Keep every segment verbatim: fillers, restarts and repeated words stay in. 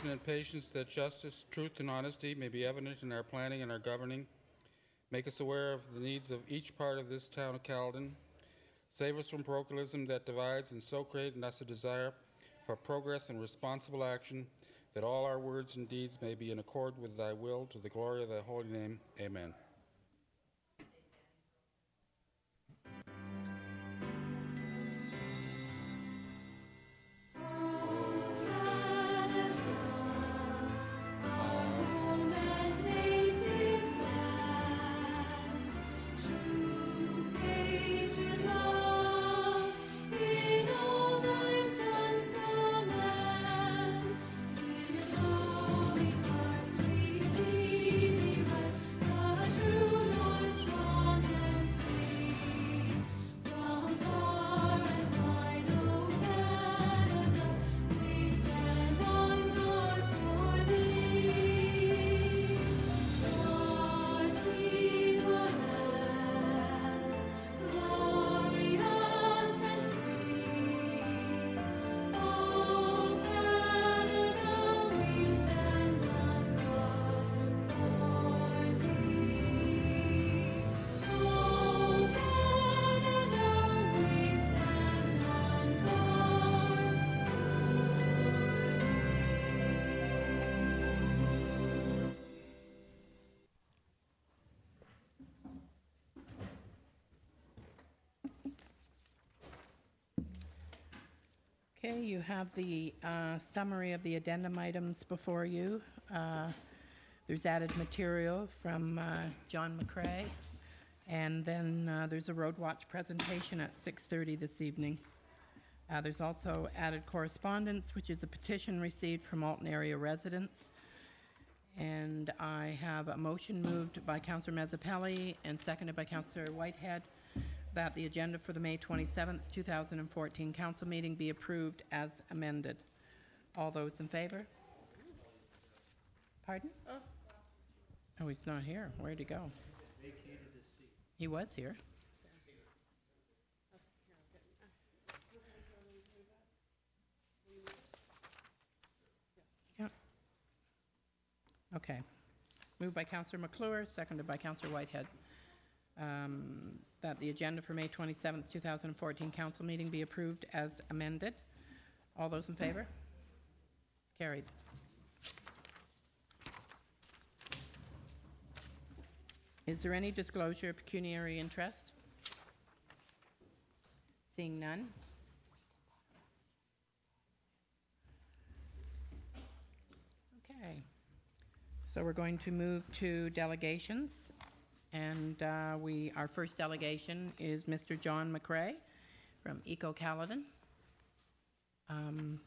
compassion and patience, that justice, truth, and honesty may be evident in our planning and our governing. Make us aware of the needs of each part of this town of Caledon. Save us from parochialism that divides, and so create in us a desire for progress and responsible action, that all our words and deeds may be in accord with thy will, to the glory of thy holy name. Amen. Okay, you have the uh, summary of the addendum items before you. Uh, there's added material from uh, John McCrae, and then uh, there's a Road Watch presentation at six thirty this evening. Uh, there's also added correspondence, which is a petition received from Alton area residents. And I have a motion moved by Councillor Mazzapelli and seconded by Councillor Whitehead that the agenda for the May twenty-seventh, two thousand fourteen council meeting be approved as amended. All those in favor? Pardon? Oh, oh he's not here. Where'd he go? He was here. Yeah. Okay. Moved by Councillor McClure, seconded by Councillor Whitehead. Um, that the agenda for May twenty-seventh, two thousand fourteen council meeting be approved as amended. All those in favor? It's carried. Is there any disclosure of pecuniary interest? Seeing none. Okay. So we're going to move to delegations. And uh, we, our first delegation is Mister John McCrae from Eco Caledon. Um,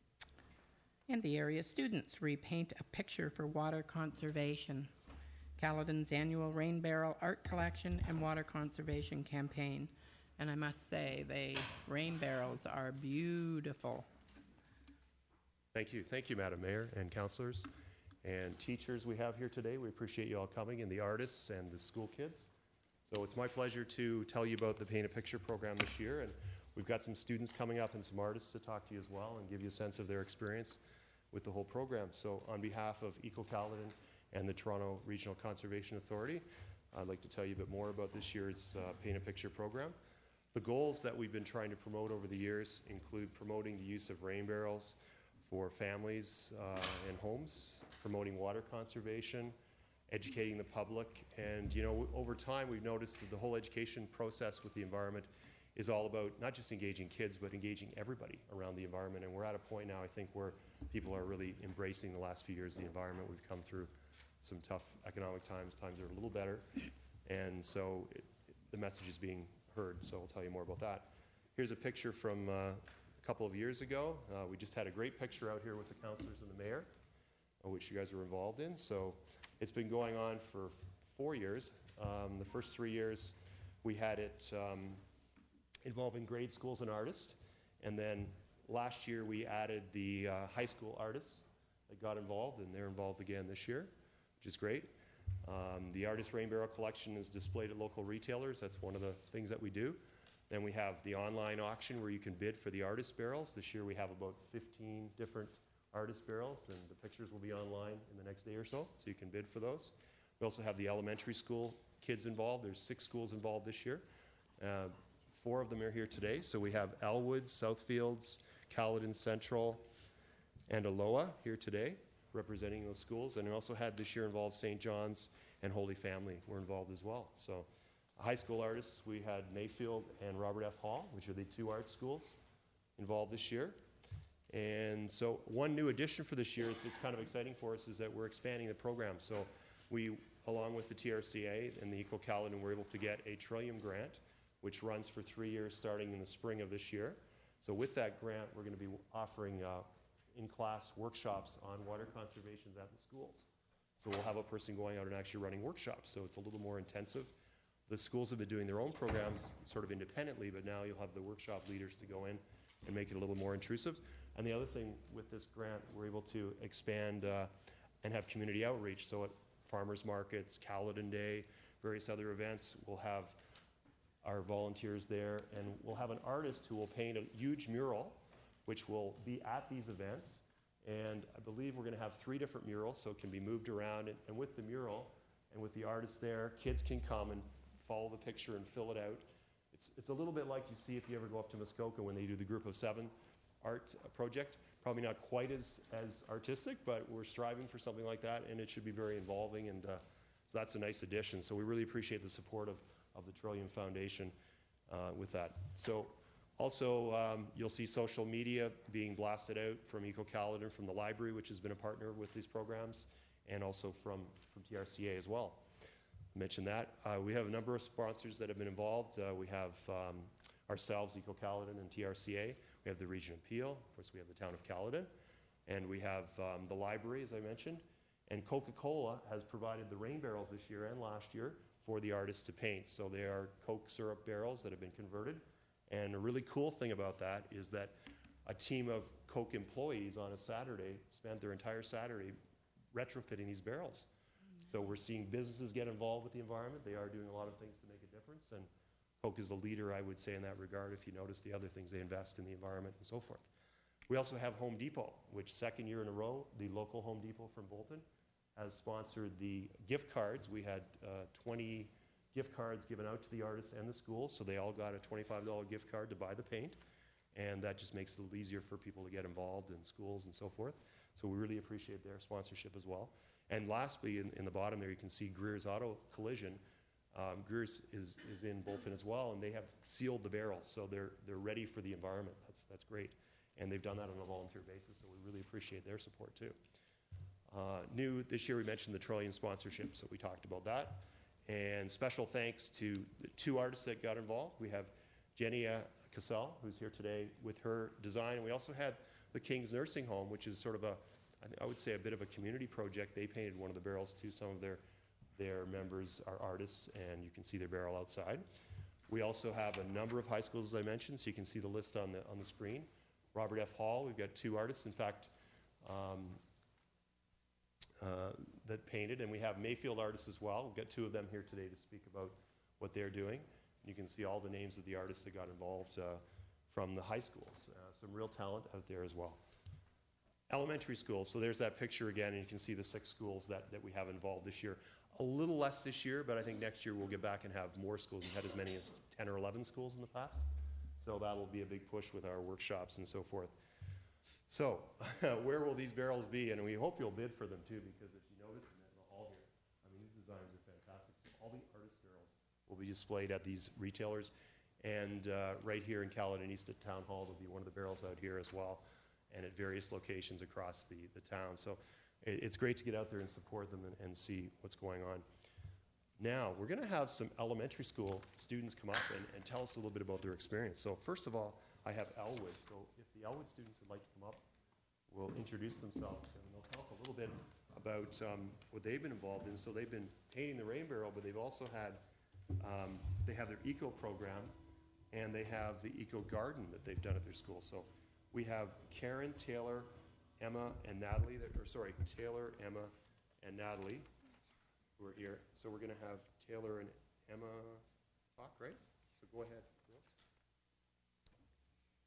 and the area students repaint a picture for water conservation. Caledon's annual rain barrel art collection and water conservation campaign. And I must say, the rain barrels are beautiful. Thank you. Thank you, Madam Mayor and councillors and teachers we have here today. We appreciate you all coming, and the artists and the school kids. So it's my pleasure to tell you about the Paint a Picture program this year, and we've got some students coming up and some artists to talk to you as well and give you a sense of their experience with the whole program. So on behalf of Eco Caledon and the Toronto Regional Conservation Authority, I'd like to tell you a bit more about this year's uh, Paint a Picture program. The goals that we've been trying to promote over the years include promoting the use of rain barrels for families uh, and homes, promoting water conservation, educating the public. And you know, over time we've noticed that the whole education process with the environment is all about not just engaging kids, but engaging everybody around the environment. And we're at a point now, I think, where people are really embracing the last few years the environment. We've come through some tough economic times. Times are a little better. And so it, the message is being heard. So I'll tell you more about that. Here's a picture from uh, a couple of years ago. Uh, we just had a great picture out here with the councillors and the mayor, uh, which you guys were involved in. So it's been going on for four years. Um, the first three years we had it um, involving grade schools and artists. And then last year we added the uh, high school artists that got involved, and they're involved again this year, which is great. Um, the Artist Rain Barrel Collection is displayed at local retailers. That's one of the things that we do. Then we have the online auction where you can bid for the artist barrels. This year we have about fifteen different artist barrels, and the pictures will be online in the next day or so, so you can bid for those. We also have the elementary school kids involved. There's six schools involved this year. Uh, four of them are here today. So we have Elwood, Southfields, Caledon Central, and Aloha here today, representing those schools. And we also had this year involved Saint John's and Holy Family were involved as well. So high school artists, we had Mayfield and Robert F. Hall, which are the two art schools involved this year. And so one new addition for this year, is, it's kind of exciting for us, is that we're expanding the program. So we, along with the T R C A and the Eco Caledon, we're able to get a Trillium grant, which runs for three years starting in the spring of this year. So with that grant, we're going to be offering uh, in-class workshops on water conservations at the schools. So we'll have a person going out and actually running workshops, so it's a little more intensive. The schools have been doing their own programs sort of independently, but now you'll have the workshop leaders to go in and make it a little more intrusive. And the other thing with this grant, we're able to expand uh, and have community outreach. So at farmers markets, Caledon Day, various other events, we'll have our volunteers there, and we'll have an artist who will paint a huge mural, which will be at these events. And I believe we're going to have three different murals, so it can be moved around. And, and with the mural and with the artist there, kids can come and follow the picture and fill it out. It's, it's a little bit like you see if you ever go up to Muskoka when they do the Group of Seven art project. Probably not quite as, as artistic, but we're striving for something like that, and it should be very involving, and uh, so that's a nice addition. So we really appreciate the support of, of the Trillium Foundation uh, with that. So also, um, you'll see social media being blasted out from Eco Caledon, from the library, which has been a partner with these programs, and also from, from T R C A as well. I mentioned that. Uh, we have a number of sponsors that have been involved. Uh, we have um, ourselves, Eco Caledon, and T R C A. We have the Region of Peel. Of course, we have the town of Caledon. And we have um, the library, as I mentioned. And Coca-Cola has provided the rain barrels this year and last year for the artists to paint. So they are Coke syrup barrels that have been converted. And a really cool thing about that is that a team of Coke employees on a Saturday spent their entire Saturday retrofitting these barrels. Mm-hmm. So we're seeing businesses get involved with the environment. They are doing a lot of things to make a difference. And Coke is the leader, I would say, in that regard. If you notice the other things they invest in the environment and so forth. We also have Home Depot, which second year in a row, the local Home Depot from Bolton has sponsored the gift cards. We had uh, twenty gift cards given out to the artists and the schools, so they all got a twenty-five dollar gift card to buy the paint, and that just makes it a little easier for people to get involved in schools and so forth. So we really appreciate their sponsorship as well. And lastly, in, in the bottom there, you can see Greer's Auto Collision. Um, Greer's is, is in Bolton as well, and they have sealed the barrels, so they're, they're ready for the environment. That's, that's great. And they've done that on a volunteer basis, so we really appreciate their support too. Uh, new this year, we mentioned the Trillium sponsorship, so we talked about that. And special thanks to the two artists that got involved. We have Jenny Cassell, who's here today with her design. And we also had the King's Nursing Home, which is sort of a, I would say a bit of a community project. They painted one of the barrels too. Some of their, their members are artists, and you can see their barrel outside. We also have a number of high schools, as I mentioned, so you can see the list on the, on the screen. Robert F. Hall, we've got two artists. In fact, um, Uh, that painted, and we have Mayfield artists as well. We've got two of them here today to speak about what they're doing. You can see all the names of the artists that got involved uh, from the high schools. Uh, some real talent out there as well. Elementary schools, so there's that picture again, and you can see the six schools that, that we have involved this year. A little less this year, but I think next year we'll get back and have more schools. We've had as many as ten or eleven schools in the past, so that'll be a big push with our workshops and so forth. So, where will these barrels be? And we hope you'll bid for them too, because if you notice in the hall here, I mean, these designs are fantastic. So all the artist barrels will be displayed at these retailers. And uh, right here in Caledon East at Town Hall, there'll be one of the barrels out here as well, and at various locations across the, the town. So it, it's great to get out there and support them and, and see what's going on. Now, we're going to have some elementary school students come up and, and tell us a little bit about their experience. So first of all, I have Elwood. So if the Elwood students would like to come up, we'll introduce themselves, and they'll tell us a little bit about um, what they've been involved in. So they've been painting the rain barrel, but they've also had, um, they have their eco program, and they have the eco garden that they've done at their school. So we have Karen, Taylor, Emma, and Natalie, that, or sorry, Taylor, Emma, and Natalie who are here. So we're gonna have Taylor and Emma talk, right? So go ahead.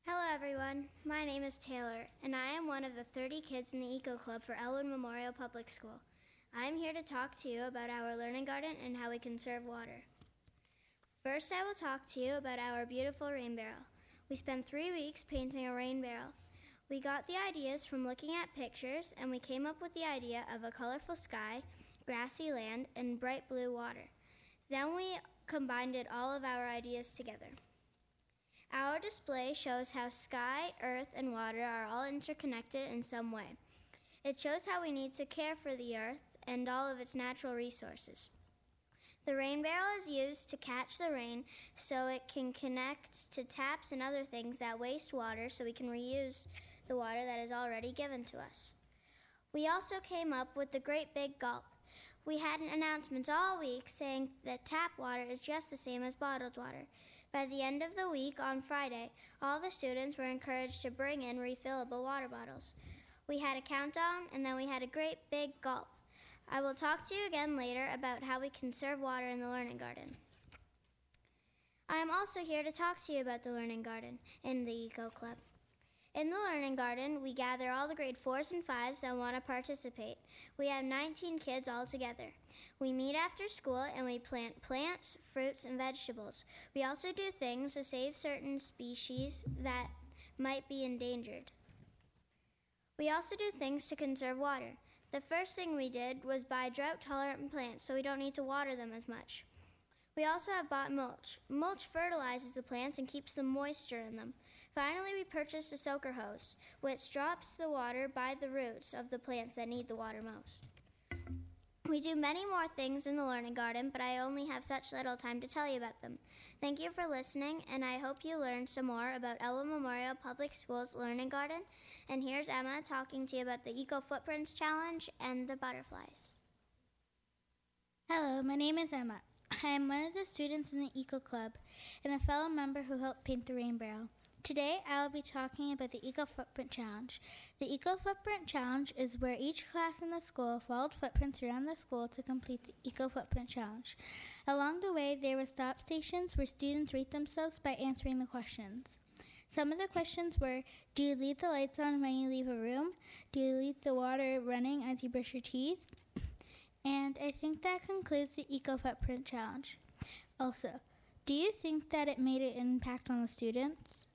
Hello everyone, my name is Taylor, and I am one of the thirty kids in the Eco Club for Elwood Memorial Public School. I am here to talk to you about our learning garden and how we conserve water. First, I will talk to you about our beautiful rain barrel. We spent three weeks painting a rain barrel. We got the ideas from looking at pictures, and we came up with the idea of a colorful sky, grassy land, and bright blue water. Then we combined it all of our ideas together. Our display shows how sky, earth, and water are all interconnected in some way. It shows how we need to care for the earth and all of its natural resources. The rain barrel is used to catch the rain so it can connect to taps and other things that waste water so we can reuse the water that is already given to us. We also came up with the great big gulp. We had announcements all week saying that tap water is just the same as bottled water. By the end of the week, on Friday, all the students were encouraged to bring in refillable water bottles. We had a countdown, and then we had a great big gulp. I will talk to you again later about how we conserve water in the Learning Garden. I am also here to talk to you about the Learning Garden in the Eco Club. In the Learning Garden, we gather all the grade fours and fives that want to participate. We have nineteen kids all together. We meet after school and we plant plants, fruits, and vegetables. We also do things to save certain species that might be endangered. We also do things to conserve water. The first thing we did was buy drought-tolerant plants so we don't need to water them as much. We also have bought mulch. Mulch fertilizes the plants and keeps the moisture in them. Finally, we purchased a soaker hose, which drops the water by the roots of the plants that need the water most. We do many more things in the Learning Garden, but I only have such little time to tell you about them. Thank you for listening, and I hope you learned some more about Elwood Memorial Public Schools Learning Garden. And here's Emma talking to you about the Eco Footprints Challenge and the butterflies. Hello, my name is Emma. I am one of the students in the Eco Club and a fellow member who helped paint the rain barrel. Today, I will be talking about the Eco Footprint Challenge. The Eco Footprint Challenge is where each class in the school followed footprints around the school to complete the Eco Footprint Challenge. Along the way, there were stop stations where students rate themselves by answering the questions. Some of the questions were, do you leave the lights on when you leave a room? Do you leave the water running as you brush your teeth? And I think that concludes the Eco Footprint Challenge. Also, do you think that it made an impact on the students?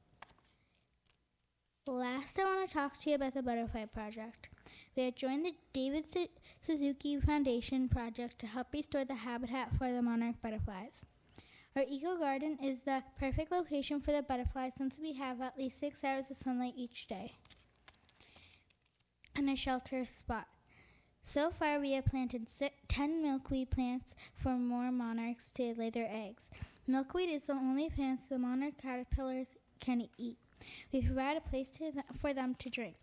Last, I want to talk to you about the Butterfly Project. We have joined the David Su- Suzuki Foundation project to help restore the habitat for the monarch butterflies. Our Eco Garden is the perfect location for the butterflies since we have at least six hours of sunlight each day and a shelter spot. So far, we have planted six, ten milkweed plants for more monarchs to lay their eggs. Milkweed is the only plants the monarch caterpillars can eat. We provide a place to th- for them to drink.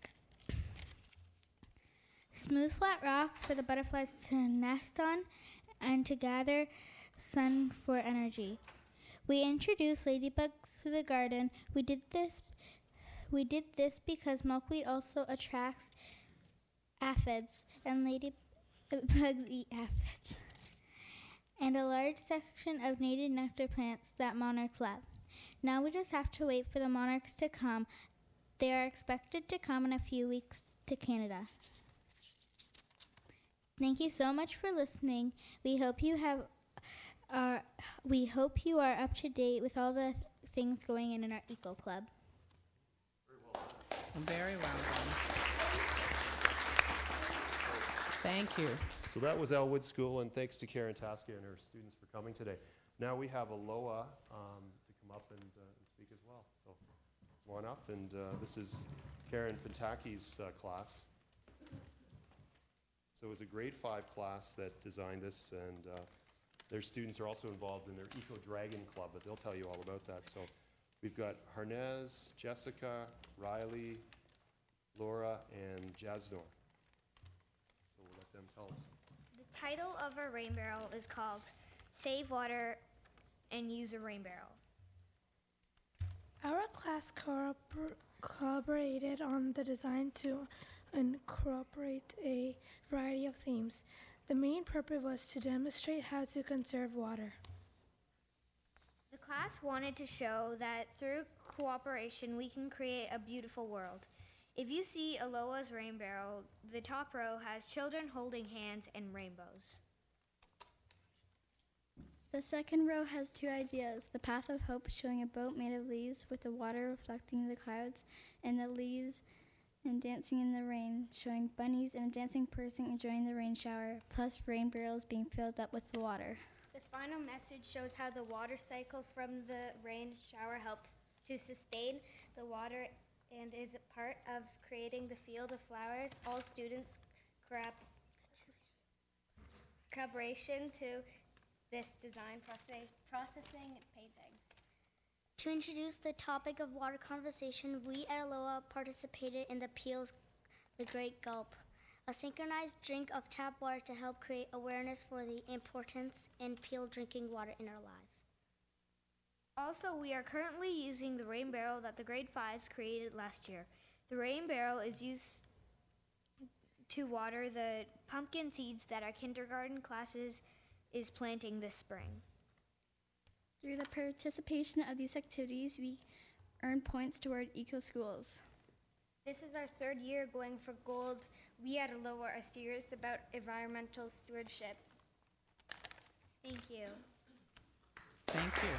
Smooth, flat rocks for the butterflies to nest on and to gather sun for energy. We introduced ladybugs to the garden. We did this. We did this because milkweed also attracts aphids, and ladybugs eat aphids, and a large section of native nectar plants that monarchs love. Now we just have to wait for the monarchs to come. They are expected to come in a few weeks to Canada. Thank you so much for listening. We hope you have are we hope you are up to date with all the th- things going in in our Eco Club. Very well done. Thank you. So that was Elwood School, and thanks to Karen Tasca and her students for coming today. Now we have Aloha um, to come up and, uh, and speak as well. So come on up, and uh, this is Karen Pentaki's uh, class. So it was a grade five class that designed this, and uh, their students are also involved in their Eco Dragon Club, but they'll tell you all about that. So we've got Harnez, Jessica, Riley, Laura, and Jasnor. So we'll let them tell us. The title of our rain barrel is called Save Water and Use a Rain Barrel. Our class corrobor- collaborated on the design to incorporate a variety of themes. The main purpose was to demonstrate how to conserve water. The class wanted to show that through cooperation, we can create a beautiful world. If you see Aloha's rain barrel, the top row has children holding hands and rainbows. The second row has two ideas: the path of hope, showing a boat made of leaves with the water reflecting the clouds, and the leaves and dancing in the rain, showing bunnies and a dancing person enjoying the rain shower, plus rain barrels being filled up with the water. The final message shows how the water cycle from the rain shower helps to sustain the water and is a part of creating the field of flowers. All students grab collaboration to this design process, processing and painting. To introduce the topic of water conservation, we at Aloha participated in the Peel's The Great Gulp, a synchronized drink of tap water to help create awareness for the importance in Peel drinking water in our lives. Also, we are currently using the rain barrel that the grade fives created last year. The rain barrel is used to water the pumpkin seeds that our kindergarten classes is planting this spring. Through the participation of these activities, we earn points toward Eco Schools. This is our third year going for gold. We at Aloha are serious about environmental stewardship. Thank you. Thank you.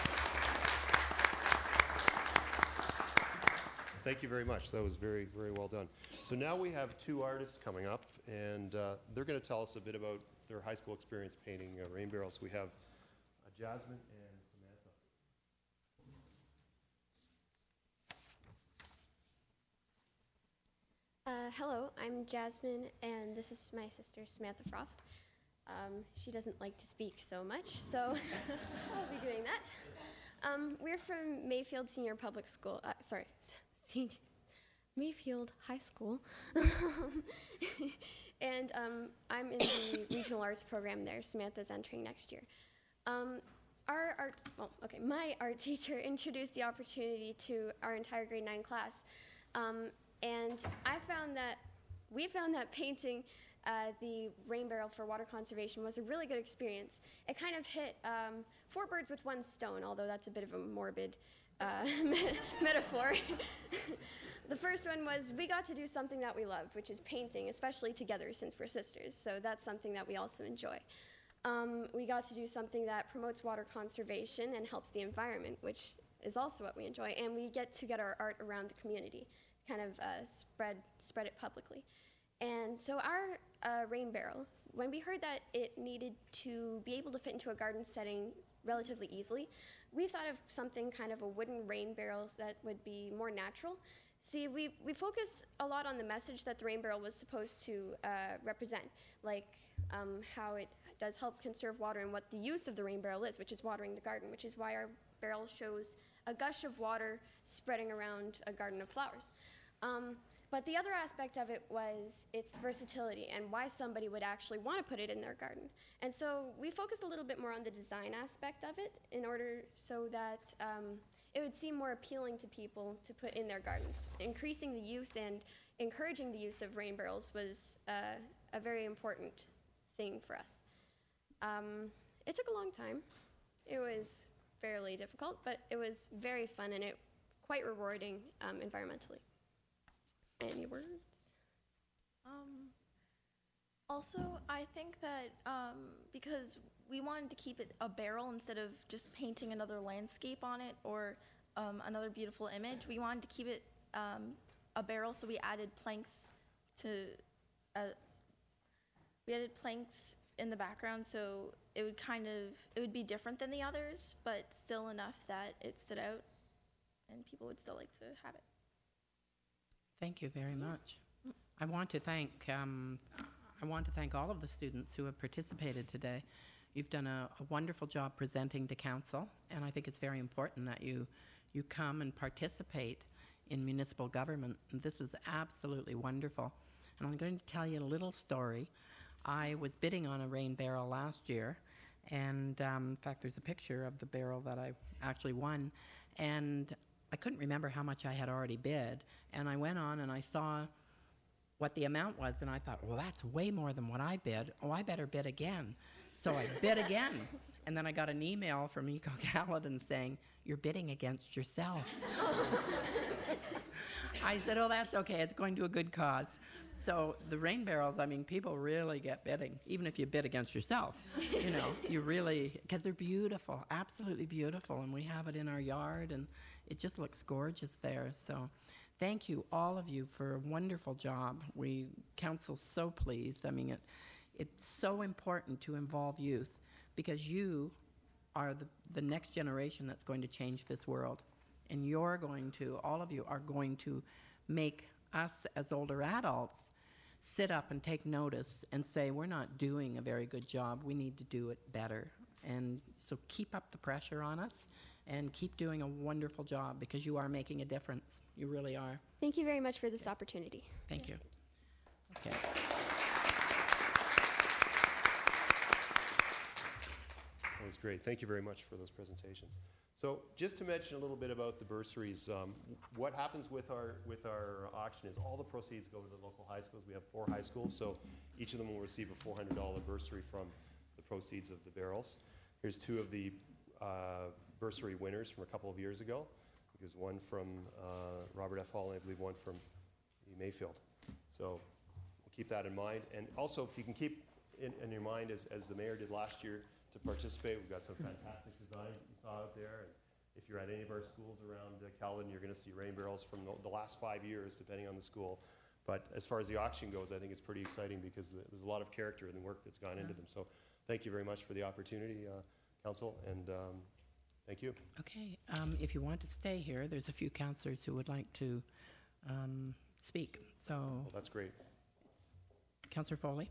Thank you very much. That was very, very well done. So now we have two artists coming up, and uh, they're going to tell us a bit about their high school experience painting uh, rain barrels. We have uh, Jasmine and Samantha. Uh, hello, I'm Jasmine, and this is my sister, Samantha Frost. Um, she doesn't like to speak so much, so I'll be doing that. Um, we're from Mayfield Senior Public School, uh, sorry, Senior, Mayfield High School. And um, I'm in the Regional Arts program there. Samantha's entering next year. Um, our art, well, okay, my art teacher introduced the opportunity to our entire grade nine class. Um, and I found that, we found that painting uh, the rain barrel for water conservation was a really good experience. It kind of hit um, four birds with one stone, although that's a bit of a morbid uh, metaphor. The first one was we got to do something that we loved, which is painting, especially together since we're sisters, so that's something that we also enjoy. Um, we got to do something that promotes water conservation and helps the environment, which is also what we enjoy, and we get to get our art around the community, kind of uh, spread, spread it publicly. And so our uh, rain barrel, when we heard that it needed to be able to fit into a garden setting relatively easily, we thought of something kind of a wooden rain barrel that would be more natural. See, we, we focused a lot on the message that the rain barrel was supposed to uh, represent, like um, how it does help conserve water and what the use of the rain barrel is, which is watering the garden, which is why our barrel shows a gush of water spreading around a garden of flowers. Um, but the other aspect of it was its versatility and why somebody would actually want to put it in their garden. And so we focused a little bit more on the design aspect of it in order so that um, it would seem more appealing to people to put in their gardens. Increasing the use and encouraging the use of rain barrels was uh, a very important thing for us. Um, it took a long time. It was fairly difficult, but it was very fun and it quite rewarding um, environmentally. Any words? Um, also, I think that um, because we wanted to keep it a barrel instead of just painting another landscape on it or um, another beautiful image, we wanted to keep it um, a barrel, so we added planks to, uh, we added planks in the background, so it would kind of, it would be different than the others, but still enough that it stood out and people would still like to have it. Thank you very much. I want to thank um, I want to thank all of the students who have participated today. You've done a, a wonderful job presenting to council, and I think it's very important that you you come and participate in municipal government. And this is absolutely wonderful. And I'm going to tell you a little story. I was bidding on a rain barrel last year, and um, in fact, there's a picture of the barrel that I actually won, and I couldn't remember how much I had already bid, and I went on and I saw what the amount was, and I thought, well, that's way more than what I bid. Oh, I better bid again. So I bid again. And then I got an email from Eco Caledon saying, you're bidding against yourself. I said, oh, that's okay. It's going to a good cause. So the rain barrels, I mean, people really get bidding, even if you bid against yourself. You know, you really, because they're beautiful, absolutely beautiful. And we have it in our yard, and it just looks gorgeous there. So thank you, all of you, for a wonderful job. We, council's so pleased. I mean, it, it's so important to involve youth, because you are the, the next generation that's going to change this world. And you're going to, all of you are going to make us as older adults sit up and take notice and say, we're not doing a very good job. We need to do it better. And so keep up the pressure on us and keep doing a wonderful job, because you are making a difference. You really are. Thank you very much for this opportunity. Thank you. Okay. That was great. Thank you very much for those presentations. So just to mention a little bit about the bursaries, um, what happens with our with our auction is all the proceeds go to the local high schools. We have four high schools, so each of them will receive a four hundred dollars bursary from the proceeds of the barrels. Here's two of the uh, bursary winners from a couple of years ago. There's one from uh, Robert F. Hall, and I believe one from Mayfield. So we'll keep that in mind. And also, if you can keep in, in your mind, as, as the mayor did last year, to participate. We've got some fantastic designs that you saw out there. And if you're at any of our schools around uh, Caledon, you're going to see rain barrels from the, the last five years, depending on the school. But as far as the auction goes, I think it's pretty exciting, because the, there's a lot of character in the work that's gone yeah. into them. So thank you very much for the opportunity, uh, Council, and um, thank you. Okay. Um, if you want to stay here, there's a few councillors who would like to um, speak. So well, that's great. Councillor Foley.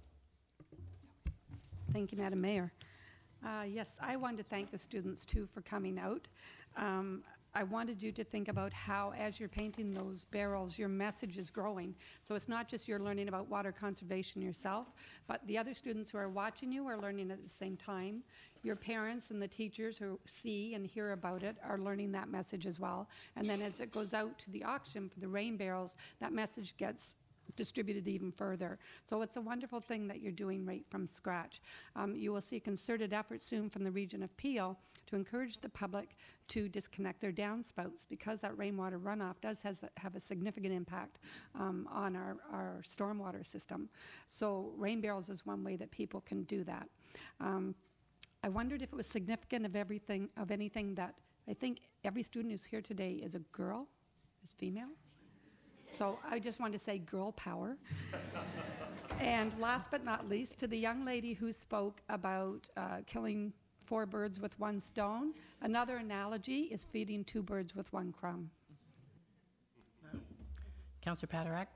Thank you, Madam Mayor. Uh, yes, I wanted to thank the students, too, for coming out. Um, I wanted you to think about how, as you're painting those barrels, your message is growing. So it's not just you're learning about water conservation yourself, but the other students who are watching you are learning at the same time. Your parents and the teachers who see and hear about it are learning that message as well. And then as it goes out to the auction for the rain barrels, that message gets distributed even further. So it's a wonderful thing that you're doing right from scratch. Um, you will see a concerted effort soon from the region of Peel to encourage the public to disconnect their downspouts, because that rainwater runoff does has a, have a significant impact um, on our, our stormwater system. So rain barrels is one way that people can do that. Um, I wondered if it was significant of everything, of anything that I think every student who's here today is a girl, is female. So I just want to say girl power. And last but not least, to the young lady who spoke about uh, killing four birds with one stone, another analogy is feeding two birds with one crumb. Councillor Paderak.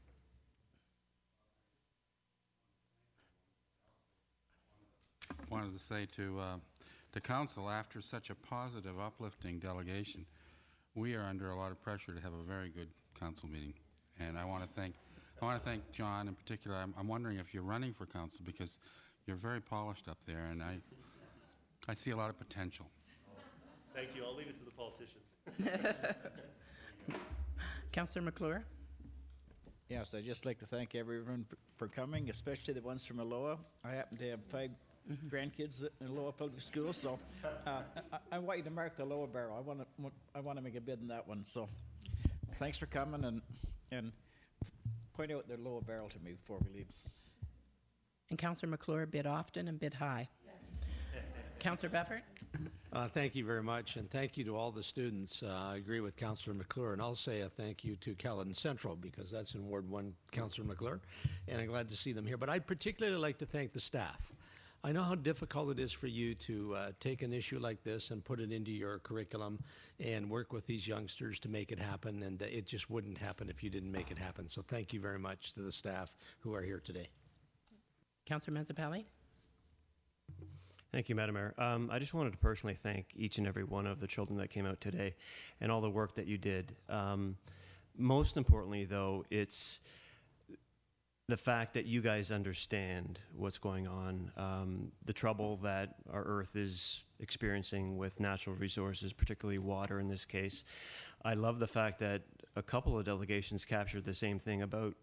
Wanted to say to uh, to council, after such a positive, uplifting delegation, we are under a lot of pressure to have a very good council meeting, and I want to thank I want to thank John in particular. I'm, I'm wondering if you're running for council, because you're very polished up there, and I I see a lot of potential. Thank you. I'll leave it to the politicians. Councillor McClure. Yes, I'd just like to thank everyone for coming, especially the ones from Aloha. I happen to have five mm-hmm. grandkids in Aloha Public School, so uh, I, I want you to mark the Aloha barrel. I want to I want to make a bid in that one. So thanks for coming, and and point out their Aloha barrel to me before we leave. And Councillor McClure, bid often and bid high. Yes. Councillor Beffert. Uh, thank you very much, and thank you to all the students. Uh, I agree with Councillor McClure, and I'll say a thank you to Caledon Central, because that's in Ward one, Councillor McClure, and I'm glad to see them here. But I'd particularly like to thank the staff. I know how difficult it is for you to uh, take an issue like this and put it into your curriculum and work with these youngsters to make it happen, and uh, it just wouldn't happen if you didn't make it happen. So thank you very much to the staff who are here today. Councillor Mazzapelli. Thank you, Madam Mayor. Um, I just wanted to personally thank each and every one of the children that came out today and all the work that you did. Um, most importantly, though, it's the fact that you guys understand what's going on, um, the trouble that our Earth is experiencing with natural resources, particularly water in this case. I love the fact that a couple of delegations captured the same thing about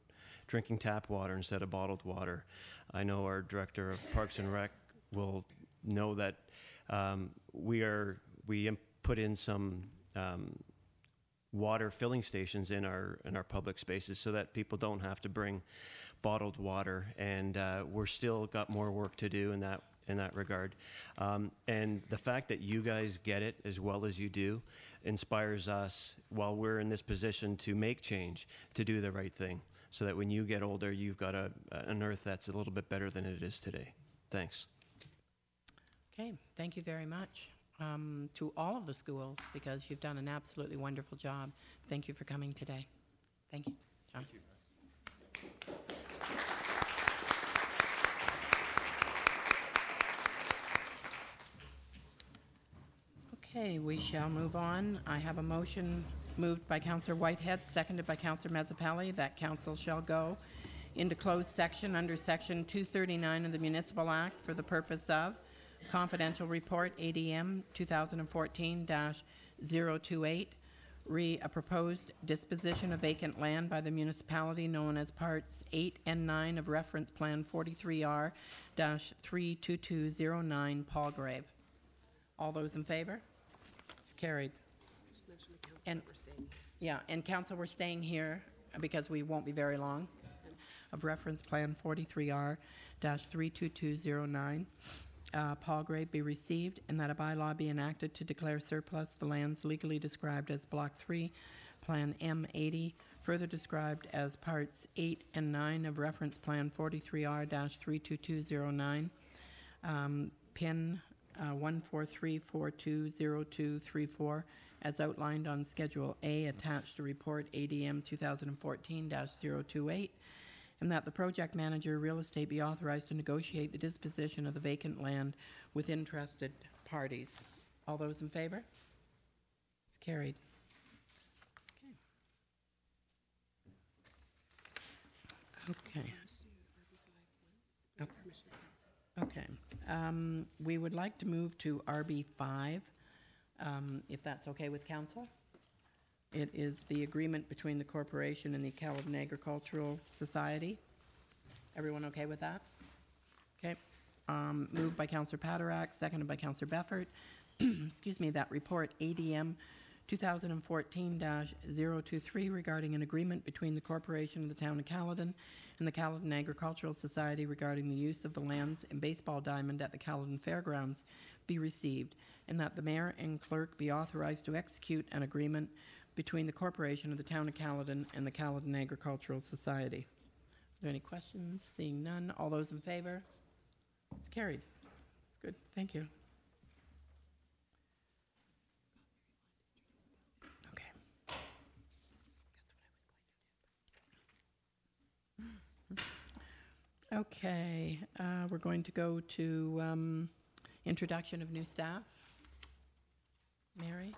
drinking tap water instead of bottled water. I know our director of Parks and Rec will know that um, we are we im- put in some um, water filling stations in our in our public spaces so that people don't have to bring bottled water, and uh, we're still got more work to do in that in that regard. Um, and the fact that you guys get it as well as you do inspires us while we're in this position to make change, to do the right thing, so that when you get older, you've got a, an earth that's a little bit better than it is today. Thanks. Okay, thank you very much um, to all of the schools, because you've done an absolutely wonderful job. Thank you for coming today. Thank you, John. Thank you. Okay, we shall move on. I have a motion moved by Councillor Whitehead, seconded by Councillor Mezzapelli, that council shall go into closed section under Section two thirty-nine of the Municipal Act for the purpose of confidential report A D M twenty fourteen dash zero two eight, re a proposed disposition of vacant land by the municipality known as Parts eight and nine of Reference Plan forty-three R dash three two two zero nine Palgrave. All those in favor? It's carried. Just mention the council And- that we're staying. Yeah, and council, we're staying here because we won't be very long. Of Reference Plan forty-three R dash three two two zero nine, uh, Palgrave be received, and that a bylaw be enacted to declare surplus the lands legally described as Block three, Plan M eighty, further described as Parts eight and nine of Reference Plan forty-three R dash three two two zero nine, um, pin uh, one four three four two zero two three four, as outlined on Schedule A attached to Report A D M twenty fourteen dash zero two eight, and that the project manager real estate be authorized to negotiate the disposition of the vacant land with interested parties. All those in favor? It's carried. Okay. Okay. Okay. Um, we would like to move to R B five, um, if that's okay with council. It is the agreement between the corporation and the Caledon Agricultural Society. Everyone okay with that? Okay. Um, moved by Councillor Paderak, seconded by Councillor Beffert. Excuse me, that report A D M twenty fourteen dash zero two three regarding an agreement between the corporation of the town of Caledon and the Caledon Agricultural Society regarding the use of the lands and baseball diamond at the Caledon Fairgrounds be received, and that the mayor and clerk be authorized to execute an agreement between the corporation of the town of Caledon and the Caledon Agricultural Society. Are there any questions? Seeing none, all those in favor? It's carried. It's good. Thank you. Okay. Okay, uh, we're going to go to um, introduction of new staff. Mary?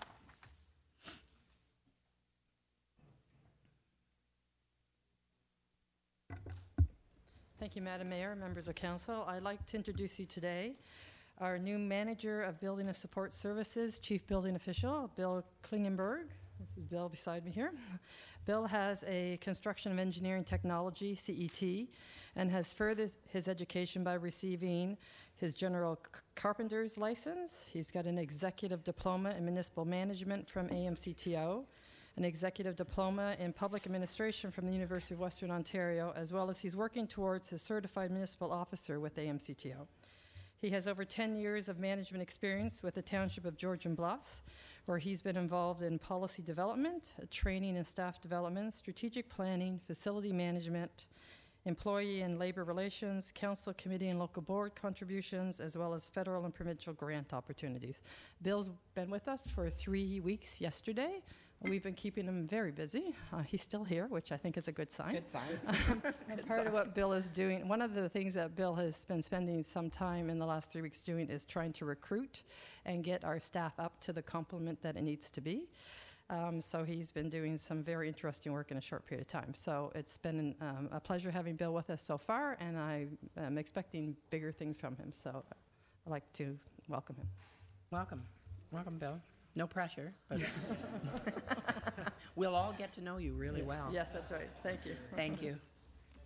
Thank you, Madam Mayor, members of council. I'd like to introduce you today our new manager of Building and Support Services, Chief Building Official, Bill Klingenberg. This is Bill beside me here. Bill has a Construction of Engineering Technology, C E T, and has furthered his education by receiving his General C- Carpenter's license. He's got an Executive Diploma in Municipal Management from A M C T O, an Executive Diploma in Public Administration from the University of Western Ontario, as well as he's working towards his Certified Municipal Officer with A M C T O. He has over ten years of management experience with the Township of Georgian Bluffs, where he's been involved in policy development, training and staff development, strategic planning, facility management, employee and labor relations, council, committee, and local board contributions, as well as federal and provincial grant opportunities. Bill's been with us for three weeks yesterday. We've been keeping him very busy. Uh, he's still here, which I think is a good sign. Good sign. And Good part sign. of what Bill is doing, one of the things that Bill has been spending some time in the last three weeks doing is trying to recruit and get our staff up to the complement that it needs to be. Um, so he's been doing some very interesting work in a short period of time. So it's been um, a pleasure having Bill with us so far, and I am expecting bigger things from him. So I'd like to welcome him. Welcome. Welcome, Bill. No pressure, but we'll all get to know you really Yes. well. Yes, that's right. Thank you. Thank you.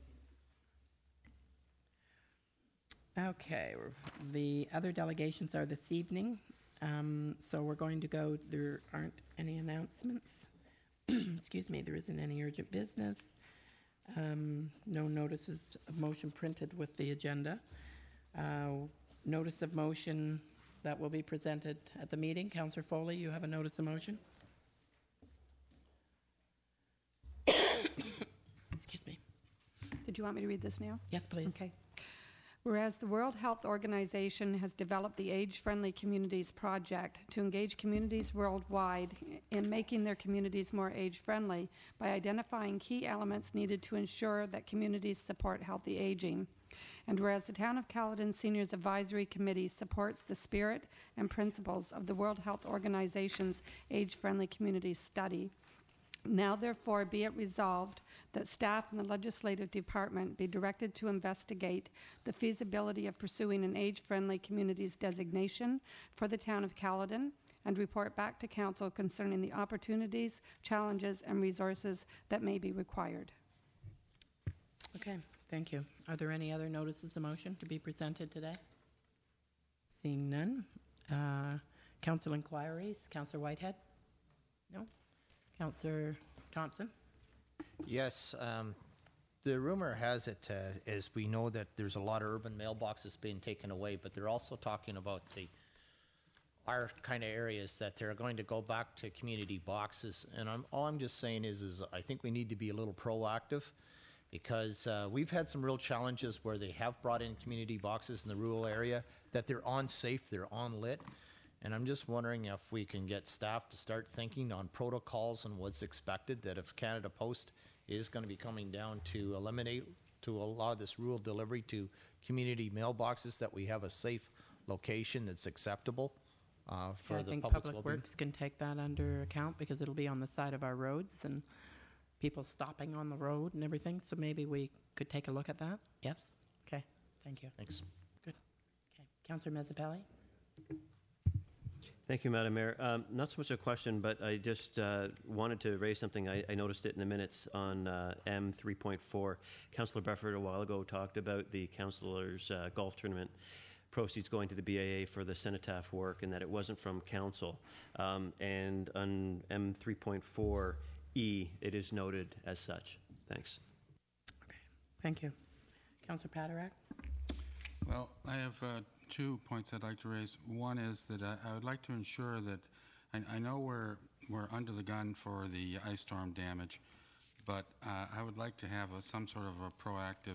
Okay, we're- the other delegations are this evening, um, so we're going to go, there aren't any announcements. Excuse me, there isn't any urgent business. Um, no notices of motion printed with the agenda. Uh, Notice of motion that will be presented at the meeting. Councillor Foley, you have a notice of motion? Excuse me. Did you want me to read this now? Yes, please. Okay. Whereas the World Health Organization has developed the Age-Friendly Communities Project to engage communities worldwide in making their communities more age-friendly by identifying key elements needed to ensure that communities support healthy aging. And whereas the Town of Caledon Seniors Advisory Committee supports the spirit and principles of the World Health Organization's Age-Friendly Communities Study, now therefore be it resolved that staff in the Legislative Department be directed to investigate the feasibility of pursuing an age-friendly communities designation for the Town of Caledon and report back to Council concerning the opportunities, challenges, and resources that may be required. Okay, thank you. Are there any other notices of motion to be presented today? Seeing none. Uh, Council inquiries. Councillor Whitehead? No? Councillor Thompson? Yes, um, the rumor has it uh, is we know that there's a lot of urban mailboxes being taken away, but they're also talking about the our kind of areas that they're going to go back to community boxes. And I'm, all I'm just saying is, is I think we need to be a little proactive, because uh, we've had some real challenges where they have brought in community boxes in the rural area, that they're unsafe, they're unlit. And I'm just wondering if we can get staff to start thinking on protocols and what's expected, that if Canada Post is going to be coming down to eliminate, to allow this rural delivery to community mailboxes, that we have a safe location that's acceptable uh, for I the think public's Public well-being. Works can take that under account because it'll be on the side of our roads and people stopping on the road and everything. So maybe we could take a look at that. Yes? Okay. Thank you. Thanks. Good. Okay. Councillor Mezzapelli? Thank you, Madam Mayor. Um, not so much a question, but I just uh, wanted to raise something. I, I noticed it in the minutes on uh, M three point four. Councillor Befford a while ago talked about the councillors' uh, golf tournament proceeds going to the B A A for the cenotaph work, and that it wasn't from council. Um, and on M three point four E, it is noted as such. Thanks. Okay. Thank you. Councillor Paderak? Well, I have uh, two points I'd like to raise. One is that I, I would like to ensure that I, I know we're we're under the gun for the ice storm damage, but uh, I would like to have a, some sort of a proactive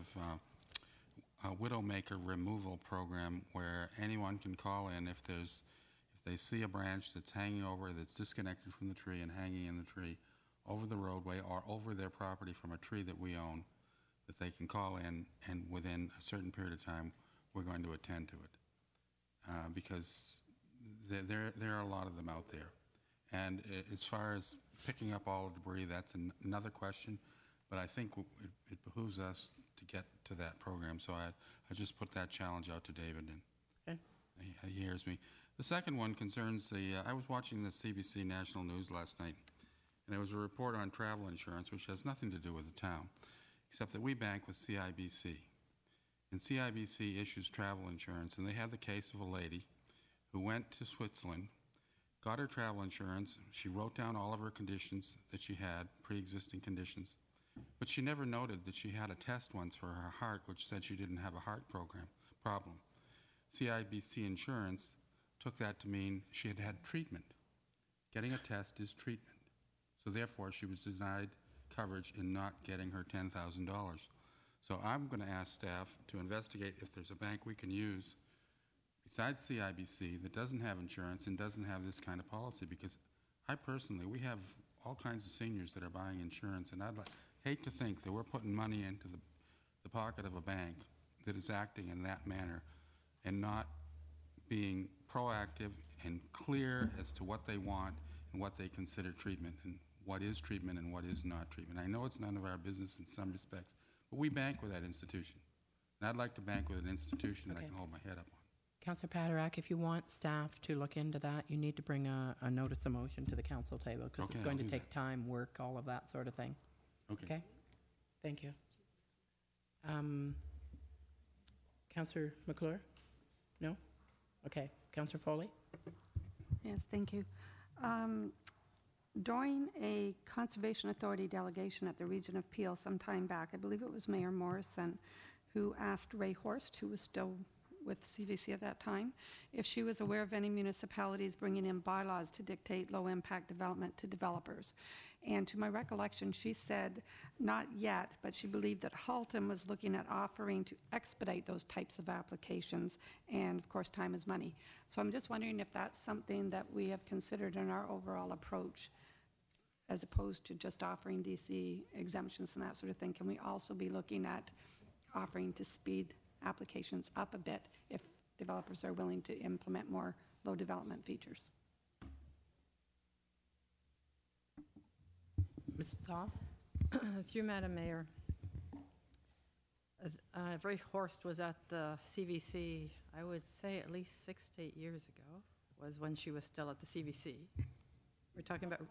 uh, a widowmaker removal program where anyone can call in if there's if they see a branch that's hanging over, that's disconnected from the tree and hanging in the tree over the roadway or over their property from a tree that we own, that they can call in, and within a certain period of time we're going to attend to it. Uh, because there, there there are a lot of them out there. And uh, as far as picking up all the debris, that's an, another question, but I think w- it, it behooves us to get to that program. So I, I just put that challenge out to David, and okay. he, he hears me. The second one concerns the, uh, I was watching the C B C National News last night, and there was a report on travel insurance, which has nothing to do with the town, except that we bank with C I B C. And C I B C issues travel insurance, and they had the case of a lady who went to Switzerland, got her travel insurance, she wrote down all of her conditions that she had, pre-existing conditions, but she never noted that she had a test once for her heart, which said she didn't have a heart program problem. C I B C insurance took that to mean she had had treatment. Getting a test is treatment. So therefore, she was denied coverage in not getting her ten thousand dollars. So I'm going to ask staff to investigate if there's a bank we can use besides C I B C that doesn't have insurance and doesn't have this kind of policy, because I personally, we have all kinds of seniors that are buying insurance, and I'd like, hate to think that we're putting money into the, the pocket of a bank that is acting in that manner and not being proactive and clear as to what they want and what they consider treatment and what is treatment and what is not treatment. I know it's none of our business in some respects, but we bank with that institution. And I'd like to bank with an institution that I Okay. can hold my head up on. Councillor Paderak, if you want staff to look into that, you need to bring a, a notice of motion to the council table because Okay, it's going I'll to do take time, work, all of that sort of thing. Okay. Okay? Thank you. Um, Councillor McClure? No? Okay. Councillor Foley? Yes, thank you. Um, during a Conservation Authority delegation at the Region of Peel some time back, I believe it was Mayor Morrison, who asked Ray Horst, who was still with C V C at that time, if she was aware of any municipalities bringing in bylaws to dictate low-impact development to developers. And to my recollection, she said not yet, but she believed that Halton was looking at offering to expedite those types of applications, and of course, time is money. So I'm just wondering if that's something that we have considered in our overall approach, as opposed to just offering D C exemptions and that sort of thing. Can we also be looking at offering to speed applications up a bit if developers are willing to implement more low development features? Missus Hall? Through Madam Mayor. Uh, Ray Horst was at the C V C, I would say at least six to eight years ago, was when she was still at the C V C. We're talking about,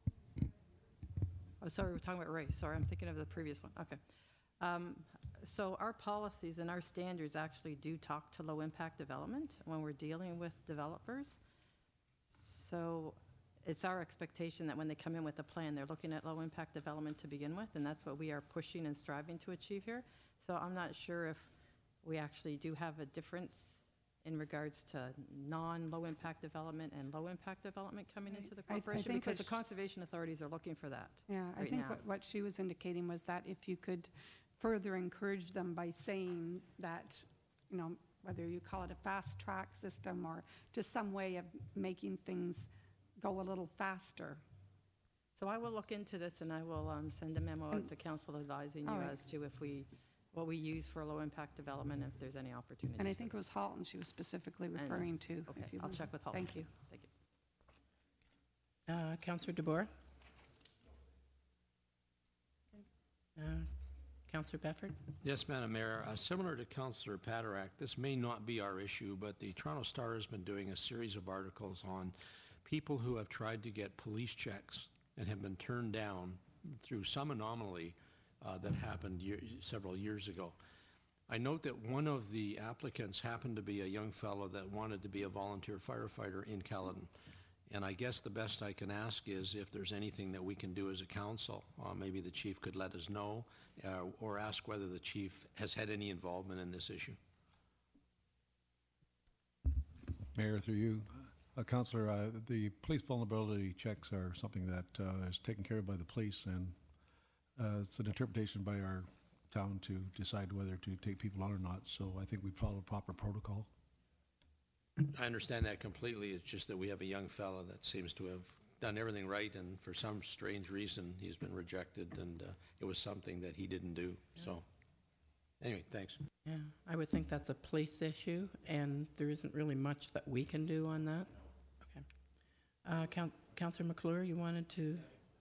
oh, sorry, we're talking about Ray. Sorry, I'm thinking of the previous one. Okay. Um, so our policies and our standards actually do talk to low impact development when we're dealing with developers. So it's our expectation that when they come in with a plan, they're looking at low impact development to begin with, and that's what we are pushing and striving to achieve here. So I'm not sure if we actually do have a difference in regards to non-low impact development and low impact development coming into the I- I corporation, think because the what sh- conservation authorities are looking for that. Yeah, I right think now. what, what she was indicating was that if you could further encourage them by saying that, you know, whether you call it a fast track system or just some way of making things go a little faster. So I will look into this, and I will um, send a memo out And- to council advising All you right. as to if we, what we use for low impact development, if there's any opportunities. And I for think it was Halton she was specifically referring to. Okay, if you I'll want. check with Halton. Thank you. Thank you. Uh, Councillor DeBoer? Uh, Councillor Befford? Yes, Madam Mayor. Uh, similar to Councillor Paterak, this may not be our issue, but the Toronto Star has been doing a series of articles on people who have tried to get police checks and have been turned down through some anomaly uh, that happened year, several years ago. I note that one of the applicants happened to be a young fellow that wanted to be a volunteer firefighter in Caledon. And I guess the best I can ask is if there's anything that we can do as a council. Uh, maybe the chief could let us know, uh, or ask whether the chief has had any involvement in this issue. Mayor, through you, uh, Councillor, uh, the police vulnerability checks are something that uh, is taken care of by the police, and uh, it's an interpretation by our town to decide whether to take people on or not. So I think we follow proper protocol. I understand that completely. It's just that we have a young fellow that seems to have done everything right, and for some strange reason, he's been rejected, and uh, it was something that he didn't do. So, anyway, thanks. Yeah, I would think that's a police issue, and there isn't really much that we can do on that. Okay. Uh, Coun- Councillor McClure, you wanted to...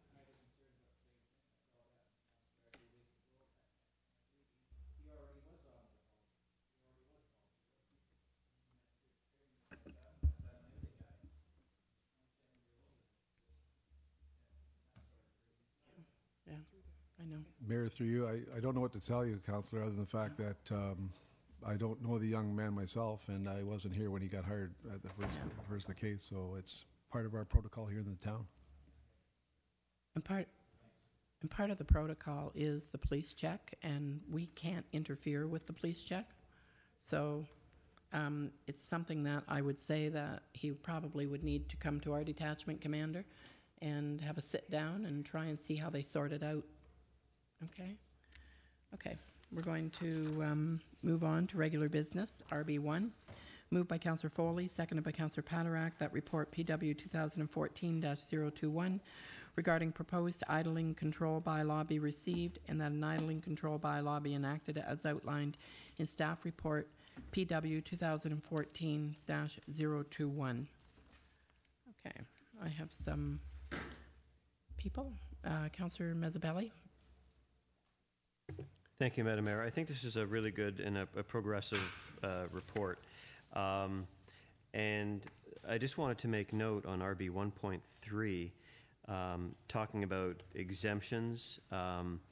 Yeah, I know. Mayor, through you, I, I don't know what to tell you, Councillor, other than the fact that um, I don't know the young man myself, and I wasn't here when he got hired at the first, first the case, so it's part of our protocol here in the town. And part, and part of the protocol is the police check, and we can't interfere with the police check. So um, it's something that I would say that he probably would need to come to our detachment commander and have a sit down and try and see how they sort it out. Okay? Okay. We're going to um, move on to regular business, R B one. Moved by Councillor Foley, seconded by Councillor Paterak, that report P W twenty fourteen dash zero two one regarding proposed idling control bylaw be received, and that an idling control bylaw be enacted as outlined in staff report P W twenty fourteen dash zero two one. Okay, I have some people. Uh, Councillor Mazzabelli. Thank you, Madam Mayor. I think this is a really good and a, a progressive uh, report. Um, and I just wanted to make note on R B one point three, um, talking about exemptions. Um,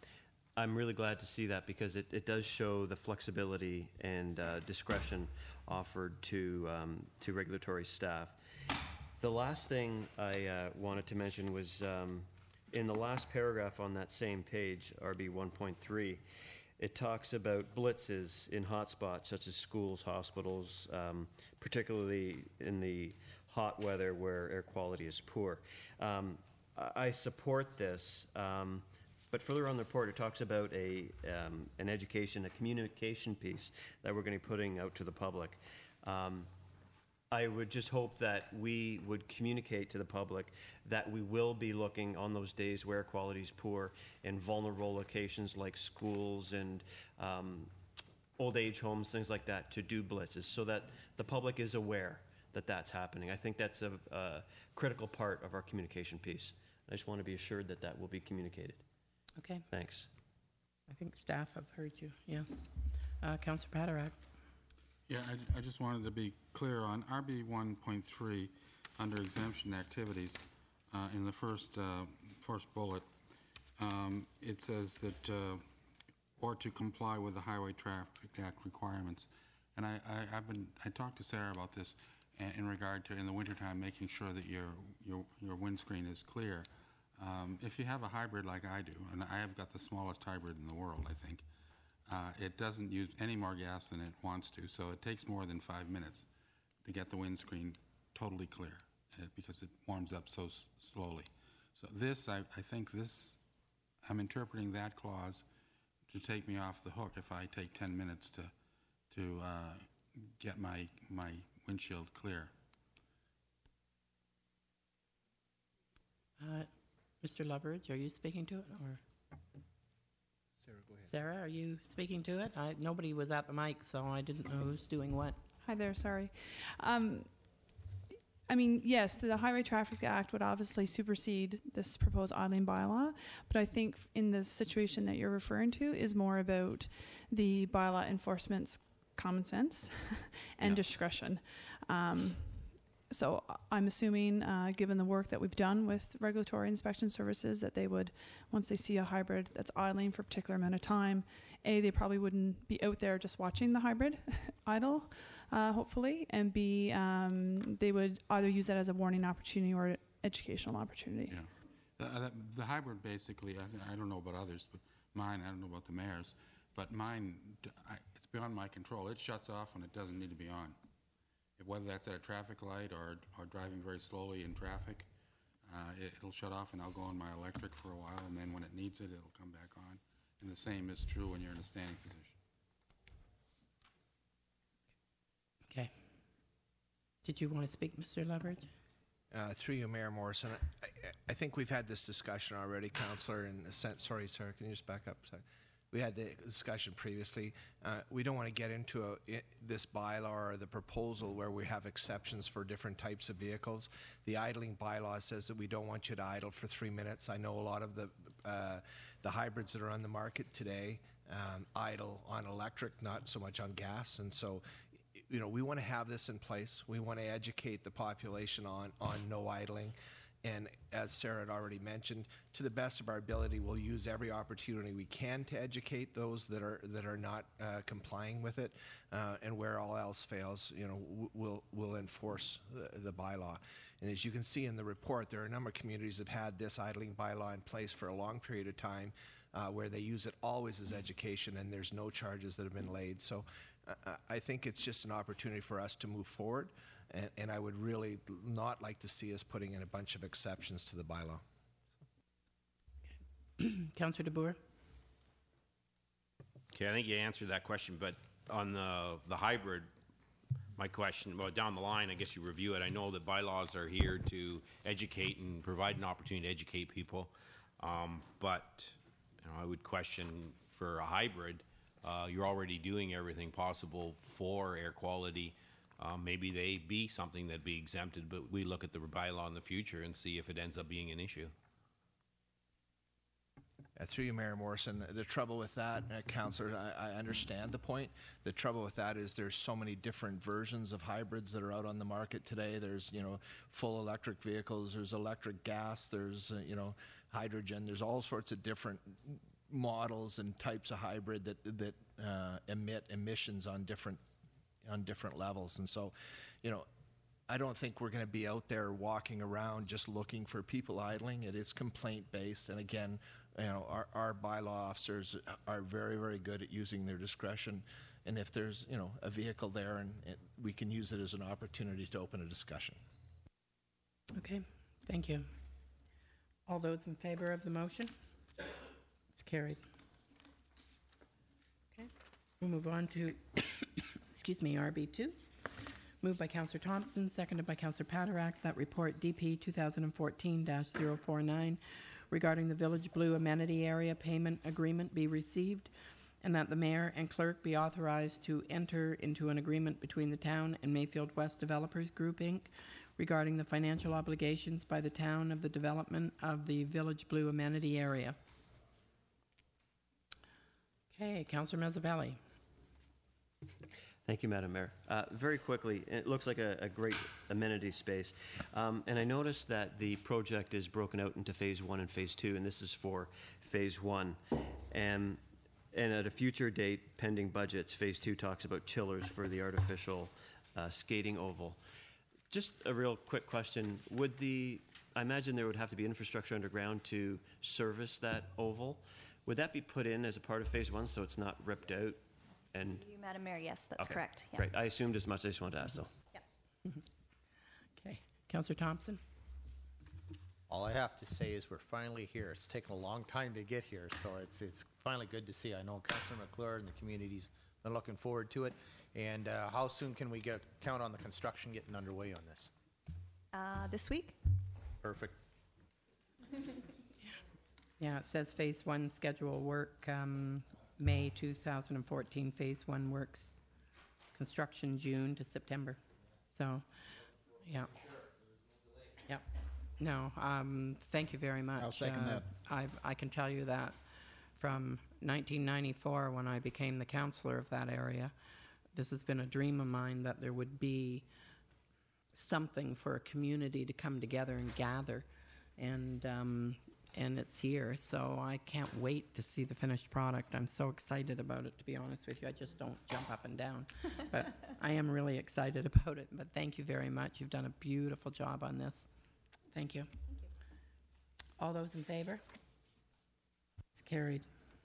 I'm really glad to see that because it, it does show the flexibility and uh, discretion offered to um, to regulatory staff. The last thing I uh, wanted to mention was um, in the last paragraph on that same page, R B one point three, it talks about blitzes in hotspots such as schools, hospitals, um, particularly in the hot weather where air quality is poor. Um, I I support this, um, but further on the report it talks about a um, an education, a communication piece that we're going to be putting out to the public. Um, I would just hope that we would communicate to the public that we will be looking on those days where quality is poor in vulnerable locations like schools and um, old age homes, things like that, to do blitzes so that the public is aware that that's happening. I think that's a, a critical part of our communication piece. I just want to be assured that that will be communicated. Okay. Thanks. I think staff have heard you, yes. Uh, Councillor Patterack. Yeah, I, I just wanted to be clear on R B one point three under exemption activities. Uh, in the first uh, first bullet, um, it says that uh, or to comply with the Highway Traffic Act requirements. And I, I, I've been I talked to Sarah about this in, in regard to in the wintertime making sure that your your your windscreen is clear. Um, if you have a hybrid like I do, and I have got the smallest hybrid in the world, I think. Uh, it doesn't use any more gas than it wants to, so it takes more than five minutes to get the windscreen totally clear uh, because it warms up so s- slowly. So this, I, I think this, I'm interpreting that clause to take me off the hook if I take ten minutes to to uh, get my my windshield clear. Uh, Mister Loveridge, are you speaking to it, or? Sarah, go ahead. Sarah, are you speaking to it? I, nobody was at the mic, so I didn't know who's doing what. Hi there, sorry. Um, I mean, yes, the Highway Traffic Act would obviously supersede this proposed idling bylaw, but I think in the situation that you're referring to is more about the bylaw enforcement's common sense and Yeah. discretion. Um, So I'm assuming, uh, given the work that we've done with regulatory inspection services, that they would, once they see a hybrid that's idling for a particular amount of time, A, they probably wouldn't be out there just watching the hybrid idle, uh, hopefully, and B, um, they would either use that as a warning opportunity or educational opportunity. Yeah. The, uh, the hybrid basically, I, I don't know about others, but mine, I don't know about the mayor's, but mine, d- I, it's beyond my control. It shuts off when it doesn't need to be on. Whether that's at a traffic light or, or driving very slowly in traffic, uh, it, it'll shut off and I'll go on my electric for a while, and then when it needs it, it'll come back on. And the same is true when you're in a standing position. Okay. Did you want to speak, Mister Loveridge? Uh, through you, Mayor Morrison, I, I think we've had this discussion already, Councillor, in a sense. Sorry, Sarah, can you just back up a second? We had the discussion previously. Uh, we don't want to get into a, I, this bylaw or the proposal where we have exceptions for different types of vehicles. The idling bylaw says that we don't want you to idle for three minutes. I know a lot of the uh, the hybrids that are on the market today um, idle on electric, not so much on gas, and so you know we want to have this in place. We want to educate the population on on no idling. And as Sarah had already mentioned, to the best of our ability, we'll use every opportunity we can to educate those that are that are not uh, complying with it, uh, and where all else fails, you know, w- we'll we'll enforce the, the bylaw. And as you can see in the report, there are a number of communities that have had this idling bylaw in place for a long period of time, uh, where they use it always as education, and there's no charges that have been laid. So, uh, I think it's just an opportunity for us to move forward. And, and I would really not like to see us putting in a bunch of exceptions to the bylaw. Councillor DeBoer? Okay, I think you answered that question, but on the the hybrid, my question, well, down the line, I guess you review it. I know that bylaws are here to educate and provide an opportunity to educate people, um, but you know, I would question for a hybrid, uh, you're already doing everything possible for air quality. Um, maybe they be something that be exempted, but we look at the bylaw in the future and see if it ends up being an issue. Uh, through you, Mayor Morrison, the trouble with that, uh, Councillor, I, I understand the point. The trouble with that is there's so many different versions of hybrids that are out on the market today. There's, you know, full electric vehicles, there's electric gas, there's, uh, you know, hydrogen, there's all sorts of different models and types of hybrid that that uh, emit emissions on different on different levels. And so, you know, I don't think we're going to be out there walking around just looking for people idling. It is complaint based, and again, you know, our, our bylaw officers are very, very good at using their discretion. And if there's, you know, a vehicle there, and it, we can use it as an opportunity to open a discussion. Okay, thank you. All those in favor of the motion? It's carried. Okay, we'll move on to, excuse me, R B two. Moved by Councillor Thompson, seconded by Councillor Paterak, that report D P twenty fourteen dash zero four nine regarding the Village Blue amenity area payment agreement be received, and that the mayor and clerk be authorized to enter into an agreement between the town and Mayfield West Developers Group, Incorporated regarding the financial obligations by the town of the development of the Village Blue amenity area. Okay, Councillor Mazzabelli. Thank you, Madam Mayor. Uh, very quickly, it looks like a, a great amenity space. Um, and I noticed that the project is broken out into phase one and phase two, and this is for phase one. And, and at a future date, pending budgets, phase two talks about chillers for the artificial uh, skating oval. Just a real quick question. Would the, I imagine there would have to be infrastructure underground to service that oval. Would that be put in as a part of phase one so it's not ripped out? And You, Madam Mayor, yes, that's okay, correct. Yeah. Great. I assumed as much. I just wanted to ask, though. Yeah. Okay, Councillor Thompson. All I have to say is we're finally here. It's taken a long time to get here, so it's it's finally good to see. I know Councillor McClure and the community's been looking forward to it. And uh, how soon can we get count on the construction getting underway on this? Uh, this week? Perfect. Yeah, it says phase one schedule work, um, May two thousand fourteen, phase one works, construction June to September. So, yeah. Yeah. No, um, thank you very much. I'll second Uh, that. I, I can tell you that from nineteen ninety-four, when I became the councillor of that area, this has been a dream of mine that there would be something for a community to come together and gather, and um, and it's here. So I can't wait to see the finished product. I'm so excited about it, to be honest with you. I just don't jump up and down, but I am really excited about it. But thank you very much. You've done a beautiful job on this. Thank you. Thank you. All those in favor? It's carried.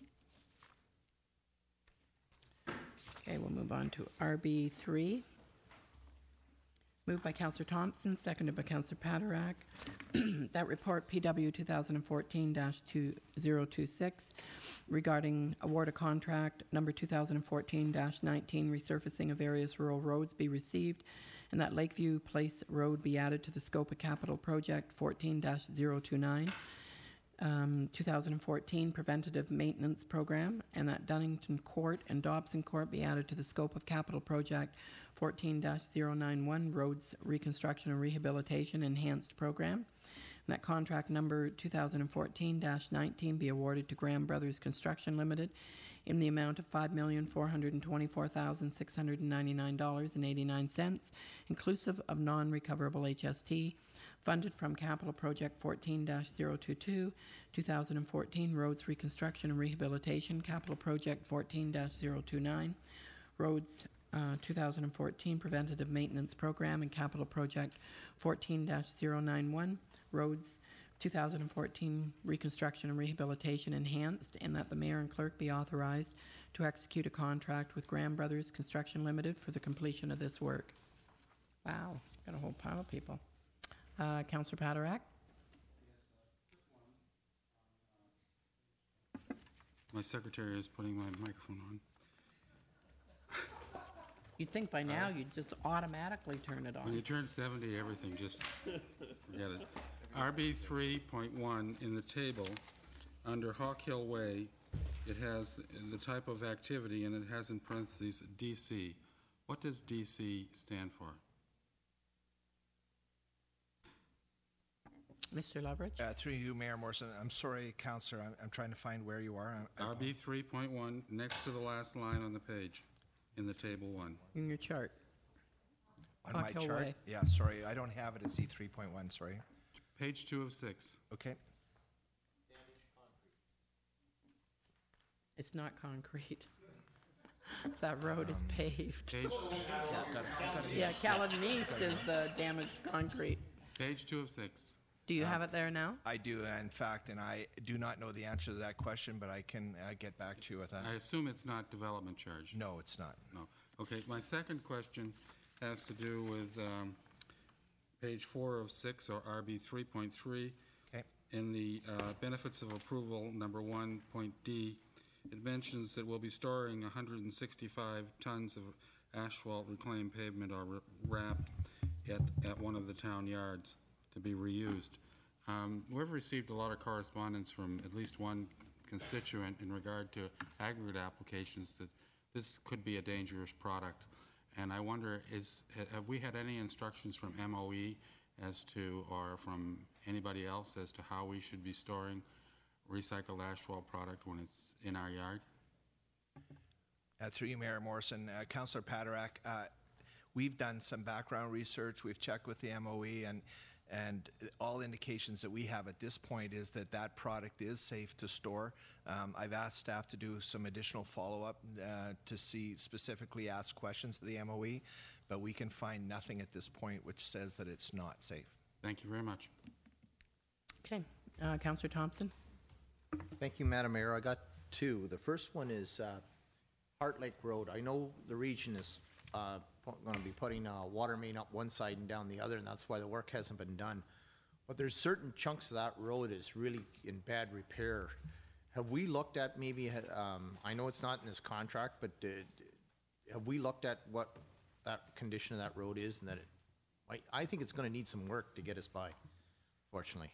Okay, we'll move on to R B three. Moved by Councillor Thompson, seconded by Councillor Paterak. That report, P W twenty fourteen dash two zero two six, regarding award of contract number two thousand fourteen dash nineteen, resurfacing of various rural roads, be received, and that Lakeview Place Road be added to the scope of capital project fourteen dash zero two nine. Um, two thousand fourteen preventative maintenance program, and that Dunnington Court and Dobson Court be added to the scope of capital project fourteen dash zero nine one, roads reconstruction and rehabilitation enhanced program, and that contract number two thousand fourteen dash nineteen be awarded to Graham Brothers Construction Limited in the amount of five million four hundred twenty-four thousand six hundred ninety-nine dollars and eighty-nine cents, inclusive of non-recoverable H S T, funded from Capital Project fourteen dash zero two two, two thousand fourteen Roads Reconstruction and Rehabilitation, Capital Project fourteen dash zero two nine, Roads uh, two thousand fourteen Preventative Maintenance Program, and Capital Project fourteen dash zero nine one, Roads two thousand fourteen Reconstruction and Rehabilitation Enhanced, and that the mayor and clerk be authorized to execute a contract with Graham Brothers Construction Limited for the completion of this work. Wow, got a whole pile of people. Uh, Councillor Paterak. My secretary is putting my microphone on. You'd think by now you'd just automatically turn it on. When you turn seventy, everything just forget it. R B three point one in the table, under Hawk Hill Way, it has the, the type of activity, and it has in parentheses D C. What does D C stand for? Mister Leverage? Uh, through you, Mayor Morrison. I'm sorry, Councillor. I'm, I'm trying to find where you are. I, I R B three point one, next to the last line on the page, in the table one. In your chart. on Hawk my Hill chart. Way. Yeah, sorry. I don't have it as E three point one. Sorry. Page two of six. Okay. It's not concrete. That road is paved. Page, Yeah, Caledon East is the damaged concrete. page two of six. Do you Um, have it there now? I do, in fact, and I do not know the answer to that question, but I can uh, get back to you with that. I assume it's not development charge. No, it's not. No. Okay, my second question has to do with um, page four of six, or R B three point three. Okay. In the uh, benefits of approval, number one, point D, it mentions that we'll be storing one hundred sixty-five tons of asphalt reclaimed pavement or r- wrap at, at one of the town yards to be reused. Um, we've received a lot of correspondence from at least one constituent in regard to aggregate applications that this could be a dangerous product. And I wonder, is have we had any instructions from M O E as to, or from anybody else as to how we should be storing recycled asphalt product when it's in our yard? Uh, through you, Mayor Morrison. Uh, Councillor Paderak, uh, we've done some background research. We've checked with the M O E, and and all indications that we have at this point is that that product is safe to store. Um, I've asked staff to do some additional follow-up uh, to see, specifically ask questions of the M O E, but we can find nothing at this point which says that it's not safe. Thank you very much. Okay. Uh, Councillor Thompson? Thank you, Madam Mayor. I got two. The first one is uh, Heart Lake Road. I know the region is uh, going to be putting a water main up one side and down the other, and that's why the work hasn't been done. But there's certain chunks of that road is really in bad repair. Have we looked at maybe, um, I know it's not in this contract, but uh, have we looked at what that condition of that road is, and that it, I, I think it's going to need some work to get us by, fortunately.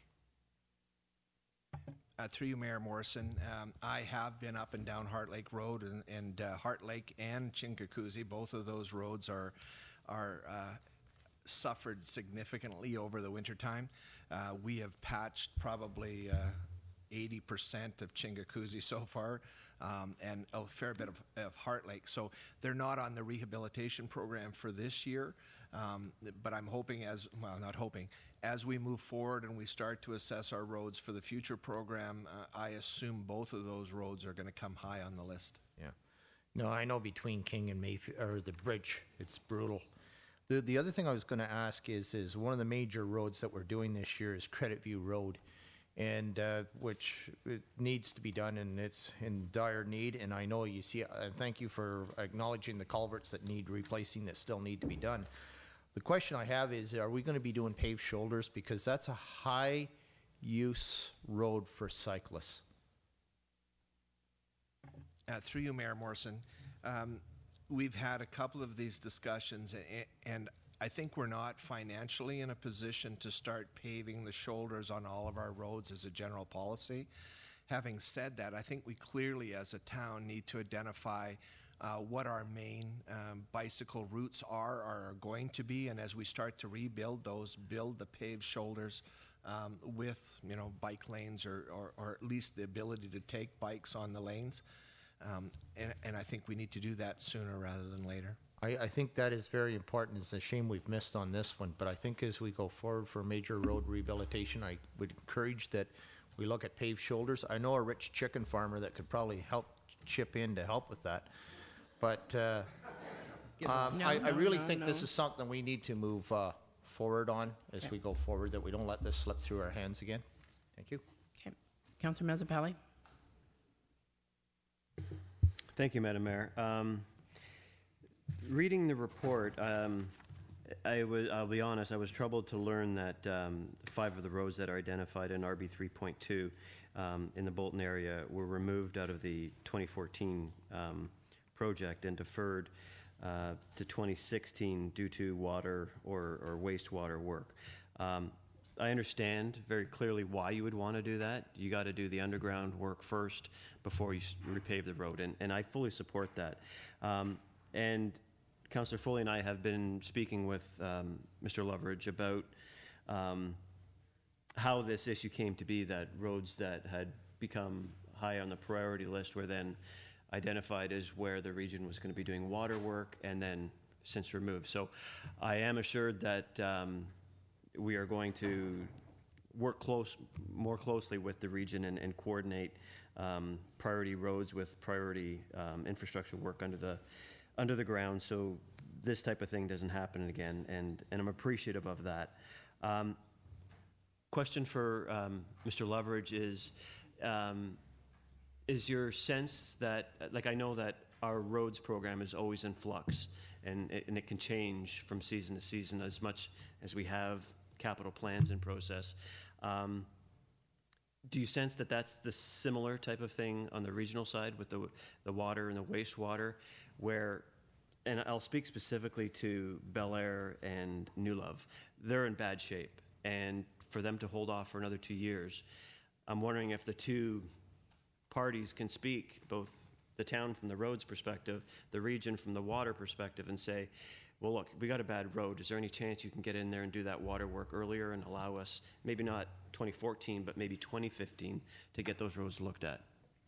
Uh, through you, Mayor Morrison, um, I have been up and down Heart Lake Road, and, and uh, Heart Lake and Chinguacousy, both of those roads are are uh, suffered significantly over the wintertime. Uh, we have patched probably uh, eighty percent of Chinguacousy so far, um, and a fair bit of, of Heart Lake. So they're not on the rehabilitation program for this year, um, but I'm hoping as, well, not hoping, as we move forward and we start to assess our roads for the future program, uh, I assume both of those roads are going to come high on the list. Yeah. No, I know between King and Mayfield, or the bridge, it's brutal. The the other thing I was going to ask is, is one of the major roads that we're doing this year is Credit View Road, and uh, which it needs to be done, and it's in dire need. And I know you see, uh, thank you for acknowledging the culverts that need replacing that still need to be done. The question I have is, are we going to be doing paved shoulders? Because that's a high-use road for cyclists. Uh, through you, Mayor Morrison, um, we've had a couple of these discussions, and, and I think we're not financially in a position to start paving the shoulders on all of our roads as a general policy. Having said that, I think we clearly as a town need to identify Uh, what our main um, bicycle routes are, or are going to be, and as we start to rebuild those, build the paved shoulders um, with, you know, bike lanes, or, or, or at least the ability to take bikes on the lanes. Um, and, and I think we need to do that sooner rather than later. I, I think that is very important. It's a shame we've missed on this one, but I think as we go forward for major road rehabilitation, I would encourage that we look at paved shoulders. I know a rich chicken farmer that could probably help chip in to help with that. But uh, um, No, I, no, I really no, think no. this is something we need to move uh, forward on as Yeah. we go forward, that we don't let this slip through our hands again. Thank you. Okay. Councillor Mazzapalli? Thank you, Madam Mayor. Um, reading the report, um, I was, I'll be honest, I was troubled to learn that um, five of the roads that are identified in R B three point two um, in the Bolton area were removed out of the twenty fourteen um, project and deferred uh, to twenty sixteen due to water or, or wastewater work. Um, I understand very clearly why you would want to do that. You got to do the underground work first before you s- repave the road, and, and I fully support that. Um, and Councillor Foley and I have been speaking with um, Mister Loveridge about um, how this issue came to be, that roads that had become high on the priority list were then identified as where the region was going to be doing water work and then since removed. So I am assured that um, we are going to work close, more closely with the region and, and coordinate um, priority roads with priority um, infrastructure work under the under the ground, so this type of thing doesn't happen again. And and I'm appreciative of that. Um, question for um, Mister Loveridge is. Um, Is your sense that, like I know that our roads program is always in flux, and it, and it can change from season to season as much as we have capital plans in process. Um, do you sense that that's the similar type of thing on the regional side with the the water and the wastewater, where, and I'll speak specifically to Bel Air and New Love, they're in bad shape, and for them to hold off for another two years, I'm wondering if the two parties can speak, both the town from the roads perspective, the region from the water perspective, and say, well, look, we got a bad road. Is there any chance you can get in there and do that water work earlier and allow us, maybe not twenty fourteen, but maybe twenty fifteen, to get those roads looked at?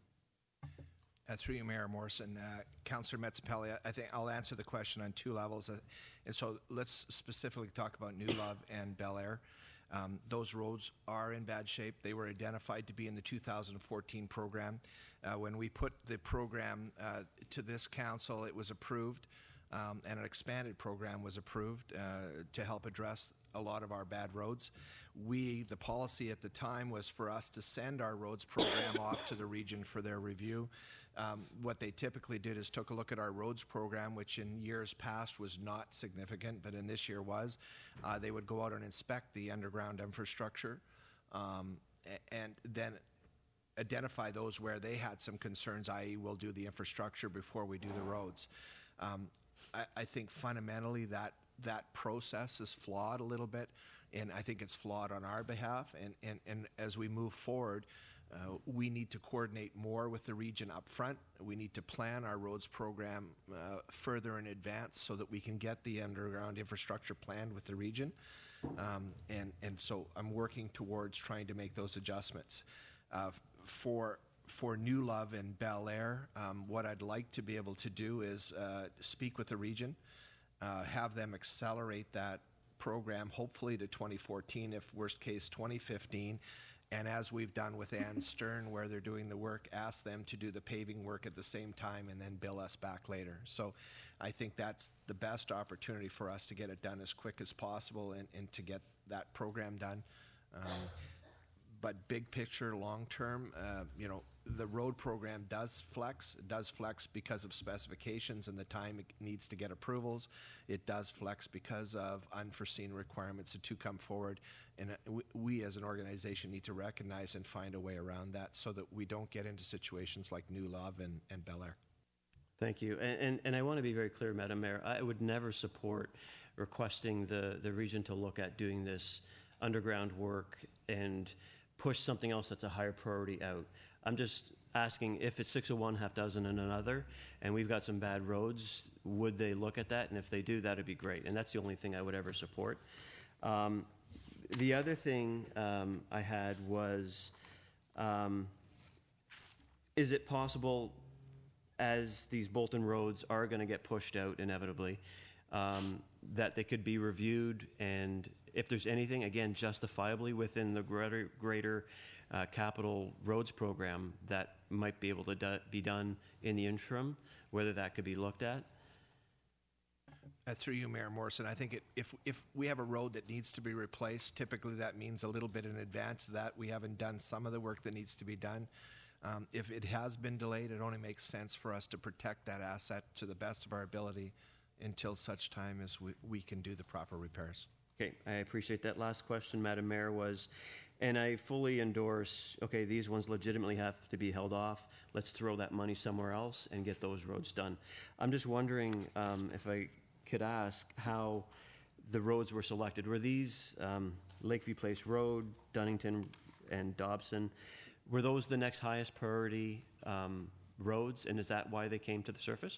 Uh, through you, Mayor Morrison, uh, Councillor Metzapelli, I think I'll answer the question on two levels. Uh, and so let's specifically talk about New Love and Bel Air. Um, those roads are in bad shape. They were identified to be in the two thousand fourteen program. Uh, when we put the program uh, to this council, it was approved, um, and an expanded program was approved uh, to help address a lot of our bad roads. We, the policy at the time was for us to send our roads program off to the region for their review. Um, what they typically did is took a look at our roads program, which in years past was not significant, but in this year was. Uh, they would go out and inspect the underground infrastructure um, and then identify those where they had some concerns, that is we'll do the infrastructure before we do the roads. Um, I, I think fundamentally that that process is flawed a little bit, and I think it's flawed on our behalf. And, and, and as we move forward, Uh, we need to coordinate more with the region up front. We need to plan our roads program uh, further in advance so that we can get the underground infrastructure planned with the region. Um, and, and so I'm working towards trying to make those adjustments. Uh, for, for New Love and Bel Air, um, what I'd like to be able to do is uh, speak with the region, uh, have them accelerate that program, hopefully to twenty fourteen, if worst case twenty fifteen. And as we've done with Ann Stern, where they're doing the work, ask them to do the paving work at the same time and then bill us back later. So I think that's the best opportunity for us to get it done as quick as possible and, and to get that program done. Um, but big picture, long term, uh, you know, the road program does flex. It does flex because of specifications and the time it needs to get approvals. It does flex because of unforeseen requirements to come forward. And uh, we, we as an organization need to recognize and find a way around that so that we don't get into situations like New Love and, and Bel Air. Thank you. And, and, and I want to be very clear, Madam Mayor, I would never support requesting the, the region to look at doing this underground work and push something else that's a higher priority out. I'm just asking if it's six of one, half dozen in another, and we've got some bad roads, would they look at that? And if they do, that would be great. And that's the only thing I would ever support. Um, the other thing um, I had was, um, is it possible, as these Bolton roads are going to get pushed out inevitably, um, that they could be reviewed, and if there's anything, again, justifiably within the greater, greater uh, capital roads program that might be able to do, be done in the interim, whether that could be looked at? Uh, through you, Mayor Morrison, I think it, if if we have a road that needs to be replaced, typically that means a little bit in advance of that. We haven't done some of the work that needs to be done. Um, if it has been delayed, it only makes sense for us to protect that asset to the best of our ability until such time as we, we can do the proper repairs. Okay, I appreciate that. Last question, Madam Mayor, was, and I fully endorse, okay, these ones legitimately have to be held off. Let's throw that money somewhere else and get those roads done. I'm just wondering um, if I could ask how the roads were selected. Were these um, Lakeview Place Road, Dunnington, and Dobson, were those the next highest priority um, roads, and is that why they came to the surface?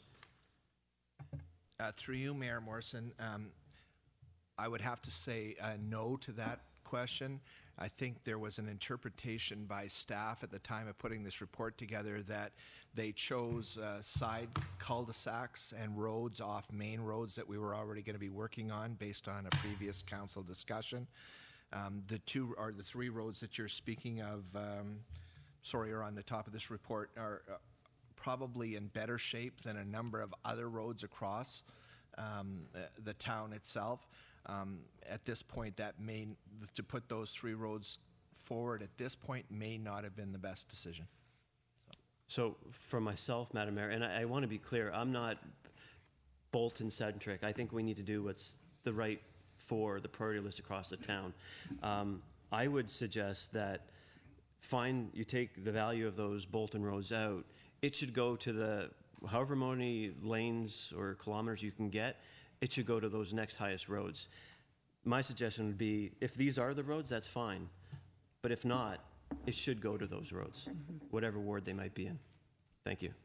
Uh, through you, Mayor Morrison, um, I would have to say uh, no to that question. I think there was an interpretation by staff at the time of putting this report together that they chose uh, side cul-de-sacs and roads off main roads that we were already going to be working on based on a previous council discussion. Um, the two or the three roads that you're speaking of, um, sorry, are on the top of this report, are uh, probably in better shape than a number of other roads across um, uh, the town itself. Um, at this point, that may to put those three roads forward at this point may not have been the best decision. So for myself, Madam Mayor, and I, I want to be clear, I'm not Bolton-centric. I think we need to do what's the right for the priority list across the town. Um, I would suggest that fine, you take the value of those Bolton roads out, it should go to the however many lanes or kilometers you can get, it should go to those next highest roads. My suggestion would be, if these are the roads, that's fine. But if not, it should go to those roads, whatever ward they might be in. Thank you.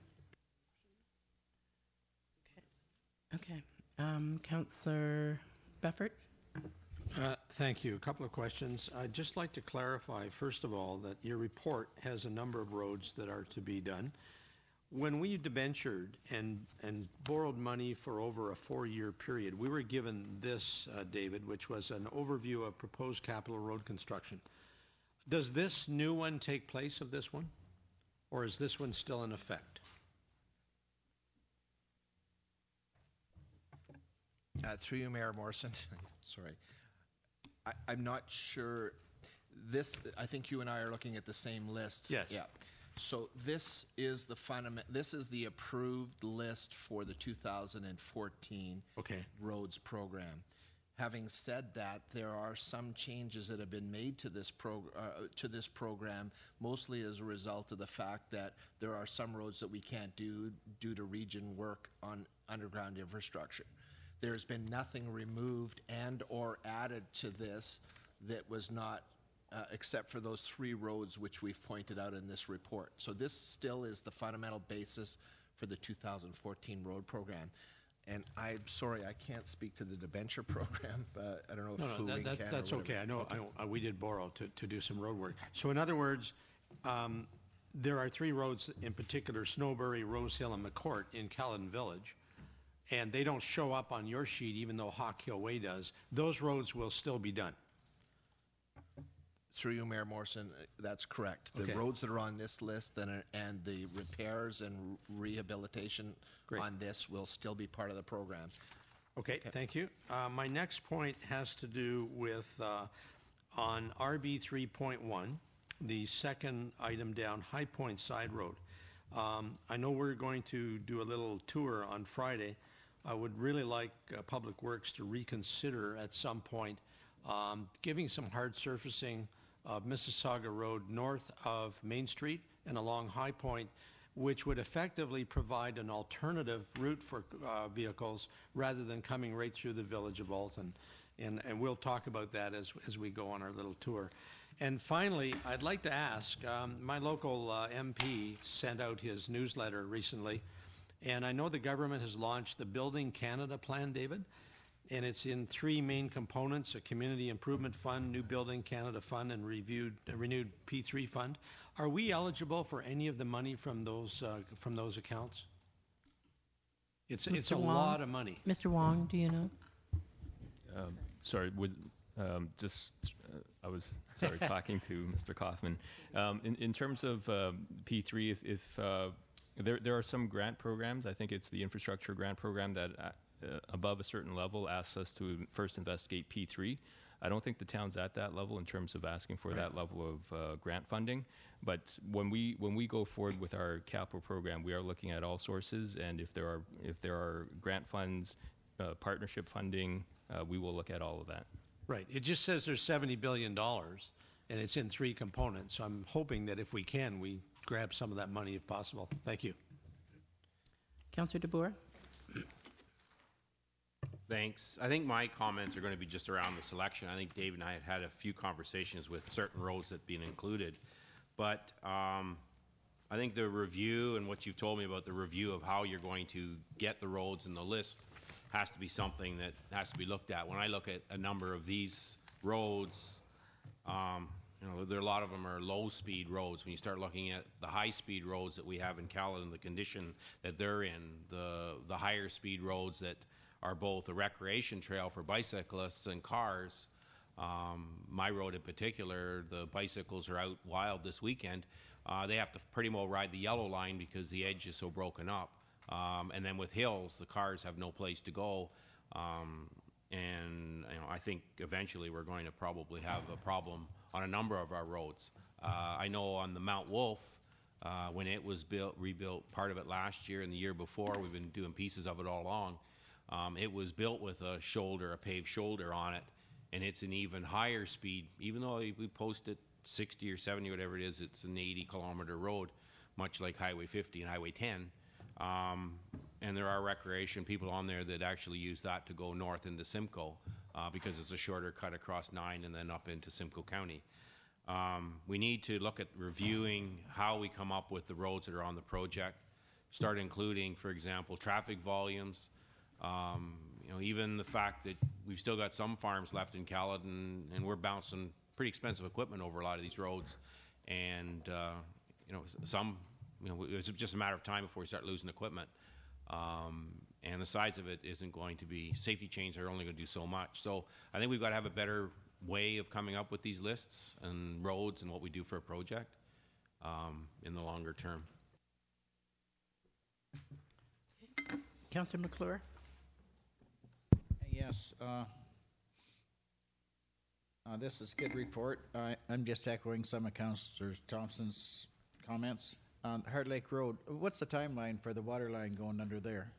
Okay. Um, Councillor Beffert? Uh, thank you. A couple of questions. I'd just like to clarify, first of all, that your report has a number of roads that are to be done. When we debentured and, and borrowed money for over a four-year period, we were given this, uh, David, which was an overview of proposed capital road construction. Does this new one take place of this one? Or is this one still in effect? Uh, through you, Mayor Morrison. Sorry. I, I'm not sure. This, I think you and I are looking at the same list. Yes. Yeah. So this is the fundament. This is the approved list for the two thousand fourteen okay. roads program. Having said that, there are some changes that have been made to this prog- uh, to this program, mostly as a result of the fact that there are some roads that we can't do due to region work on underground infrastructure. There's been nothing removed and or added to this that was not, uh, except for those three roads which we've pointed out in this report. So this still is the fundamental basis for the two thousand fourteen road program. And I'm sorry, I can't speak to the debenture program. But I don't know if No, no, Fluing that, that, can. or that's whatever. okay. I know I, I, we did borrow to, to do some road work. So in other words, um, there are three roads in particular, Snowbury, Rose Hill, and McCourt in Caledon Village. And they don't show up on your sheet, even though Hawk Hill Way does. Those roads will still be done. Through you, Mayor Morrison, uh, that's correct. The Okay. roads that are on this list that are, and the repairs and rehabilitation Great. on this will still be part of the program. Okay, thank you. Uh, my next point has to do with uh, on R B three point one, the second item down, High Point Side Road. Um, I know we're going to do a little tour on Friday. I would really like uh, Public Works to reconsider at some point um, giving some hard surfacing of Mississauga Road north of Main Street and along High Point, which would effectively provide an alternative route for uh, vehicles rather than coming right through the village of Alton. And, and we'll talk about that as, as we go on our little tour. And finally, I'd like to ask, um, my local uh, M P sent out his newsletter recently, and I know the government has launched the Building Canada Plan, David, and it's in three main components: a Community Improvement Fund, New Building Canada Fund, and reviewed, uh, renewed P three fund. Are we eligible for any of the money from those uh, from those accounts? It's it's Mister a Wong? lot of money. Mister Wong, do you know? Um, sorry, would um, just uh, I was sorry talking to Mister Kaufman. Um, in in terms of um, P three, if, if uh, there there are some grant programs, I think it's the infrastructure grant program that uh, above a certain level asks us to first investigate P three. I don't think the town's at that level in terms of asking for that level of uh, grant funding. But when we when we go forward with our capital program, we are looking at all sources, and if there are if there are grant funds, uh, partnership funding, uh, we will look at all of that. Right. It just says there's seventy billion dollars, and it's in three components. So I'm hoping that if we can, we grab some of that money if possible. Thank you. Councillor DeBoer? Thanks. I think my comments are going to be just around the selection. I think Dave and I had had a few conversations with certain roads that have been included. But um, I think the review and what you've told me about the review of how you're going to get the roads in the list has to be something that has to be looked at. When I look at a number of these roads, um, you know, there are a lot of them are low-speed roads. When you start looking at the high-speed roads that we have in Caledon, the condition that they're in, the the higher-speed roads that are both a recreation trail for bicyclists and cars, Um, my road in particular, the bicycles are out wild this weekend. Uh, they have to pretty well ride the yellow line because the edge is so broken up. Um, and then with hills, the cars have no place to go. Um, and you know, I think eventually we're going to probably have a problem on a number of our roads. Uh, I know on the Mount Wolf, uh, when it was built, rebuilt, part of it last year and the year before, we've been doing pieces of it all along. Um, it was built with a shoulder, a paved shoulder on it, and it's an even higher speed. Even though we posted sixty or seventy, whatever it is, it's an eighty kilometer road, much like Highway fifty and Highway ten. Um, and there are recreation people on there that actually use that to go north into Simcoe uh, because it's a shorter cut across nine and then up into Simcoe County. Um, we need to look at reviewing how we come up with the roads that are on the project, start including, for example, traffic volumes, um, you know, even the fact that we've still got some farms left in Caledon and we're bouncing pretty expensive equipment over a lot of these roads, and uh, you know, some, you know, it's just a matter of time before we start losing equipment. Um, and the size of it isn't going to be, safety chains are only going to do so much. So I think we've got to have a better way of coming up with these lists and roads and what we do for a project um, in the longer term. Councillor McClure. Yes. Uh, uh, this is a good report. I, I'm just echoing some of Councillor Thompson's comments. On Heart Lake Road, what's the timeline for the water line going under there?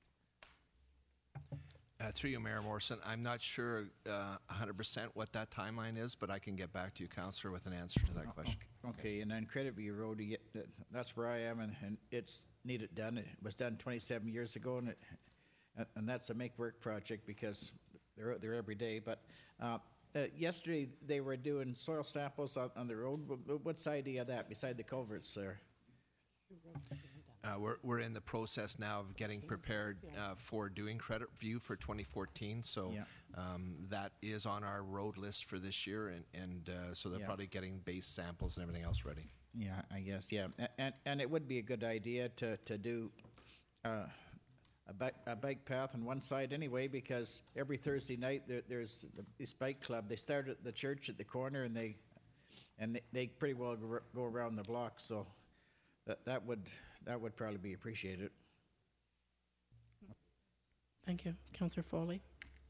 Uh, through you, Mayor Morrison, I'm not sure uh, one hundred percent what that timeline is, but I can get back to you, Councillor, with an answer to that Oh, question. Okay, okay. And then Credit View Road, you get, that- that's where I am, and, and it's needed done. It was done twenty-seven years ago, and it, and, and that's a make-work project because they're out there every day. But uh, uh, yesterday they were doing soil samples on, on the road. What, what's the idea of that beside the culverts there? Uh, we're, we're in the process now of getting prepared uh, for doing Credit View for twenty fourteen, so Yeah. um, that is on our road list for this year, and, and uh, so they're Yeah. probably getting base samples and everything else ready. Yeah, I guess, yeah. A- And, and it would be a good idea to, to do uh, a, bike, a bike path on one side anyway, because every Thursday night there, there's the, this bike club. They start at the church at the corner, and they and they, they pretty well go, go around the block, so that, that would that would probably be appreciated. Thank you. Councillor Foley.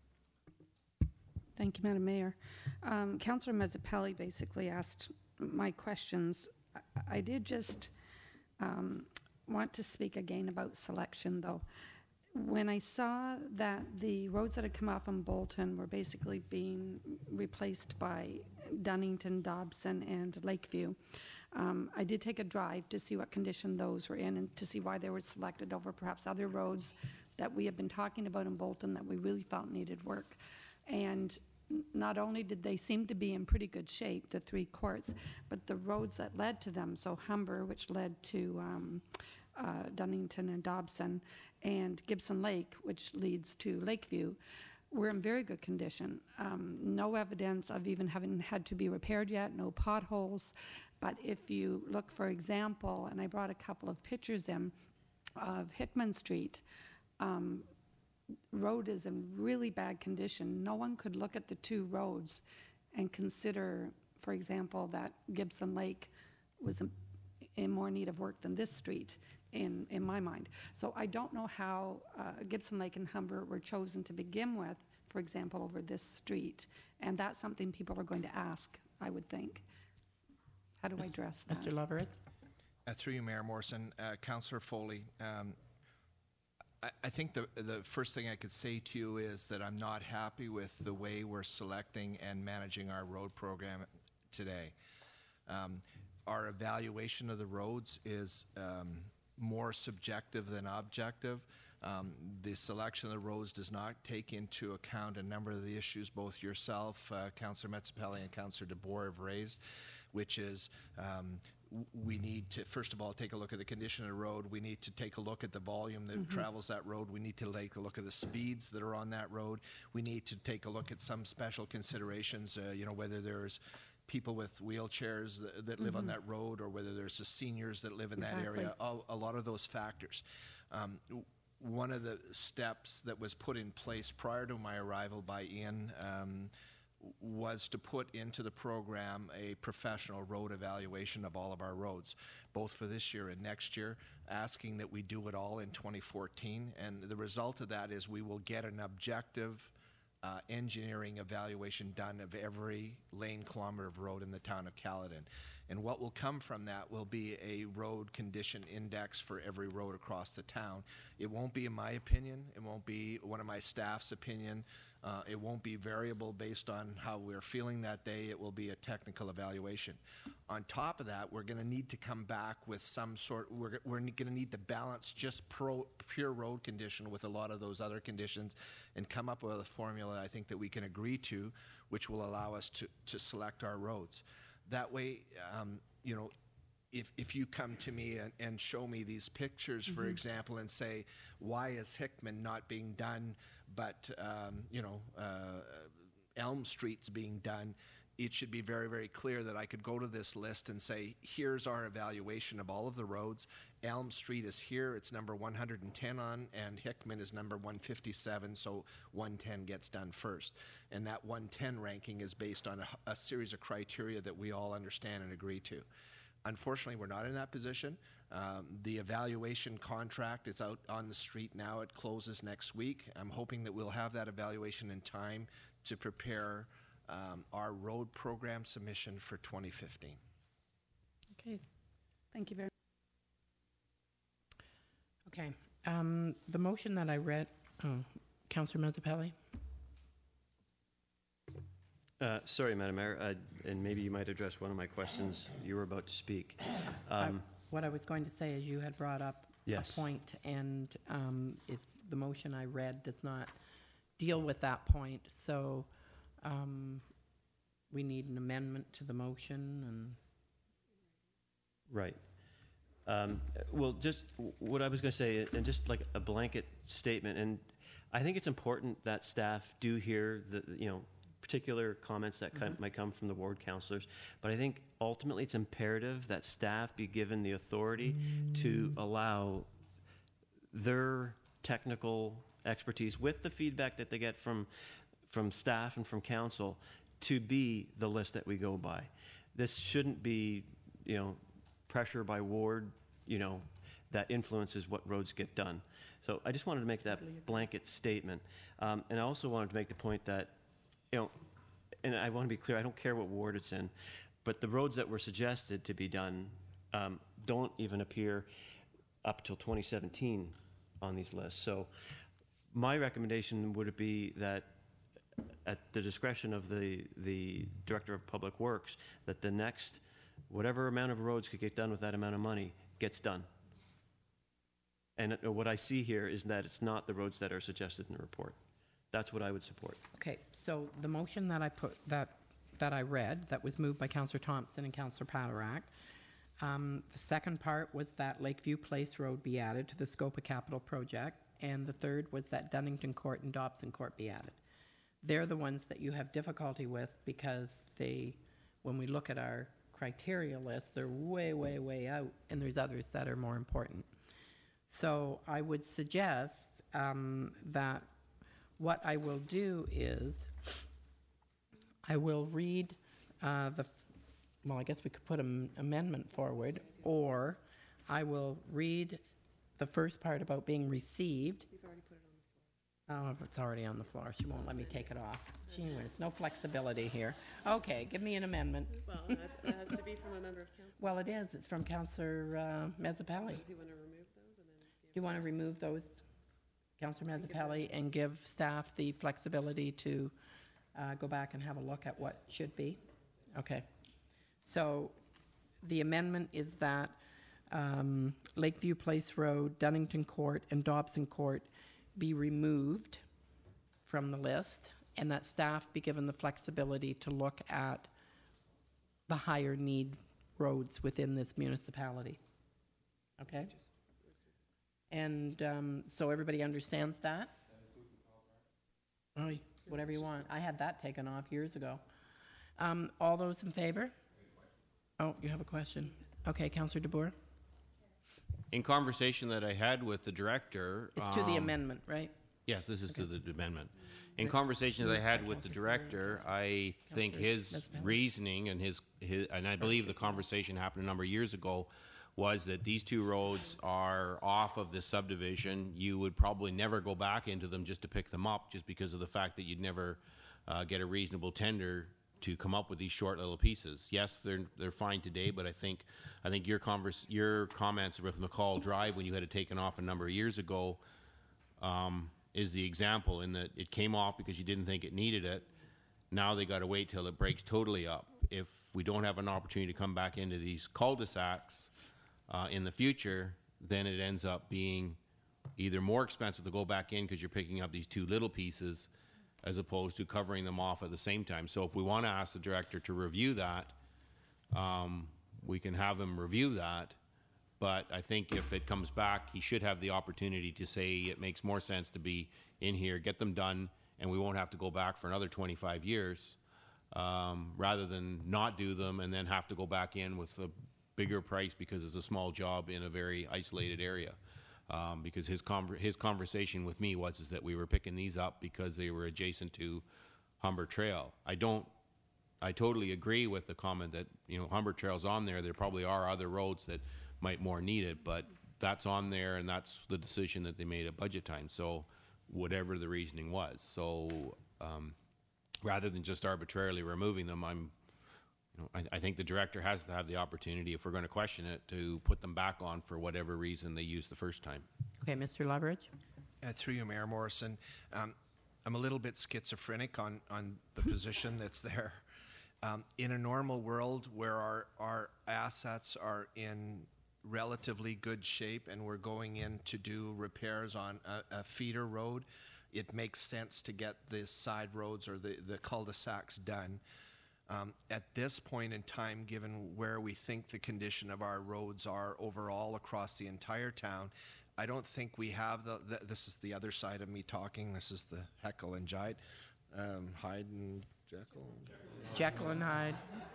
Thank you, Madam Mayor. Um, Councillor Mezzapelli basically asked my questions. I, I did just um, want to speak again about selection, though. When I saw that the roads that had come off in Bolton were basically being replaced by Dunnington, Dobson, and Lakeview, um, I did take a drive to see what condition those were in and to see why they were selected over perhaps other roads that we have been talking about in Bolton that we really felt needed work. And not only did they seem to be in pretty good shape, the three courts, but the roads that led to them, so Humber, which led to um, uh, Dunnington and Dobson, and Gibson Lake, which leads to Lakeview, were in very good condition. Um, no evidence of even having had to be repaired yet, no potholes. But if you look, for example, and I brought a couple of pictures in of Hickman Street, um, road is in really bad condition. No one could look at the two roads and consider, for example, that Gibson Lake was in, in more need of work than this street in, in my mind. So I don't know how uh, Gibson Lake and Humber were chosen to begin with, for example, over this street. And that's something people are going to ask, I would think. How do I address that? Mister Leverett. Uh, through you, Mayor Morrison, uh, Councillor Foley, um, I, I think the the first thing I could say to you is that I'm not happy with the way we're selecting and managing our road program today. Um, our evaluation of the roads is um, more subjective than objective. Um, the selection of the roads does not take into account a number of the issues both yourself, uh, Councillor Mezzapelli, and Councillor DeBoer have raised, which is um, we need to, first of all, take a look at the condition of the road. We need to take a look at the volume that Mm-hmm. travels that road. We need to take a look at the speeds that are on that road. We need to take a look at some special considerations, uh, you know, whether there's people with wheelchairs that, that live on Mhm. that road or whether there's the seniors that live in that Exactly. area, a, a lot of those factors. Um, w- one of the steps that was put in place prior to my arrival by Ian um, was to put into the program a professional road evaluation of all of our roads, both for this year and next year, asking that we do it all in twenty fourteen. And the result of that is we will get an objective uh, engineering evaluation done of every lane kilometer of road in the town of Caledon. And what will come from that will be a road condition index for every road across the town. It won't be in my opinion. It won't be one of my staff's opinion. Uh, it won't be variable based on how we're feeling that day. It will be a technical evaluation. On top of that, we're going to need to come back with some sort, we're, we're going to need to balance just pro, pure road condition with a lot of those other conditions and come up with a formula I think that we can agree to, which will allow us to, to select our roads. That way, um, you know, if, if you come to me and, and show me these pictures, for Mhm. example, and say, why is Hickman not being done, but, um, you know, uh, Elm Street's being done, it should be very, very clear that I could go to this list and say, here's our evaluation of all of the roads. Elm Street is here, it's number one hundred ten on, and Hickman is number one fifty-seven, so one ten gets done first. And that one ten ranking is based on a, a series of criteria that we all understand and agree to. Unfortunately, we're not in that position. Um, the evaluation contract is out on the street now. It closes next week. I'm hoping that we'll have that evaluation in time to prepare um, our road program submission for twenty fifteen. Okay. Thank you very much. Okay. Um, the motion that I read, oh, Councillor Mazzapelli? Uh, sorry, Madam Mayor, uh, and maybe you might address one of my questions. You were about to speak. Um, I- What I was going to say is you had brought up Yes. a point, and um, if the motion I read does not deal with that point, so um, we need an amendment to the motion, and Right. Um, well, just w- what I was going to say, and just like a blanket statement, and I think it's important that staff do hear the, you know, particular comments that come, Mhm. might come from the ward councillors, but I think ultimately it's imperative that staff be given the authority to allow their technical expertise with the feedback that they get from from staff and from council to be the list that we go by. This shouldn't be, you know, pressure by ward, you know, that influences what roads get done. So I just wanted to make that blanket statement. Um, and I also wanted to make the point that, you know, and I want to be clear, I don't care what ward it's in, but the roads that were suggested to be done um, don't even appear up till twenty seventeen on these lists. So my recommendation would be that at the discretion of the, the Director of Public Works, that the next, whatever amount of roads could get done with that amount of money, gets done. And uh, what I see here is that it's not the roads that are suggested in the report. That's what I would support. okay, so the motion that I put, that, that I read, that was moved by Councillor Thompson and Councillor Patterack, um, the second part was that Lakeview Place Road be added to the scope of capital project, and the third was that Dunnington Court and Dobson Court be added. They're the ones that you have difficulty with because they, when we look at our criteria list, they're way, way, way out, and there's others that are more important. So I would suggest um, that what I will do is I will read uh, the, well, I guess we could put an amendment forward, or I will read the first part about being received. You've already put it on the floor. Oh, it's already on the floor. She won't let me take it off. Gee whiz, no flexibility here. Okay, give me an amendment. Well, that's, it has to be from a member of council. Well, it is. It's from Councillor uh, Mazzapelli. Does he want to remove those? And then Do you want to remove those, Councillor Mazzapelli, and give staff the flexibility to uh, go back and have a look at what should be? Okay. So the amendment is that um, Lakeview Place Road, Dunnington Court, and Dobson Court be removed from the list, and that staff be given the flexibility to look at the higher need roads within this municipality. Okay? And um, so everybody understands that? Oh, whatever you want. I had that taken off years ago. Um, all those in favor? Oh, you have a question. Okay, Councillor DeBoer? In conversation that I had with the director, It's to the um, amendment, right? Yes, this is to the amendment. In conversations I had with the director, I think his reasoning and his, his, and I believe the conversation happened a number of years ago, was that these two roads are off of the subdivision. You would probably never go back into them just to pick them up, just because of the fact that you'd never uh, get a reasonable tender to come up with these short little pieces. Yes, they're they're fine today, but I think I think your converse, your comments with McCall Drive when you had it taken off a number of years ago um, is the example, in that it came off because you didn't think it needed it. Now they got to wait till it breaks totally up. If we don't have an opportunity to come back into these cul-de-sacs uh, in the future, then it ends up being either more expensive to go back in because you're picking up these two little pieces, as opposed to covering them off at the same time. So if we want to ask the director to review that, um, we can have him review that. But I think if it comes back, he should have the opportunity to say it makes more sense to be in here, get them done, and we won't have to go back for another twenty-five years, um, rather than not do them and then have to go back in with a bigger price because it's a small job in a very isolated area. Um, because his conver- his conversation with me was is that we were picking these up because they were adjacent to Humber Trail. I don't, I totally agree with the comment that, you know, Humber Trail's on there. There probably are other roads that might more need it, but that's on there, and that's the decision that they made at budget time. So whatever the reasoning was. So um, rather than just arbitrarily removing them, I'm You know, I, I think the director has to have the opportunity, if we're going to question it, to put them back on for whatever reason they used the first time. Okay, Mister Leverage. Uh, through you, Mayor Morrison, um, I'm a little bit schizophrenic on, on the position that's there. Um, in a normal world where our, our assets are in relatively good shape and we're going in to do repairs on a, a feeder road, it makes sense to get the side roads or the, the cul-de-sacs done. Um, at this point in time, given where we think the condition of our roads are overall across the entire town, I don't think we have the, the this is the other side of me talking, this is the heckle and jive, um, Hyde and Jekyll. Jekyll and Hyde.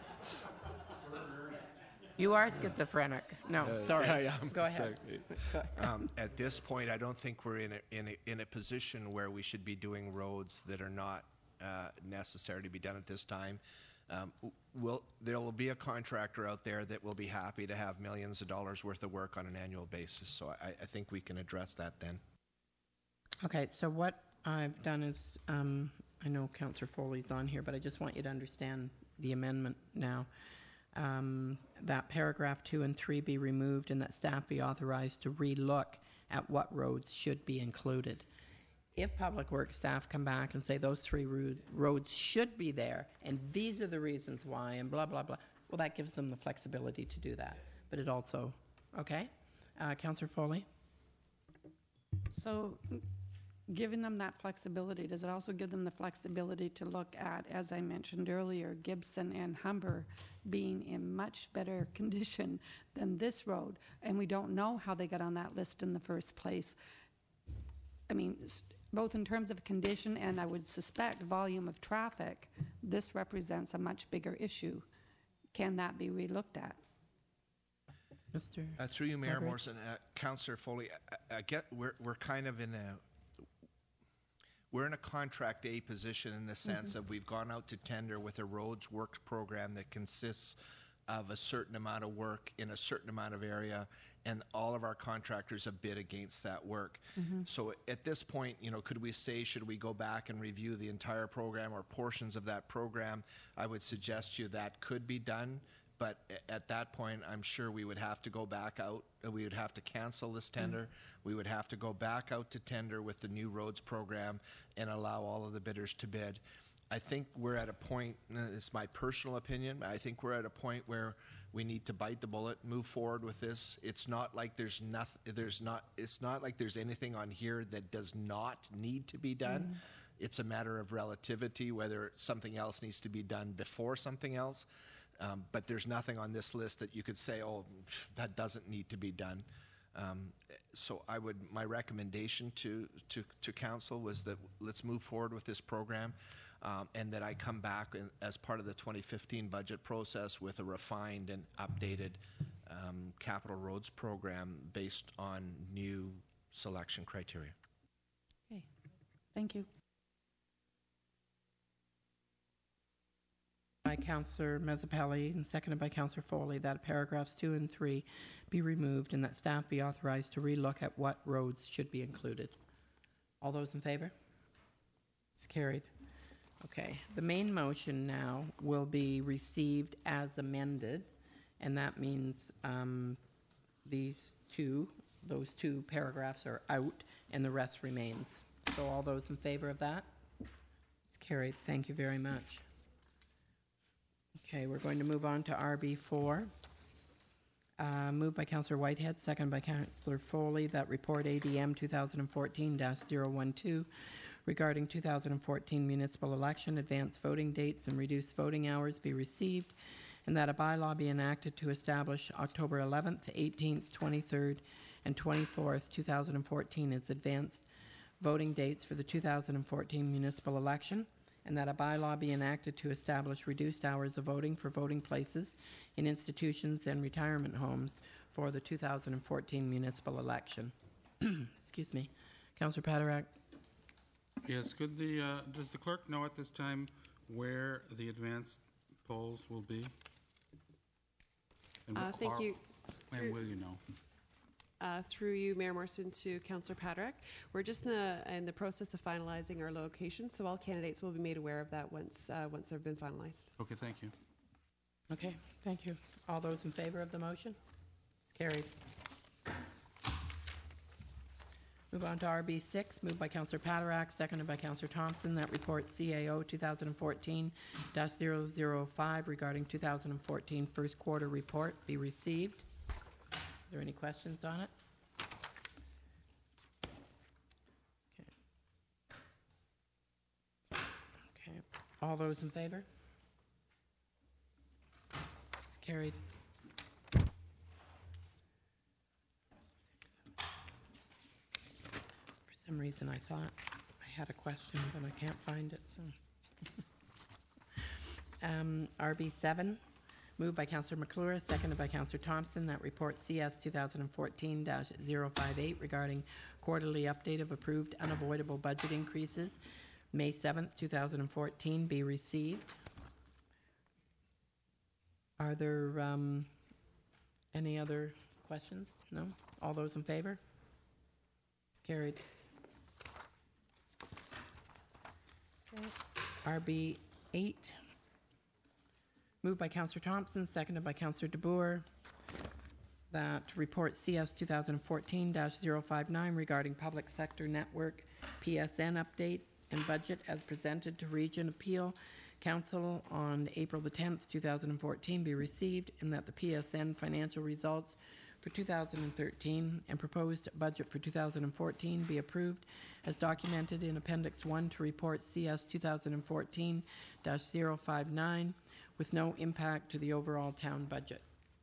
You are schizophrenic. No, Uh, sorry. yeah, yeah, Go ahead. sorry. um, at this point, I don't think we're in a, in a, in a position where we should be doing roads that are not uh, necessary to be done at this time. Um, will, there will be a contractor out there that will be happy to have millions of dollars worth of work on an annual basis. So I, I think we can address that then. Okay, so what I've done is, um, I know Councillor Foley's on here, but I just want you to understand the amendment now. Um, that paragraph two and three be removed and that staff be authorized to re-look at what roads should be included. If Public Works staff come back and say those three ro- roads should be there and these are the reasons why and blah, blah, blah, well, that gives them the flexibility to do that. But it also, okay? Uh, Councillor Foley? So giving them that flexibility, does it also give them the flexibility to look at, as I mentioned earlier, Gibson and Humber being in much better condition than this road? And we don't know how they got on that list in the first place. I mean, both in terms of condition and I would suspect volume of traffic, this represents a much bigger issue. Can that be relooked at? Mister Uh, through you, Mayor Margaret? Morrison, uh, Councillor Foley, I, I get we're we're kind of in a we're in a contract A position in the sense Mhm. of we've gone out to tender with a roads works program that consists of a certain amount of work in a certain amount of area, and all of our contractors have bid against that work. Mhm. So at this point, you know, could we say, should we go back and review the entire program or portions of that program? I would suggest to you that could be done, but a- at that point, I'm sure we would have to go back out, uh, we would have to cancel this tender. We would have to go back out to tender with the new roads program and allow all of the bidders to bid. I think we're at a point, uh, it's my personal opinion, I think we're at a point where we need to bite the bullet, move forward with this. It's not like there's nothing, there's not, it's not like there's anything on here that does not need to be done. Mhm. It's a matter of relativity, whether something else needs to be done before something else. Um, but there's nothing on this list that you could say, oh, that doesn't need to be done. Um, so I would, my recommendation to, to, to council was that let's move forward with this program. Um, and that I come back in, as part of the twenty fifteen budget process with a refined and updated um, capital roads program based on new selection criteria. Okay. Thank you. By Councillor Mezzapelli and seconded by Councillor Foley, that paragraphs two and three be removed and that staff be authorized to relook at what roads should be included. All those in favor? It's carried. Okay. The main motion now will be received as amended, and that means um, these two, those two paragraphs are out and the rest remains. So all those in favor of that? It's carried. Thank you very much. Okay, we're going to move on to R B four. Uh, moved by Councillor Whitehead, second by Councillor Foley, that report A D M twenty fourteen dash zero one two regarding two thousand fourteen municipal election, advanced voting dates and reduced voting hours be received, and that a bylaw be enacted to establish October eleventh, eighteenth, twenty-third, and twenty-fourth, two thousand fourteen as advanced voting dates for the two thousand fourteen municipal election, and that a bylaw be enacted to establish reduced hours of voting for voting places in institutions and retirement homes for the two thousand fourteen municipal election. Excuse me. Councillor Paderak. Yes, could the, uh, does the clerk know at this time where the advanced polls will be? And Uh, what thank quar- you. When will you know? Uh, through you, Mayor Morrison, to Councillor Paderak. We're just in the, in the process of finalizing our location, so all candidates will be made aware of that once, uh, once they've been finalized. Okay, thank you. Okay, thank you. All those in favor of the motion? It's carried. Move on to R B six, moved by Councillor Paderak, seconded by Councillor Thompson, that report C A O twenty fourteen dash zero zero five regarding two thousand fourteen first quarter report be received. Are there any questions on it? Okay. Okay. All those in favor? It's carried. For some reason, I thought I had a question, but I can't find it. So, um, R B seven, moved by Councillor McClure, seconded by Councillor Thompson. That report C S twenty fourteen dash zero five eight regarding quarterly update of approved unavoidable budget increases, May seventh, two thousand fourteen, be received. Are there um, any other questions? No. All those in favor? It's carried. Okay. R B eight, moved by Councillor Thompson, seconded by Councillor DeBoer, that report C S twenty fourteen dash zero five nine regarding public sector network P S N update and budget as presented to Region Appeal Council on April the tenth, two thousand fourteen be received, and that the P S N financial results for two thousand thirteen and proposed budget for two thousand fourteen be approved as documented in Appendix one to report C S twenty fourteen dash zero five nine with no impact to the overall town budget.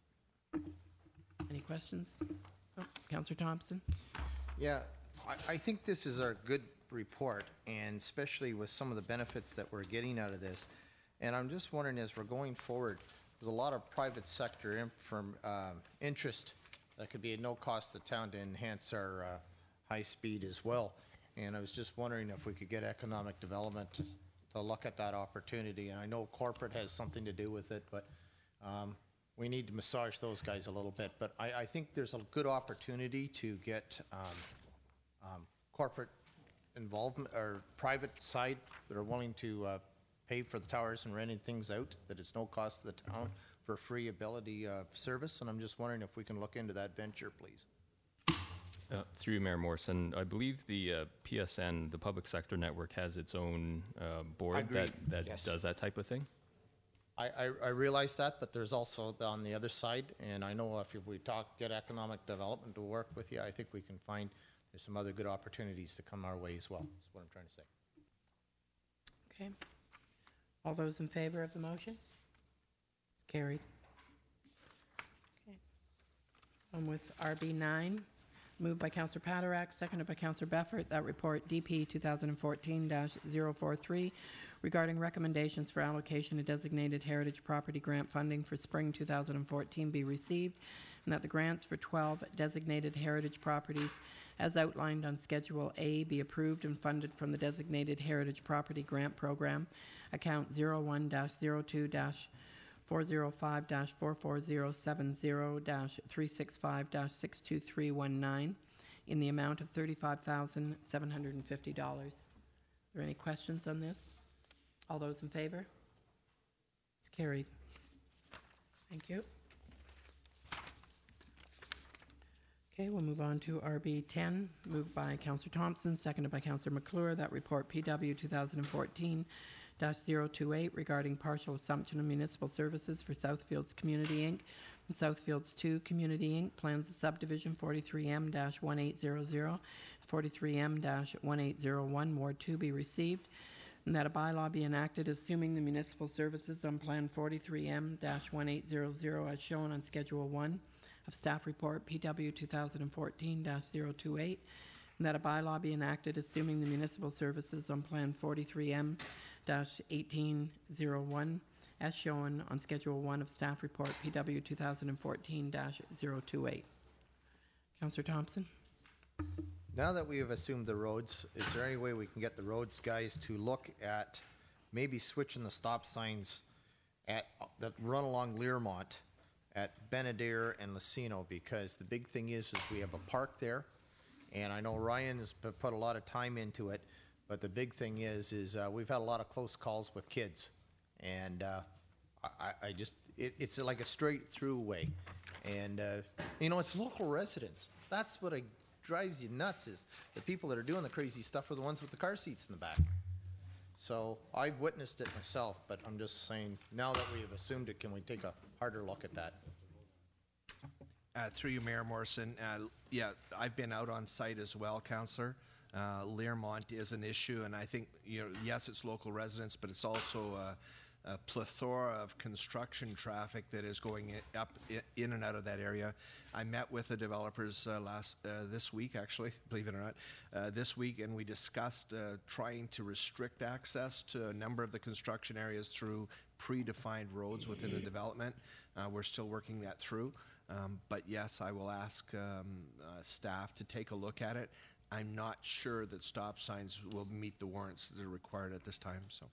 Any questions? Oh, Councillor Thompson. Yeah, I, I think this is a good report, and especially with some of the benefits that we're getting out of this. And I'm just wondering, as we're going forward, there's a lot of private sector in, from, um, interest that could be at no cost to the town to enhance our uh, high speed as well. And I was just wondering if we could get economic development to, to look at that opportunity. And I know corporate has something to do with it, but um, we need to massage those guys a little bit. But I, I think there's a good opportunity to get um, um, corporate involvement or private side that are willing to uh, pay for the towers and renting things out, that it's no cost to the town for free ability uh, service. And I'm just wondering if we can look into that venture, please. Uh, through Mayor Morrison, I believe the uh, P S N, the Public Sector Network, has its own uh, board Agreed. that, that Yes. does that type of thing. I, I, I realize that, but there's also the, on the other side, and I know if we talk, get economic development to work with you, I think we can find there's some other good opportunities to come our way as well. That's what I'm trying to say. Okay. All those in favor of the motion? It's carried. Okay. On with R B nine, moved by Councillor Paderak, seconded by Councillor Beffert, that report D P twenty fourteen dash zero four three regarding recommendations for allocation of designated heritage property grant funding for spring two thousand fourteen be received, and that the grants for twelve designated heritage properties as outlined on Schedule A be approved and funded from the Designated Heritage Property Grant Program, account zero one dash zero two dash four zero five dash four four zero seven zero dash three six five dash six two three one nine in the amount of thirty-five thousand seven hundred fifty dollars. Are there any questions on this? All those in favor? It's carried. Thank you. Okay, we'll move on to R B ten, moved by Councillor Thompson, seconded by Councillor McClure. That report P W twenty fourteen dash zero two eight regarding partial assumption of municipal services for Southfields Community Incorporated and Southfields two Community Incorporated. Plans of subdivision forty-three M dash eighteen hundred, forty-three M dash eighteen oh one, Ward two be received, and that a bylaw be enacted assuming the municipal services on Plan forty-three M dash eighteen hundred as shown on Schedule one of Staff Report P W twenty fourteen dash zero two eight, and that a bylaw be enacted assuming the municipal services on Plan forty-three M dash eighteen oh one as shown on Schedule one of Staff Report P W twenty fourteen dash zero two eight. Councillor Thompson? Now that we have assumed the roads, is there any way we can get the roads guys to look at maybe switching the stop signs at that run along Learmont at Benedere and Lucino? Because the big thing is, is we have a park there, and I know Ryan has p- put a lot of time into it, but the big thing is, is uh, we've had a lot of close calls with kids, and uh, I, I just, it, it's like a straight through way, and uh, you know, it's local residents. That's what I, drives you nuts, is the people that are doing the crazy stuff are the ones with the car seats in the back. So I've witnessed it myself, but I'm just saying, now that we have assumed it, can we take a harder look at that? Uh, through you, Mayor Morrison. Uh, yeah, I've been out on site as well, Councillor. Uh, Learmont is an issue, and I think, you know, yes, it's local residents, but it's also uh, a plethora of construction traffic that is going in, up in and out of that area. I met with the developers uh, last uh, this week, actually, believe it or not, uh, this week, and we discussed uh, trying to restrict access to a number of the construction areas through predefined roads within the development. Uh, we're still working that through, um, but yes, I will ask um, uh, staff to take a look at it. I'm not sure that stop signs will meet the warrants that are required at this time. So.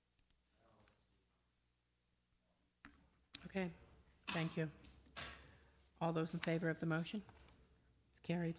Okay, thank you. All those in favor of the motion? It's carried.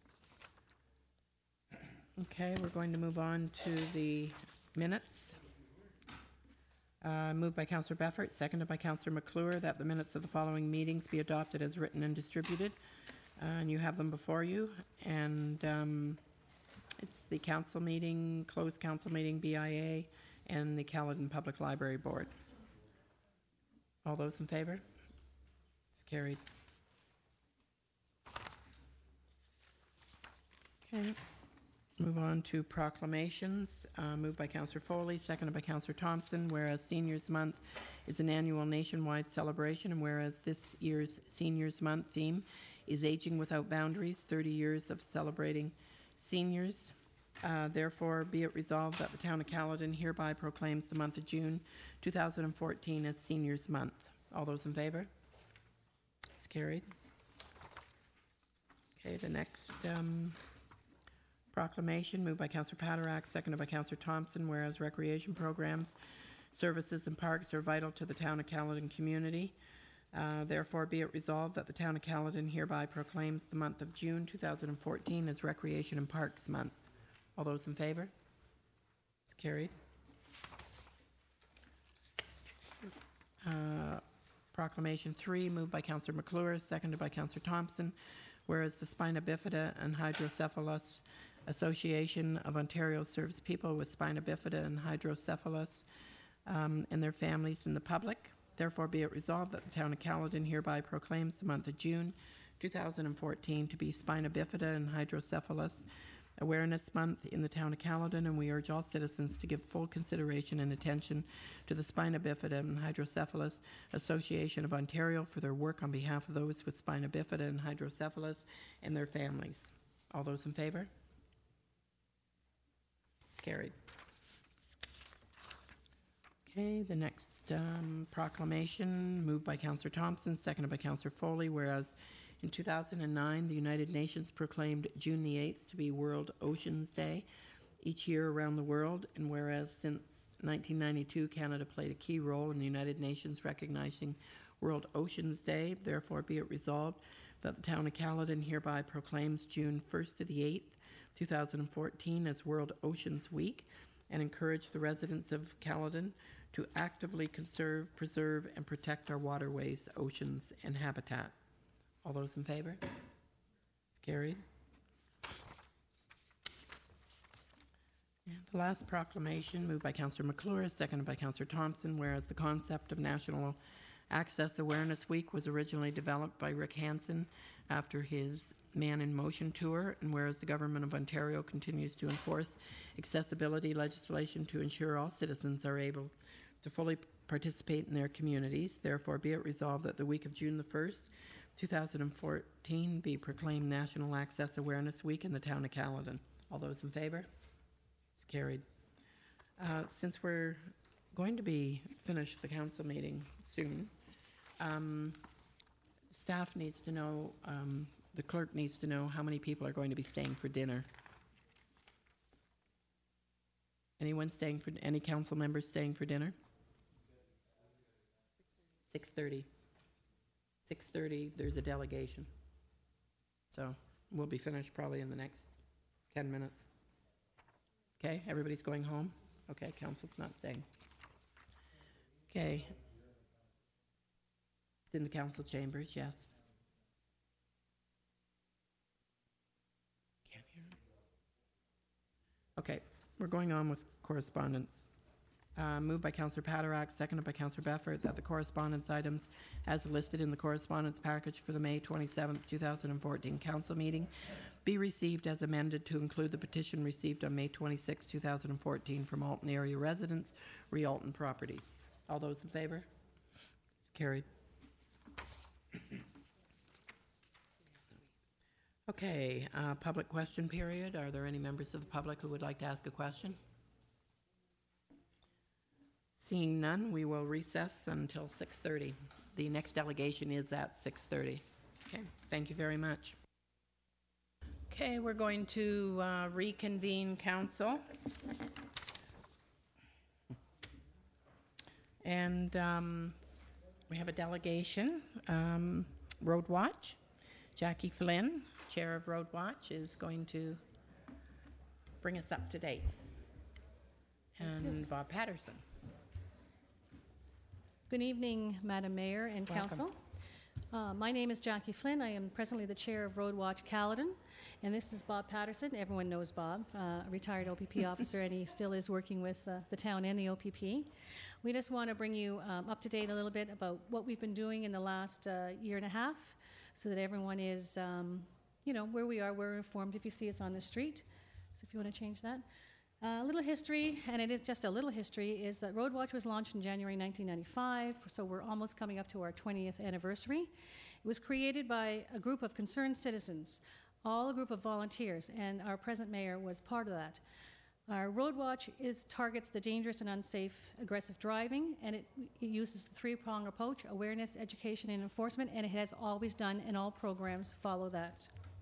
Okay, we're going to move on to the minutes. Uh, moved by Councillor Beffert, seconded by Councillor McClure, that the minutes of the following meetings be adopted as written and distributed. Uh, and you have them before you. And um, it's the council meeting, closed council meeting, B I A, and the Caledon Public Library Board. All those in favor? It's carried. Okay. Move on to proclamations. Uh, moved by Councillor Foley, seconded by Councillor Thompson. Whereas Seniors Month is an annual nationwide celebration, and whereas this year's Seniors Month theme is Aging Without Boundaries, thirty years of celebrating seniors. Uh, therefore, be it resolved that the Town of Caledon hereby proclaims the month of June two thousand fourteen as Seniors Month. All those in favor? It's carried. Okay, the next um, proclamation, moved by Councillor Patterack, seconded by Councillor Thompson. Whereas recreation programs, services, and parks are vital to the Town of Caledon community. Uh, therefore, be it resolved that the Town of Caledon hereby proclaims the month of June two thousand fourteen as Recreation and Parks Month. All those in favor? It's carried. Uh, proclamation three, moved by Councillor McClure, seconded by Councillor Thompson. Whereas the Spina Bifida and Hydrocephalus Association of Ontario serves people with spina bifida and hydrocephalus um, and their families and the public. Therefore, be it resolved that the Town of Caledon hereby proclaims the month of June two thousand fourteen to be Spina Bifida and Hydrocephalus Awareness Month in the Town of Caledon, and we urge all citizens to give full consideration and attention to the Spina Bifida and Hydrocephalus Association of Ontario for their work on behalf of those with spina bifida and hydrocephalus and their families. All those in favor? Carried. Okay, the next um, proclamation, moved by Councillor Thompson, seconded by Councillor Foley, whereas in two thousand nine, the United Nations proclaimed June the eighth to be World Oceans Day each year around the world, and whereas since nineteen ninety-two, Canada played a key role in the United Nations recognizing World Oceans Day, therefore be it resolved that the town of Caledon hereby proclaims June first to the eighth, two thousand fourteen as World Oceans Week, and encourage the residents of Caledon to actively conserve, preserve, and protect our waterways, oceans, and habitat. All those in favor? It's carried. And the last proclamation, moved by Councillor McClure, seconded by Councillor Thompson, whereas the concept of National Access Awareness Week was originally developed by Rick Hansen after his Man in Motion tour, and whereas the Government of Ontario continues to enforce accessibility legislation to ensure all citizens are able to fully participate in their communities, therefore be it resolved that the week of June the first, two thousand fourteen be proclaimed National Access Awareness Week in the town of Caledon. All those in favor? It's carried. Uh, since we're going to be finished the council meeting soon, um, staff needs to know, um, the clerk needs to know how many people are going to be staying for dinner. Anyone staying for, any council members staying for dinner? six thirty. six thirty, there's a delegation. So we'll be finished probably in the next ten minutes. Okay, everybody's going home? Okay, council's not staying. Okay. It's in the council chambers, yes. Can't hear it. Okay, we're going on with correspondence. Uh, moved by Councillor Paderak, seconded by Councillor Beffert, that the correspondence items as listed in the correspondence package for the May twenty-seventh, two thousand fourteen council meeting be received as amended to include the petition received on May twenty-sixth, two thousand fourteen from Alton area residents, Rialton Properties. All those in favor? It's carried. Okay, uh, public question period. Are there any members of the public who would like to ask a question? Seeing none, we will recess until six thirty. The next delegation is at six thirty. Okay, thank you very much. Okay, we're going to uh, reconvene council. And um, we have a delegation. Um, Road Watch. Jackie Flynn, Chair of Road Watch, is going to bring us up to date. And Bob Patterson. Good evening, Madam Mayor and Welcome. Council. Uh, my name is Jackie Flynn. I am presently the chair of Road Watch Caledon, and this is Bob Patterson. Everyone knows Bob, uh, a retired O P P officer, and he still is working with uh, the town and the O P P. We just want to bring you um, up to date a little bit about what we've been doing in the last uh, year and a half, so that everyone is, um, you know, where we are, we're informed if you see us on the street. So if you want to change that. A uh, little history, and it is just a little history, is that Road Watch was launched in January nineteen ninety-five, so we're almost coming up to our twentieth anniversary. It was created by a group of concerned citizens, all a group of volunteers, and our present mayor was part of that. Our Road Watch is, targets the dangerous and unsafe aggressive driving, and it, it uses the three-prong approach: awareness, education, and enforcement, and it has always done, and all programs follow that.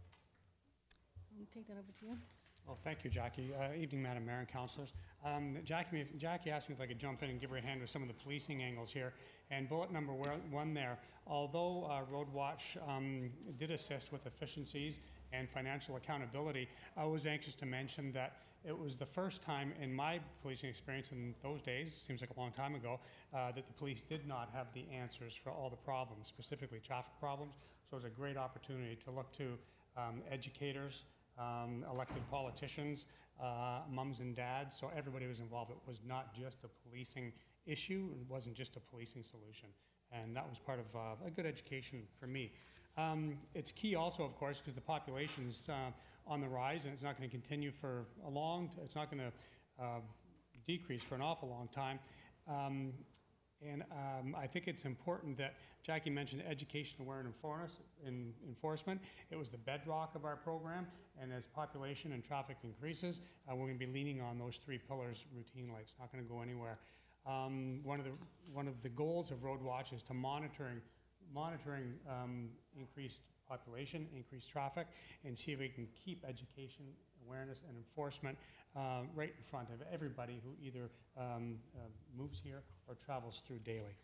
Let me take that over to you. Well, thank you, Jackie. Uh, evening, Madam Mayor and Councillors. Um, Jackie, Jackie asked me if I could jump in and give her a hand with some of the policing angles here. And bullet number one there, although uh, Road Watch um, did assist with efficiencies and financial accountability, I was anxious to mention that it was the first time in my policing experience in those days, seems like a long time ago, uh, that the police did not have the answers for all the problems, specifically traffic problems. So it was a great opportunity to look to um, educators, Um, elected politicians, uh, mums and dads, so everybody was involved. It was not just a policing issue, it wasn't just a policing solution, and that was part of uh, a good education for me. Um, it's key also, of course, because the population's uh, on the rise, and it's not going to continue for a long, t- it's not going to uh, decrease for an awful long time. Um, And um, I think it's important that Jackie mentioned education, awareness, and enforcement. It was the bedrock of our program, and as population and traffic increases, uh, we're going to be leaning on those three pillars routinely. It's not going to go anywhere. Um, one of the one of the goals of Road Watch is to monitoring monitoring um, increased population, increased traffic, and see if we can keep education, awareness, and enforcement uh, right in front of everybody who either um, uh, moves here or travels through daily.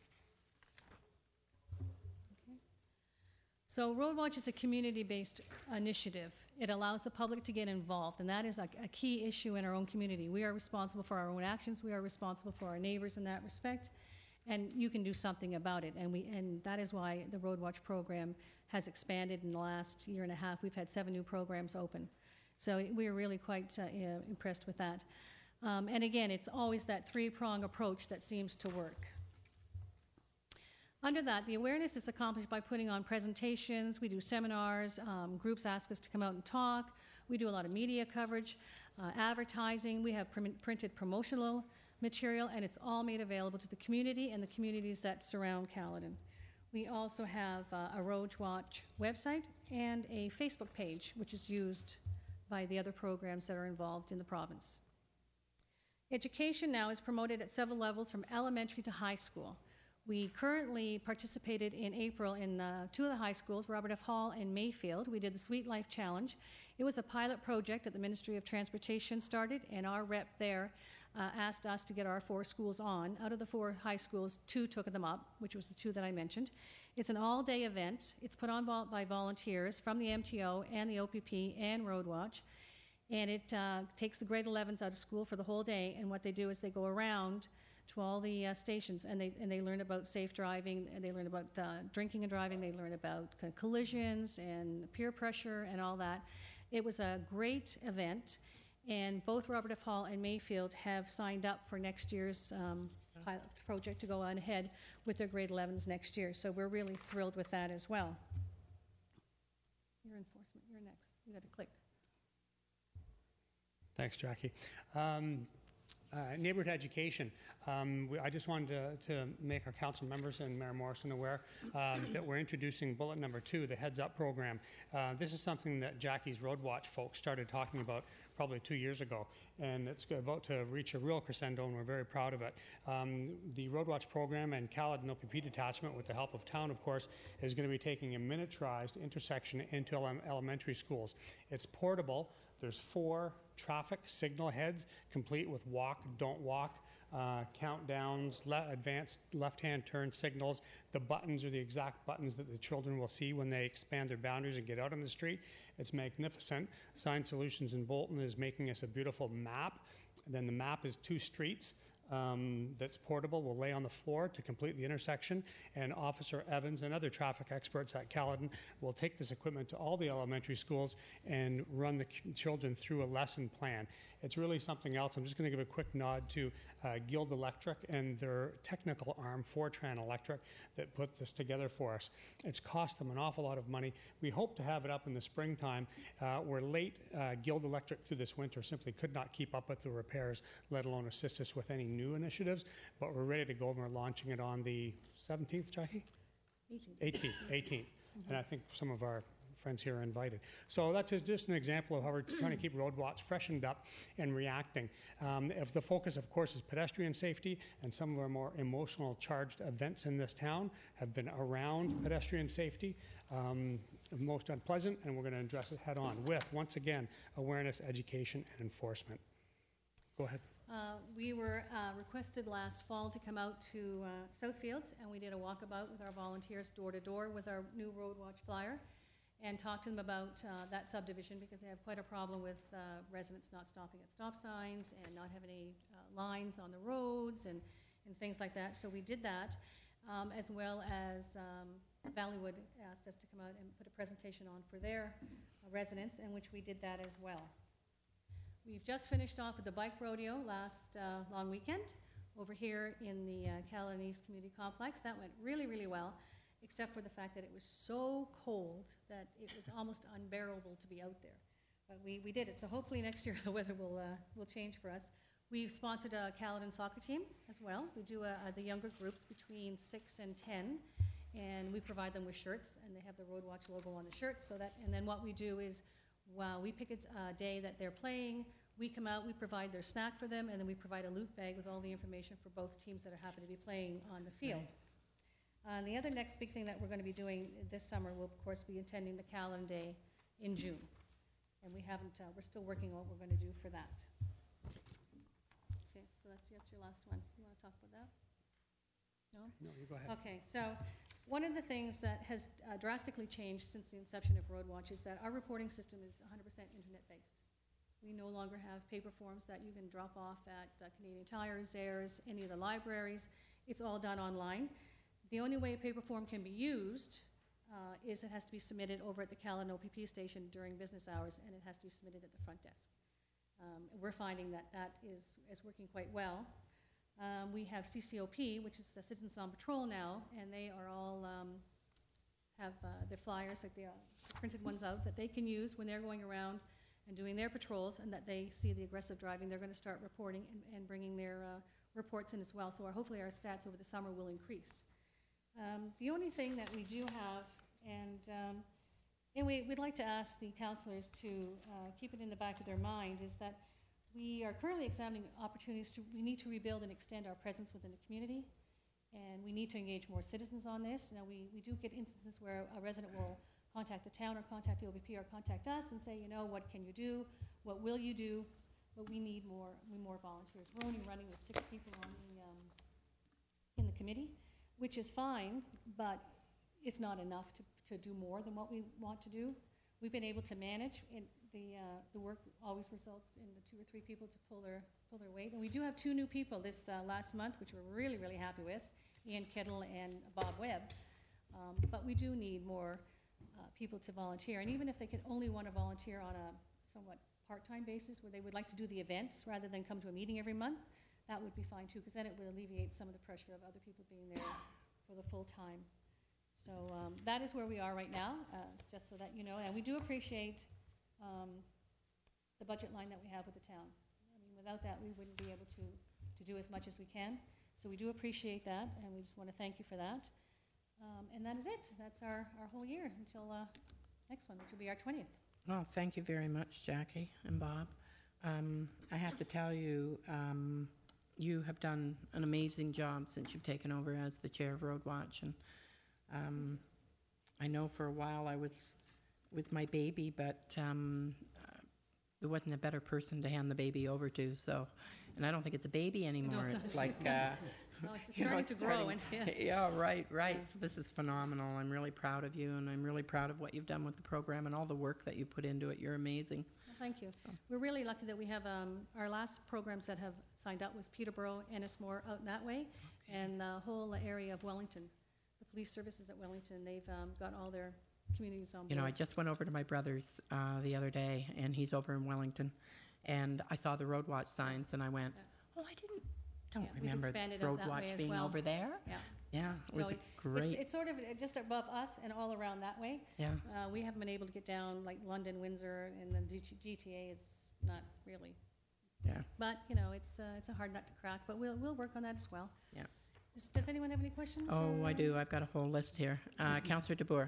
So Road Watch is a community-based initiative. It allows the public to get involved, and that is a, a key issue in our own community. We are responsible for our own actions. We are responsible for our neighbors in that respect, and you can do something about it. And we, and that is why the Road Watch program has expanded in the last year and a half. We've had seven new programs open. So we are really quite uh, impressed with that. Um, and again, it's always that three-prong approach that seems to work. Under that, the awareness is accomplished by putting on presentations. We do seminars. Um, groups ask us to come out and talk. We do a lot of media coverage, uh, advertising. We have pr printed promotional material, and it's all made available to the community and the communities that surround Caledon. We also have uh, a Road Watch website and a Facebook page, which is used by the other programs that are involved in the province. Education now is promoted at several levels from elementary to high school. We currently participated in April in uh, two of the high schools, Robert F. Hall and Mayfield. We did the Sweet Life Challenge. It was a pilot project that the Ministry of Transportation started, and our rep there uh, asked us to get our four schools on. Out of the four high schools, two took them up, which was the two that I mentioned. It's an all-day event. It's put on vol by volunteers from the M T O and the O P P and Road Watch, and it uh, takes the grade elevens out of school for the whole day, and what they do is they go around to all the uh, stations, and they and they learn about safe driving, and they learn about uh, drinking and driving. They learn about kind of collisions and peer pressure and all that. It was a great event, and both Robert F. Hall and Mayfield have signed up for next year's um, pilot project to go on ahead with their grade elevens next year. So we're really thrilled with that as well. Your enforcement, you're next. You got to click. Thanks, Jackie. Um, Uh, neighborhood education. Um, we, I just wanted to, to make our council members and Mayor Morrison aware um, that we're introducing bullet number two, the Heads Up program. Uh, this is something that Jackie's Road Watch folks started talking about probably two years ago, and it's about to reach a real crescendo, and we're very proud of it. Um, the Road Watch program and Caledon O P P detachment, with the help of town, of course, is going to be taking a miniaturized intersection into ele elementary schools. It's portable. There's four traffic signal heads, complete with walk, don't walk, uh, countdowns, le advanced left-hand turn signals. The buttons are the exact buttons that the children will see when they expand their boundaries and get out on the street. It's magnificent. Sign Solutions in Bolton is making us a beautiful map. And then the map is two streets. Um, that's portable, will lay on the floor to complete the intersection, and Officer Evans and other traffic experts at Caledon will take this equipment to all the elementary schools and run the children through a lesson plan. It's really something else. I'm just going to give a quick nod to uh, Guild Electric and their technical arm, Fortran Electric, that put this together for us. It's cost them an awful lot of money. We hope to have it up in the springtime. Uh, we're late. Uh, Guild Electric through this winter simply could not keep up with the repairs, let alone assist us with any new initiatives, but we're ready to go, and we're launching it on the seventeenth, Jackie? eighteenth. eighteenth, eighteenth. And I think some of our friends here are invited. So that's just an example of how we're trying to keep Road Watch freshened up and reacting. Um, if the focus, of course, is pedestrian safety, and some of our more emotional charged events in this town have been around pedestrian safety, um, most unpleasant, and we're going to address it head on with, once again, awareness, education, and enforcement. Go ahead. Uh, we were uh, requested last fall to come out to uh, Southfields, and we did a walkabout with our volunteers door to door with our new Road Watch flyer, and talked to them about uh, that subdivision, because they have quite a problem with uh, residents not stopping at stop signs and not having any uh, lines on the roads and, and things like that. So we did that, um, as well as um, Valleywood asked us to come out and put a presentation on for their uh, residents, in which we did that as well. We've just finished off with the bike rodeo last uh, long weekend over here in the uh, Caledon East Community Complex. That went really, really well, except for the fact that it was so cold that it was almost unbearable to be out there. But we, we did it, so hopefully next year the weather will, uh, will change for us. We've sponsored a Caledon soccer team as well. We do uh, the younger groups between six and ten, and we provide them with shirts, and they have the Road Watch logo on the shirt. So that, and then what we do is, Well, we pick a uh, day that they're playing. We come out, we provide their snack for them, and then we provide a loot bag with all the information for both teams that are happen to be playing on the field. Uh, and the other next big thing that we're going to be doing this summer will, of course, be attending the Callan Day in June. And we haven't, uh, we're still working on what we're going to do for that. Okay, so that's, that's your last one. You want to talk about that? No? No, you go ahead. Okay, so one of the things that has uh, drastically changed since the inception of Roadwatch is that our reporting system is one hundred percent internet-based. We no longer have paper forms that you can drop off at uh, Canadian Tire, Zayres, any of the libraries. It's all done online. The only way a paper form can be used uh, is it has to be submitted over at the Callan O P P station during business hours, and it has to be submitted at the front desk. Um, we're finding that that is, is working quite well. Um, we have C C O P, which is the Citizens on Patrol now, and they are all um, have uh, their flyers, like the, uh, the printed ones out, that they can use when they're going around and doing their patrols, and that they see the aggressive driving. They're going to start reporting and, and bringing their uh, reports in as well. So our, hopefully our stats over the summer will increase. Um, the only thing that we do have, and, um, and we, we'd like to ask the councillors to uh, keep it in the back of their mind, is that we are currently examining opportunities to, we need to rebuild and extend our presence within the community, and we need to engage more citizens on this. Now, we, we do get instances where a resident will contact the town or contact the O B P or contact us and say, you know, what can you do? What will you do? But we need more, we more volunteers. We're only running with six people on the, um, in the committee, which is fine, but it's not enough to, to do more than what we want to do. We've been able to manage, and the, uh, the work always results in the two or three people to pull their, pull their weight. And we do have two new people this uh, last month, which we're really, really happy with, Ian Kettle and Bob Webb. Um, but we do need more uh, people to volunteer. And even if they could only want to volunteer on a somewhat part-time basis, where they would like to do the events rather than come to a meeting every month, that would be fine too, because then it would alleviate some of the pressure of other people being there for the full time. So um, that is where we are right now, uh, just so that you know. And we do appreciate um, the budget line that we have with the town. I mean, without that, we wouldn't be able to, to do as much as we can. So we do appreciate that, and we just want to thank you for that. Um, and that is it. That's our, our whole year until uh, next one, which will be our twentieth. Well, thank you very much, Jackie and Bob. Um, I have to tell you, um, you have done an amazing job since you've taken over as the chair of Roadwatch. And um, I know for a while I was with my baby, but um, uh, there wasn't a better person to hand the baby over to. So, and I don't think it's a baby anymore. No, it's, it's like uh, no, it's you know, starting it's to grow. starting- And, yeah. yeah, right, right. Yeah. So this is phenomenal. I'm really proud of you, and I'm really proud of what you've done with the program and all the work that you put into it. You're amazing. Well, thank you. We're really lucky that we have um, our last programs that have signed up was Peterborough, Ennismore, out in that way, and the whole area of Wellington. The police services at Wellington, they've um, got all their communities on board. You know, I just went over to my brother's uh, the other day, and he's over in Wellington, and I saw the Roadwatch signs, and I went, oh, I didn't, don't Yeah, we've remember expanded out that way Roadwatch as being well. over there. Yeah. Yeah, it was So great. It's, it's sort of uh, just above us and all around that way. Yeah. Uh, we haven't been able to get down like London, Windsor, and then G T A is not really. Yeah. But you know, it's uh, it's a hard nut to crack. But we'll we'll work on that as well. Yeah. Does, does anyone have any questions? Oh, or- I do. I've got a whole list here. Uh, Councillor DeBoer.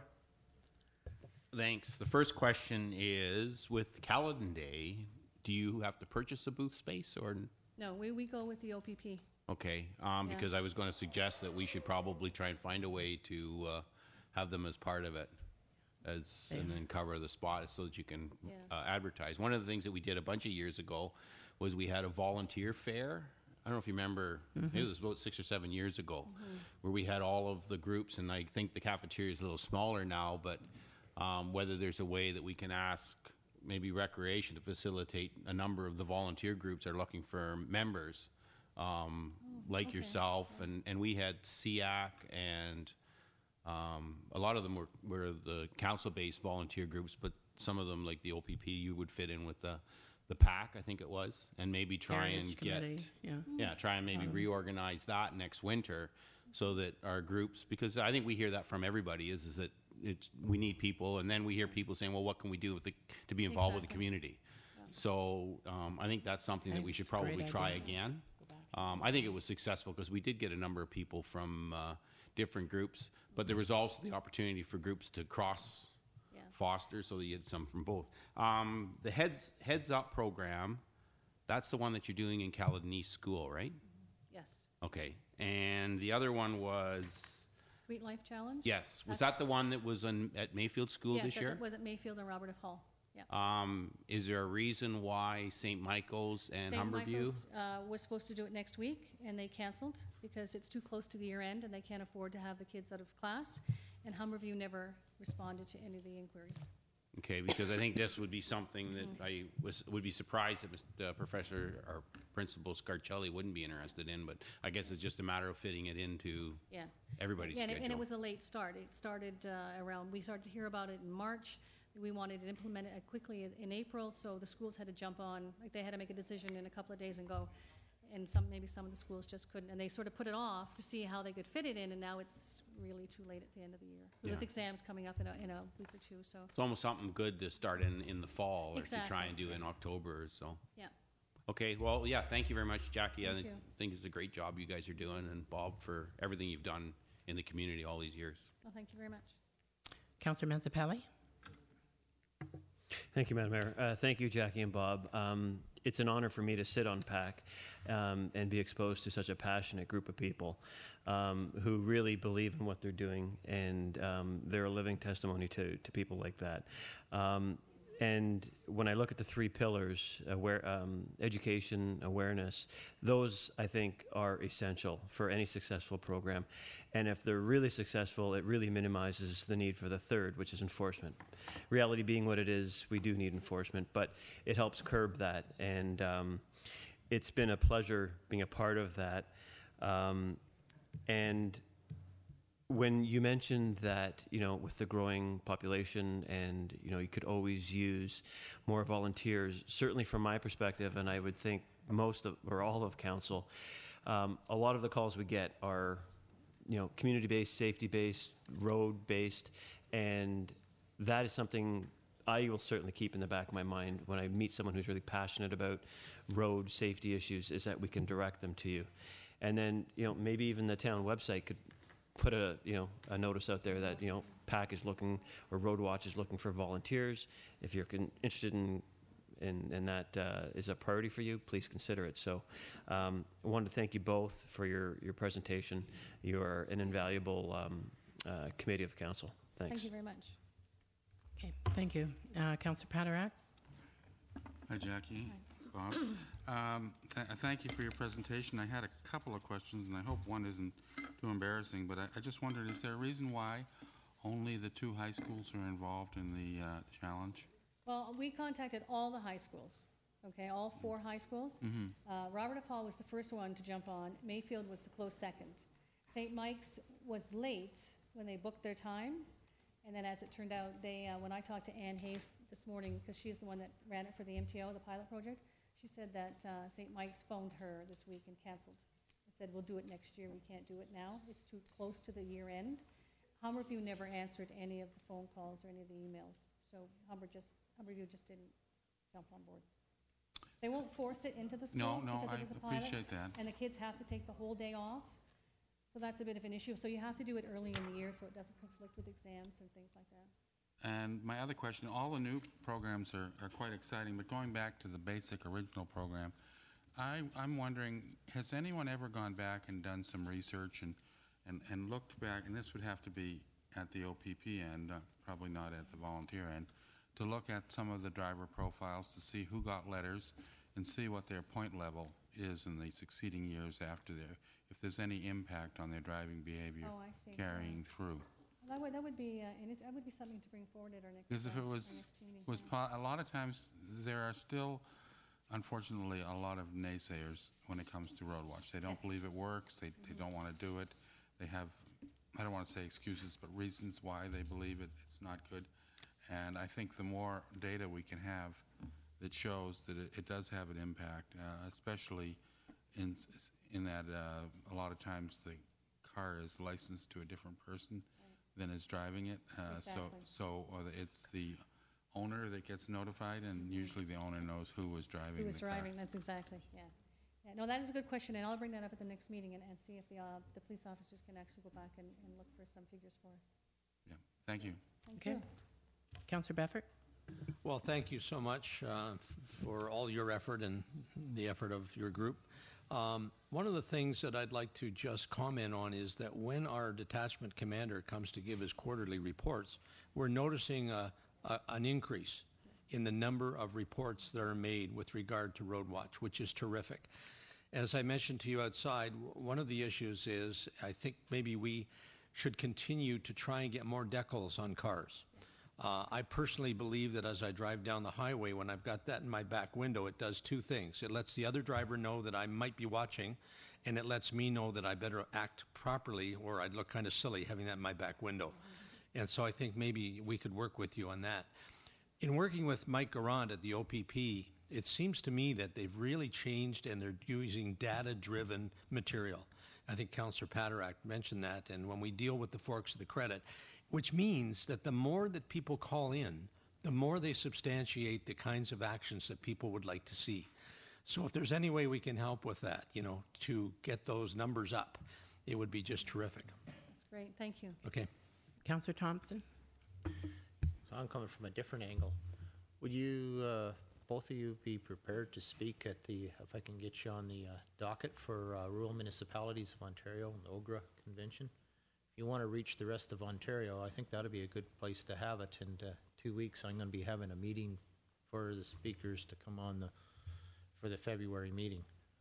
Thanks. The first question is, with Caledon Day, do you have to purchase a booth space or? No, we, we go with the O P P. Okay, um, Yeah. because I was going to suggest that we should probably try and find a way to uh, have them as part of it, as and then cover the spot so that you can Yeah. uh, advertise. One of the things that we did a bunch of years ago was we had a volunteer fair. I don't know if you remember, maybe it was about six or seven years ago, where we had all of the groups, and I think the cafeteria is a little smaller now, but um, whether there's a way that we can ask maybe recreation to facilitate a number of the volunteer groups that are looking for members, um, like okay. yourself, and, and we had S E A C, and um, a lot of them were, were the council-based volunteer groups, but some of them, like the O P P, you would fit in with the the PAC, I think it was, and maybe try Heritage and get, Committee, yeah. yeah, try and maybe Um, reorganize that next winter, so that our groups, because I think we hear that from everybody, is is that it's we need people, and then we hear people saying, well, what can we do with the, to be involved with the Exactly. community? So um, I think that's something that we should It's a great probably try idea. again. Um, I think it was successful because we did get a number of people from uh, different groups, but there was also the opportunity for groups to cross Yeah. foster, so that you had some from both. Um, the Heads Heads Up program, That's the one that you're doing in Caledon East School, right? Yes. Okay. And the other one was, Sweet Life Challenge? yes, was That's- that the one that was on, at Mayfield School yes, this year? Yes, it was at Mayfield and Robert F. Hall. Yeah. Um, is there a reason why Saint Michael's and Saint Humberview? Michael's uh, was supposed to do it next week, and they canceled because it's too close to the year end, and they can't afford to have the kids out of class. And Humberview never responded to any of the inquiries. Okay, because I think this would be something that I was would be surprised if uh, Professor or Principal Scarcelli wouldn't be interested in, but I guess it's just a matter of fitting it into Yeah. everybody's Yeah, and it, schedule. and it was a late start. It started uh, around, we started to hear about it in March. We wanted to implement it quickly in, in April, so the schools had to jump on, like they had to make a decision in a couple of days and go. And some, maybe some of the schools just couldn't, and they sort of put it off to see how they could fit it in, and now it's really too late at the end of the year. Yeah. With exams coming up in a, in a week or two, so. It's almost something good to start in, in the fall or to try Exactly. and do in October or so. Yeah. Okay, well, yeah, thank you very much, Jackie. I Thank think, you. think it's a great job you guys are doing, and Bob for everything you've done in the community all these years. Well, thank you very much. Councillor Mazzapelli? Thank you, Madam Mayor. Uh, thank you, Jackie and Bob. Um, it's an honor for me to sit on PAC um, and be exposed to such a passionate group of people um, who really believe in what they're doing, and um, they're a living testimony to, to people like that. Um, and when I look at the three pillars, aware, um, education, awareness, those, I think, are essential for any successful program. And if they're really successful, it really minimizes the need for the third, which is enforcement. Reality being what it is, we do need enforcement, but it helps curb that. And um, it's been a pleasure being a part of that. Um, and when you mentioned that, you know, with the growing population and, you know, you could always use more volunteers, certainly from my perspective, and I would think most of, or all of council, um, a lot of the calls we get are, you know, community-based, safety-based, road-based, and that is something I will certainly keep in the back of my mind when I meet someone who's really passionate about road safety issues, is that we can direct them to you. And then, you know, maybe even the town website could put a, you know, a notice out there that, you know, PAC is looking, or Road Watch is looking for volunteers. If you're con- interested in, in, and that uh, is a priority for you, please consider it. So um, I wanted to thank you both for your, your presentation. You are an invaluable um, uh, committee of council. Thanks. Thank you very much. Okay, thank you. Uh, Councillor Patterack? Hi, Jackie. Bob. Um, th- thank you for your presentation. I had a couple of questions, and I hope one isn't too embarrassing, but I, I just wondered, is there a reason why only the two high schools are involved in the uh, challenge? Well, we contacted all the high schools, okay, all four high schools. Mhm. Uh, Robert F. Hall was the first one to jump on. Mayfield was the close second. Saint Mike's was late when they booked their time, and then as it turned out, they, uh, when I talked to Ann Hayes this morning, because she's the one that ran it for the M T O, the pilot project, she said that uh, Saint Mike's phoned her this week and canceled. They said, we'll do it next year, we can't do it now. It's too close to the year end. Humberview never answered any of the phone calls or any of the emails, so Humber just, Humberview just didn't jump on board. They won't force it into the No, schools no, because I it is a pilot. appreciate that. And the kids have to take the whole day off, so that's a bit of an issue. So you have to do it early in the year so it doesn't conflict with exams and things like that. And my other question, all the new programs are, are quite exciting, but going back to the basic original program, I, I'm wondering, has anyone ever gone back and done some research and, and, and looked back, and this would have to be at the O P P end, uh, probably not at the volunteer end, to look at some of the driver profiles to see who got letters and see what their point level is in the succeeding years after their, if there's any impact on their driving behavior Oh, I see. carrying through. Well, that would, that would be, uh, and it, that would be something to bring forward at our next, Because if uh, it our was, next meeting. was yeah. po- a lot of times there are still, unfortunately, a lot of naysayers when it comes to Road Watch. They don't Yes. believe it works. They, they don't want to do it. They have, I don't want to say excuses, but reasons why they believe it, it's not good. And I think the more data we can have that shows that it, it does have an impact, uh, especially in s- in that uh, a lot of times the car is licensed to a different person than is driving it. Uh, Exactly. So, so or the, it's the owner that gets notified, and usually the owner knows who was driving Who was the car. driving, that's exactly, yeah. Yeah, no, that is a good question, and I'll bring that up at the next meeting and, and see if the, uh, the police officers can actually go back and, and look for some figures for us. Yeah. Thank you. Thank Okay. you. Councillor Beffert? Well, thank you so much uh, f- for all your effort and the effort of your group. Um, one of the things that I'd like to just comment on is that when our detachment commander comes to give his quarterly reports, we're noticing a, a, an increase in the number of reports that are made with regard to Road Watch, which is terrific. As I mentioned to you outside, w- one of the issues is I think maybe we should continue to try and get more decals on cars. Uh, I personally believe that as I drive down the highway, when I've got that in my back window, it does two things. It lets the other driver know that I might be watching, and it lets me know that I better act properly or I'd look kind of silly having that in my back window. And so I think maybe we could work with you on that. In working with Mike Garand at the O P P, it seems to me that they've really changed and they're using data-driven material. I think Councillor Paderak mentioned that, and when we deal with the forks of the credit, which means that the more that people call in, the more they substantiate the kinds of actions that people would like to see. So if there's any way we can help with that, you know, to get those numbers up, it would be just terrific. That's great. Thank you. Okay. Councillor Thompson. So I'm coming from a different angle. Would you, uh, both of you, be prepared to speak at the, if I can get you on the uh, docket for uh, Rural Municipalities of Ontario, the O G R A Convention? If you want to reach the rest of Ontario, I think that would be a good place to have it. In uh, two weeks, I'm going to be having a meeting for the speakers to come on the for the February meeting.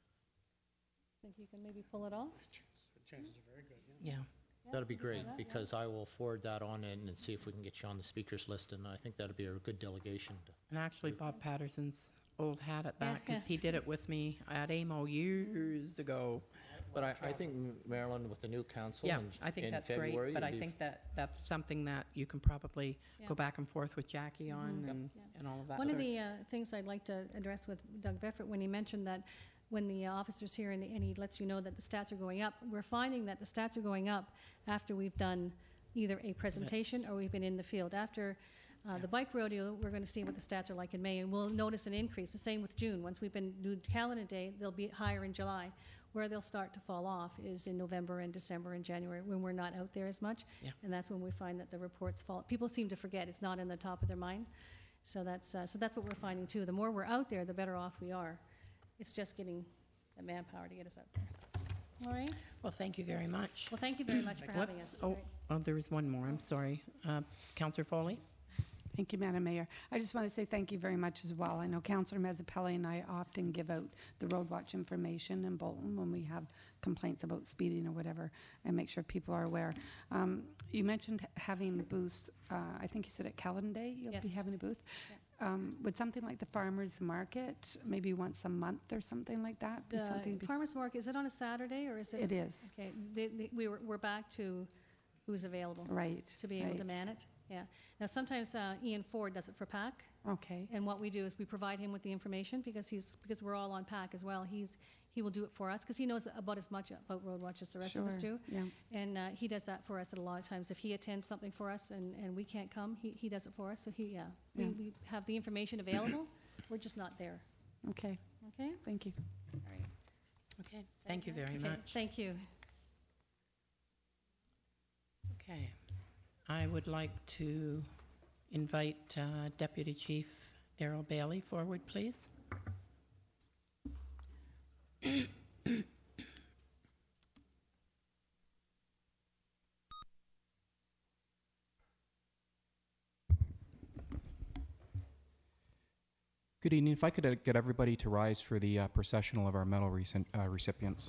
Think you can maybe pull it off? Chances are very good. Yeah. That'd be we can try great, that, because I will forward that on in and see if we can get you on the speakers list, and I think that'd be a good delegation. to- And actually, Bob Patterson's old hat at Yeah, that, because he yes. did it with me at A M O years ago. But I, I think, Marilyn, with the new council Yeah, in, I think in that's February, great, but I it'd be- think that that's something that you can probably Yeah. go back and forth with Jackie on Mhm. and, Yeah. and all of that. One of sort. the uh, things I'd like to address with Doug Beffert, when he mentioned that when the uh, officer's here and, and he lets you know that the stats are going up, we're finding that the stats are going up after we've done either a presentation or we've been in the field. After uh, the bike rodeo, we're going to see what the stats are like in May, and we'll notice an increase. The same with June. Once we've been doing calendar day, they'll be higher in July. Where they'll start to fall off is in November and December and January, when we're not out there as much. Yeah. And that's when we find that the reports fall. People seem to forget. It's not in the top of their mind. So that's, uh, so that's what we're finding, too. The more we're out there, the better off we are. It's just getting the manpower to get us out there. All right? Well, thank you very much. Well, thank you very much for having Whoops. us. Oh, Great. oh, there was one more. I'm sorry. Uh, Councillor Foley? Thank you, Madam Mayor. I just want to say thank you very much as well. I know Councillor Mazzapelli and I often give out the Road Watch information in Bolton when we have complaints about speeding or whatever, and make sure people are aware. Um, you mentioned h- having booths, uh, I think you said at Caledon Day you'll be Yes. having a booth. Um, would something like the farmers market, maybe once a month or something like that, be something? The be- farmer's market, is it on a Saturday or is it? It is. Okay, they, they, we were, we're back to who's available. Right, To be able to right. man it, yeah. Now, sometimes uh, Ian Ford does it for PAC. Okay. And what we do is we provide him with the information because he's, because we're all on PAC as well. He's, he will do it for us because he knows about as much about Road Watch as the rest of us Sure, do. yeah. And uh, he does that for us at a lot of times. If he attends something for us and, and we can't come, he, he does it for us. So he, yeah, we, Yeah. we have the information available. We're just not there. Okay. Okay? Thank you. All right. Okay. Thank you very Okay, much. Thank you. Okay. I would like to invite uh, Deputy Chief Daryl Bailey forward, please. Good evening. If I could uh, get everybody to rise for the uh, processional of our medal recent, uh, recipients.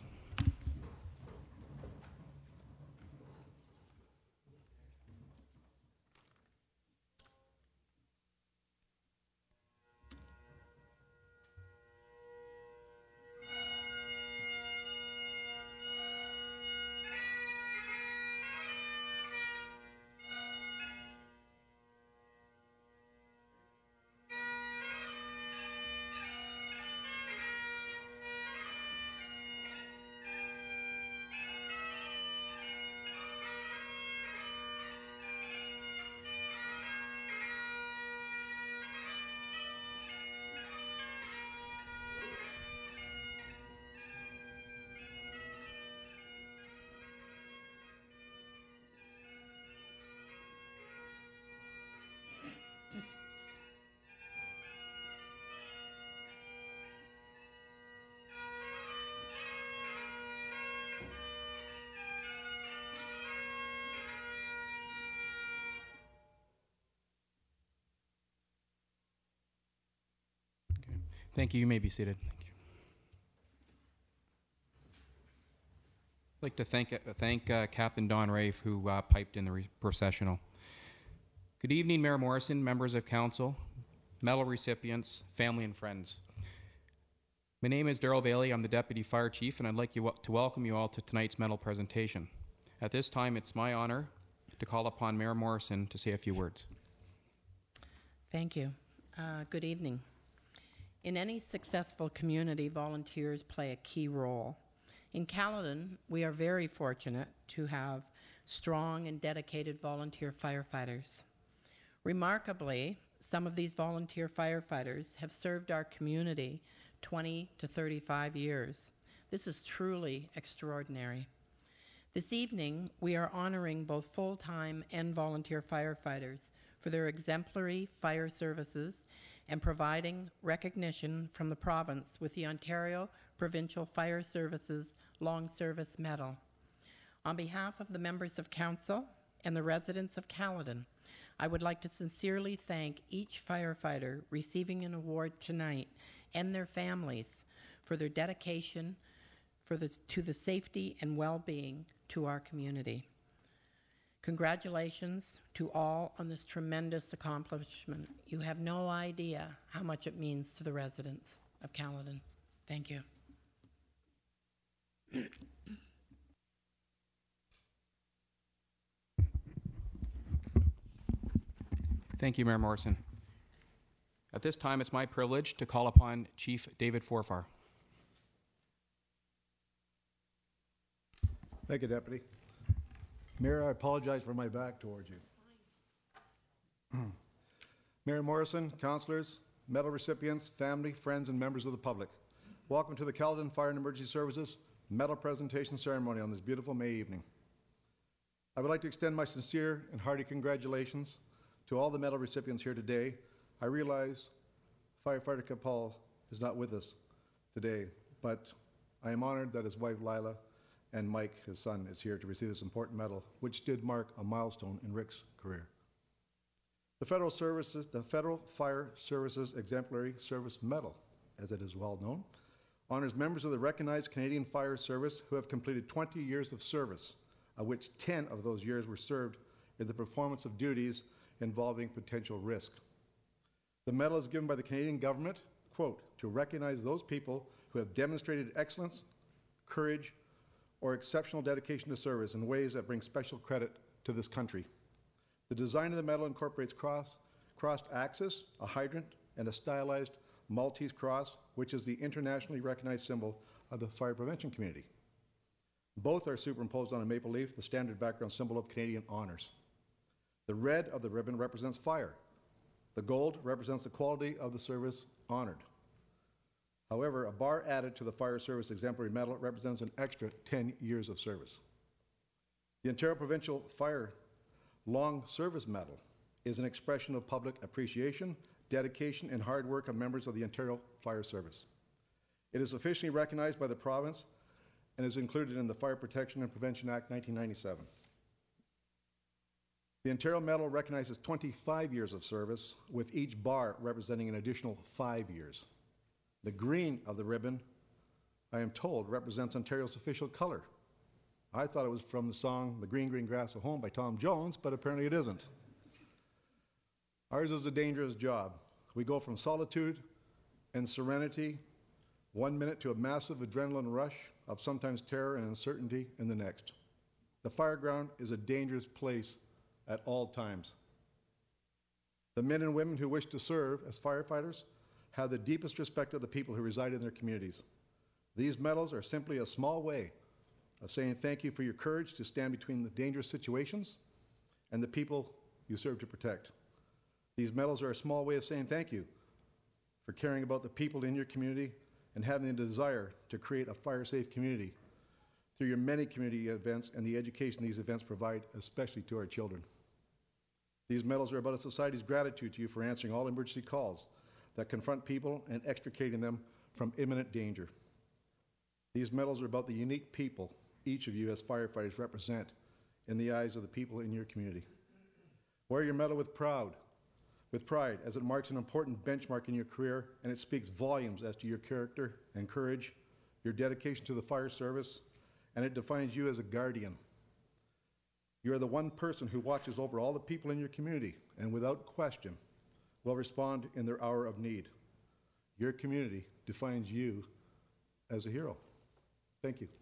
Thank you. You may be seated. Thank you. I'd like to thank, uh, thank uh, Captain Don Rafe, who uh, piped in the re- processional. Good evening, Mayor Morrison, members of council, medal recipients, family, and friends. My name is Darrell Bailey. I'm the Deputy Fire Chief, and I'd like you to welcome you all to tonight's medal presentation. At this time, it's my honor to call upon Mayor Morrison to say a few words. Thank you. Uh, good evening. In any successful community, volunteers play a key role. In Caledon, we are very fortunate to have strong and dedicated volunteer firefighters. Remarkably, some of these volunteer firefighters have served our community twenty to thirty-five years. This is truly extraordinary. This evening, we are honoring both full-time and volunteer firefighters for their exemplary fire services and providing recognition from the province with the Ontario Provincial Fire Services Long Service Medal. On behalf of the members of council and the residents of Caledon, I would like to sincerely thank each firefighter receiving an award tonight and their families for their dedication for the, to the safety and well-being to our community. Congratulations to all on this tremendous accomplishment. You have no idea how much it means to the residents of Caledon. Thank you. Thank you, Mayor Morrison. At this time, it's my privilege to call upon Chief David Forfar. Thank you, Deputy. Mayor, I apologize for my back towards you. Mayor Morrison, councillors, medal recipients, family, friends, and members of the public, welcome to the Caledon Fire and Emergency Services medal presentation ceremony on this beautiful May evening. I would like to extend my sincere and hearty congratulations to all the medal recipients here today. I realize Firefighter Kapal is not with us today, but I am honored that his wife Lila and Mike, his son, is here to receive this important medal, which did mark a milestone in Rick's career. The Federal Services, the Federal Fire Services Exemplary Service Medal, as it is well known, honors members of the recognized Canadian Fire Service who have completed twenty years of service, of which ten of those years were served in the performance of duties involving potential risk. The medal is given by the Canadian government, quote, to recognize those people who have demonstrated excellence, courage, or exceptional dedication to service in ways that bring special credit to this country. The design of the medal incorporates cross, crossed axis, a hydrant, and a stylized Maltese cross, which is the internationally recognized symbol of the fire prevention community. Both are superimposed on a maple leaf, the standard background symbol of Canadian honors. The red of the ribbon represents fire. The gold represents the quality of the service honored. However, a bar added to the Fire Service Exemplary Medal represents an extra ten years of service. The Ontario Provincial Fire Long Service Medal is an expression of public appreciation, dedication, and hard work of members of the Ontario Fire Service. It is officially recognized by the province and is included in the Fire Protection and Prevention Act nineteen ninety-seven. The Ontario Medal recognizes twenty-five years of service, with each bar representing an additional five years. The green of the ribbon, I am told, represents Ontario's official color. I thought it was from the song The Green, Green Grass of Home by Tom Jones, but apparently it isn't. Ours is a dangerous job. We go from solitude and serenity one minute to a massive adrenaline rush of sometimes terror and uncertainty in the next. The fire ground is a dangerous place at all times. The men and women who wish to serve as firefighters have the deepest respect of the people who reside in their communities. These medals are simply a small way of saying thank you for your courage to stand between the dangerous situations and the people you serve to protect. These medals are a small way of saying thank you for caring about the people in your community and having the desire to create a fire-safe community through your many community events and the education these events provide, especially to our children. These medals are about a society's gratitude to you for answering all emergency calls that confront people and extricating them from imminent danger. These medals are about the unique people each of you as firefighters represent in the eyes of the people in your community. Wear your medal with proud, with pride, as it marks an important benchmark in your career, and it speaks volumes as to your character and courage, your dedication to the fire service, and it defines you as a guardian. You are the one person who watches over all the people in your community, and without question, will respond in their hour of need. Your community defines you as a hero. Thank you.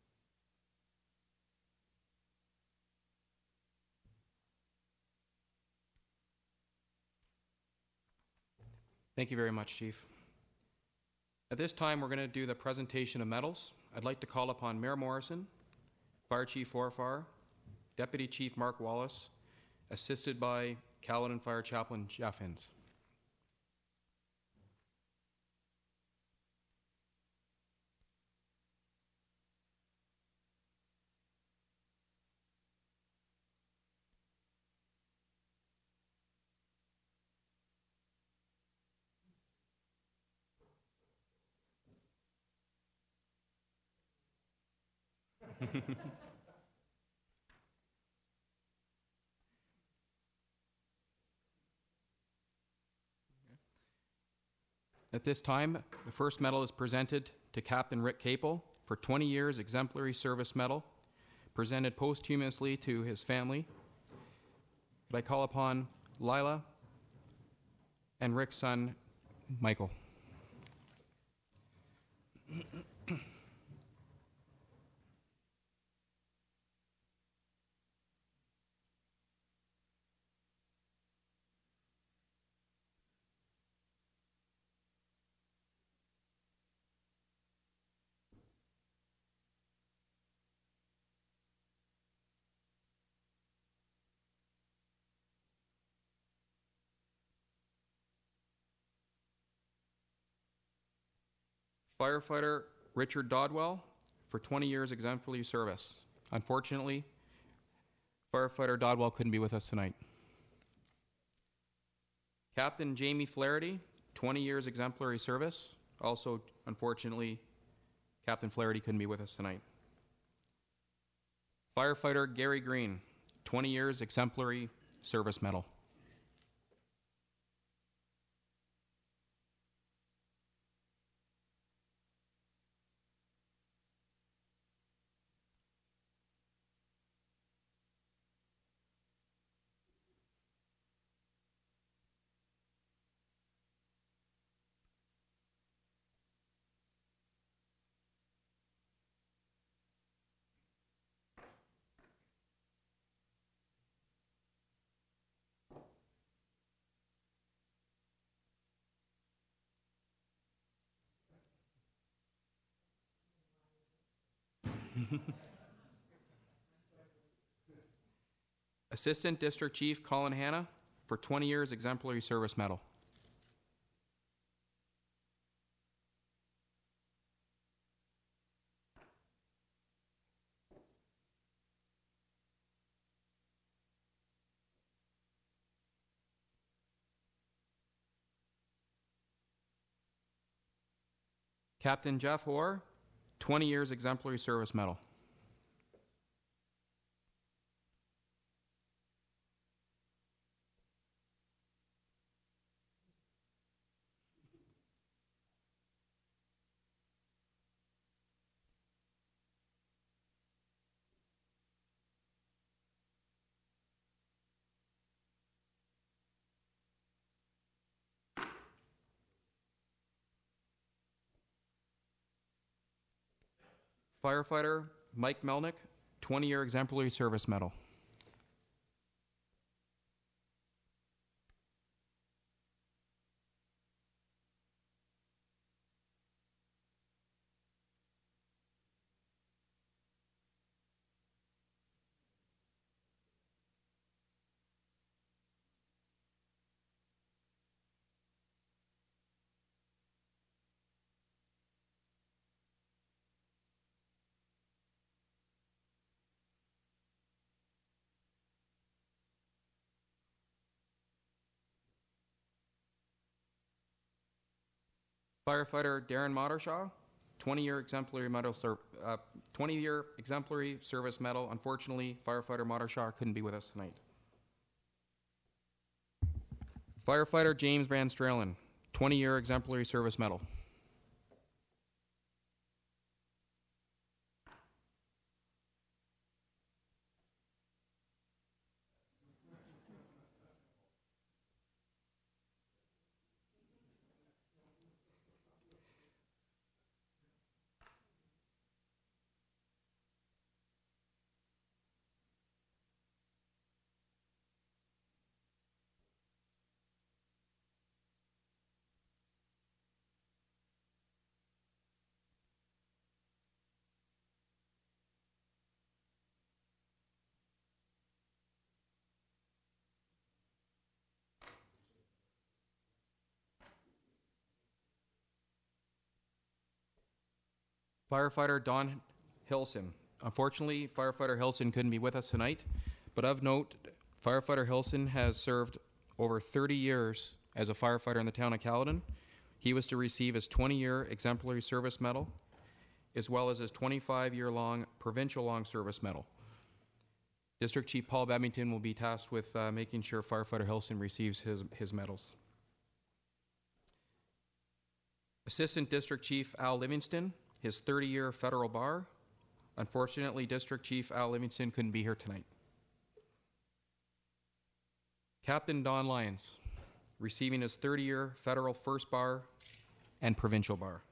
Thank you very much, Chief. At this time, we're going to do the presentation of medals. I'd like to call upon Mayor Morrison, Fire Chief Forfar, Deputy Chief Mark Wallace, assisted by Caledon Fire Chaplain Jeff Hins. At this time, the first medal is presented to Captain Rick Capel for twenty years exemplary service medal, presented posthumously to his family. Could I call upon Lila and Rick's son, Michael? Firefighter Richard Dodwell for twenty years exemplary service. Unfortunately, Firefighter Dodwell couldn't be with us tonight. Captain Jamie Flaherty, twenty years exemplary service. Also, unfortunately, Captain Flaherty couldn't be with us tonight. Firefighter Gary Green, twenty years exemplary service medal. Assistant District Chief Colin Hanna for twenty years exemplary service medal. Captain Jeff Hoare, twenty years exemplary service medal. Firefighter Mike Melnick, twenty year exemplary service medal. Firefighter Darren Mottershaw, twenty year exemplary medal, uh, twenty year exemplary service medal. Unfortunately, Firefighter Mottershaw couldn't be with us tonight. Firefighter James Van Stralen, twenty-year exemplary service medal. Firefighter Don Hilson. Unfortunately, Firefighter Hilson couldn't be with us tonight, but of note, Firefighter Hilson has served over thirty years as a firefighter in the town of Caledon. He was to receive his twenty-year exemplary service medal, as well as his twenty-five-year-long provincial long service medal. District Chief Paul Babington will be tasked with uh, making sure Firefighter Hilson receives his, his medals. Assistant District Chief Al Livingston, his thirty-year federal bar. Unfortunately, District Chief Al Livingston couldn't be here tonight. Captain Don Lyons, receiving his thirty-year federal first bar and provincial bar.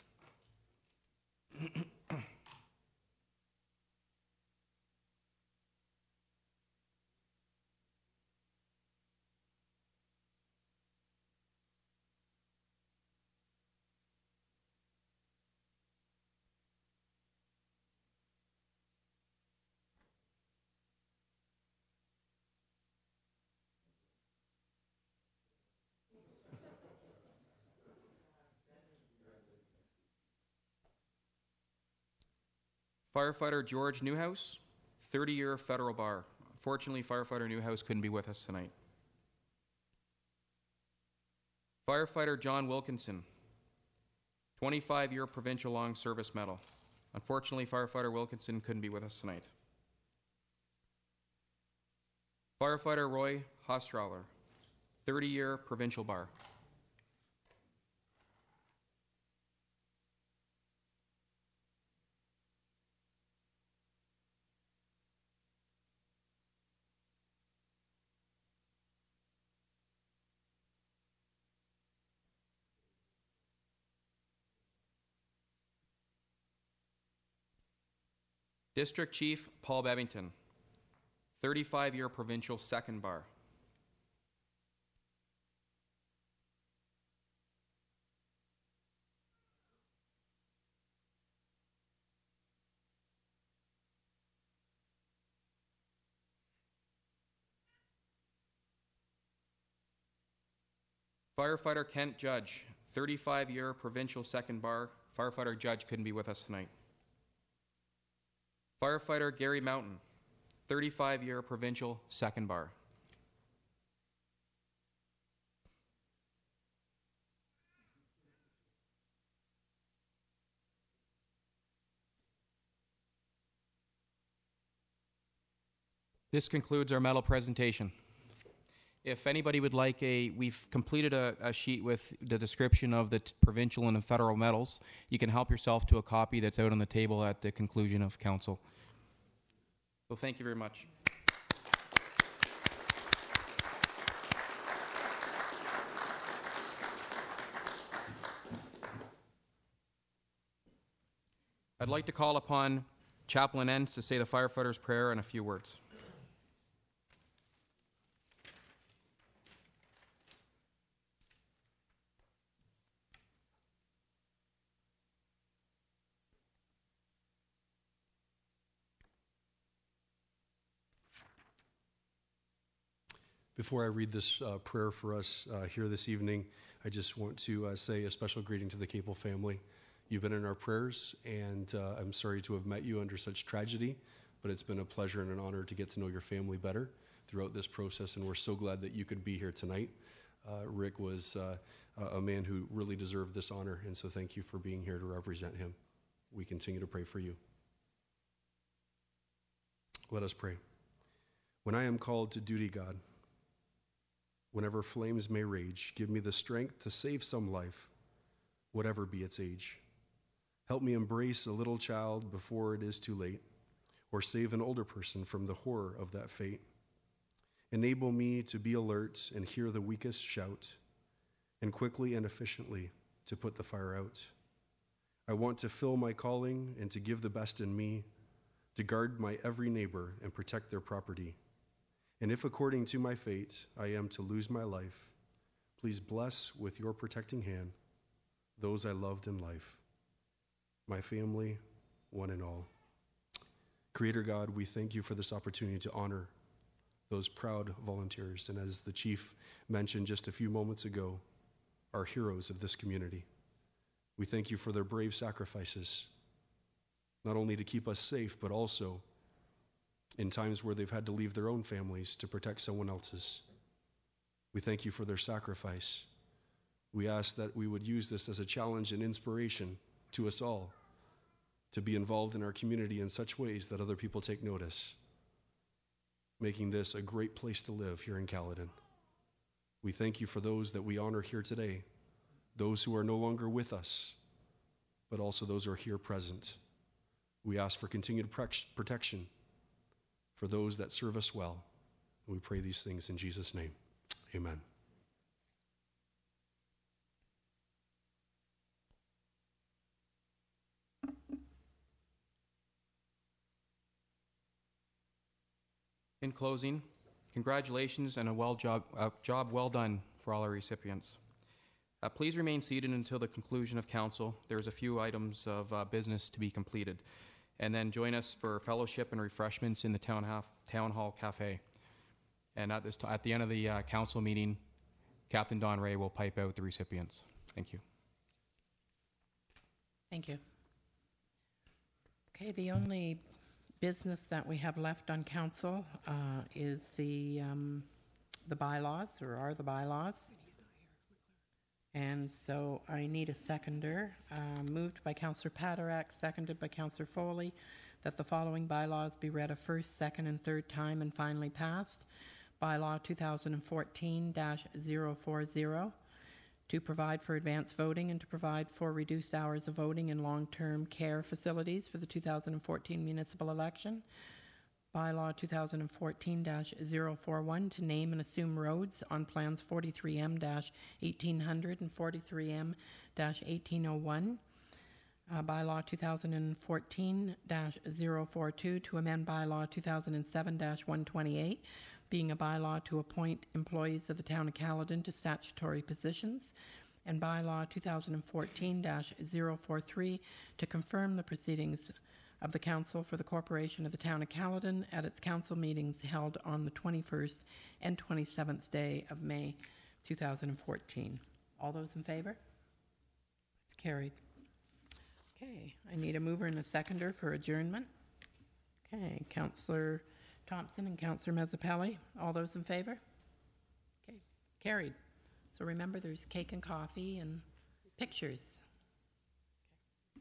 Firefighter George Newhouse, thirty-year federal bar. Unfortunately, Firefighter Newhouse couldn't be with us tonight. Firefighter John Wilkinson, twenty-five-year provincial long service medal. Unfortunately, Firefighter Wilkinson couldn't be with us tonight. Firefighter Roy Hostrauer, thirty-year provincial bar. District Chief Paul Babington, thirty-five-year provincial second bar. Firefighter Kent Judge, thirty-five-year provincial second bar. Firefighter Judge couldn't be with us tonight. Firefighter Gary Mountain, thirty-five-year provincial second bar. This concludes our medal presentation. If anybody would like a, we've completed a, a sheet with the description of the t- provincial and the federal medals. You can help yourself to a copy that's out on the table at the conclusion of council. So thank you very much. I'd like to call upon Chaplain Enns to say the firefighter's prayer and a few words. Before I read this uh, prayer for us uh, here this evening, I just want to uh, say a special greeting to the Capel family. You've been in our prayers, and uh, I'm sorry to have met you under such tragedy, but it's been a pleasure and an honor to get to know your family better throughout this process, and we're so glad that you could be here tonight. Uh, Rick was uh, a man who really deserved this honor, and so thank you for being here to represent him. We continue to pray for you. Let us pray. When I am called to duty, God, Whenever flames may rage, give me the strength to save some life, whatever be its age. Help me embrace a little child before it is too late, or save an older person from the horror of that fate. Enable me to be alert and hear the weakest shout, and quickly and efficiently to put the fire out. I want to fill my calling and to give the best in me, to guard my every neighbor and protect their property. And if according to my fate I am to lose my life, please bless with your protecting hand those I loved in life, my family, one and all. Creator God, we thank you for this opportunity to honor those proud volunteers, and as the chief mentioned just a few moments ago, are heroes of this community. We thank you for their brave sacrifices, not only to keep us safe, but also in times where they've had to leave their own families to protect someone else's. We thank you for their sacrifice. We ask that we would use this as a challenge and inspiration to us all to be involved in our community in such ways that other people take notice, making this a great place to live here in Caledon. We thank you for those that we honor here today, those who are no longer with us, but also those who are here present. We ask for continued protection for those that serve us well. And we pray these things in Jesus' name. Amen. In closing, congratulations and a well job, a job well done for all our recipients. Uh, please remain seated until the conclusion of council. There's a few items of uh, business to be completed. And then join us for fellowship and refreshments in the town, half, town hall cafe. And at, this t- at the end of the uh, council meeting, Captain Don Ray will pipe out the recipients. Thank you. Thank you. Okay, the only business that we have left on council uh, is the um, the bylaws, or are the bylaws. And so I need a seconder, uh, moved by Councillor Paderak, seconded by Councillor Foley, that the following bylaws be read a first, second, and third time and finally passed. Bylaw twenty fourteen dash zero forty, to provide for advance voting and to provide for reduced hours of voting in long-term care facilities for the two thousand fourteen municipal election. Bylaw twenty fourteen dash zero forty-one, to name and assume roads on plans forty-three M dash eighteen hundred and forty-three M dash eighteen oh one. Uh, bylaw twenty fourteen dash zero forty-two, to amend bylaw two thousand seven dash one twenty-eight, being a bylaw to appoint employees of the town of Caledon to statutory positions, and bylaw twenty fourteen dash zero forty-three, to confirm the proceedings of the Council for the Corporation of the Town of Caledon at its council meetings held on the twenty-first and twenty-seventh day of May two thousand fourteen. All those in favor? It's carried. Okay, I need a mover and a seconder for adjournment. Okay, Councillor Thompson and Councillor Mezzapelli. All those in favor? Okay, carried. So remember, there's cake and coffee and pictures.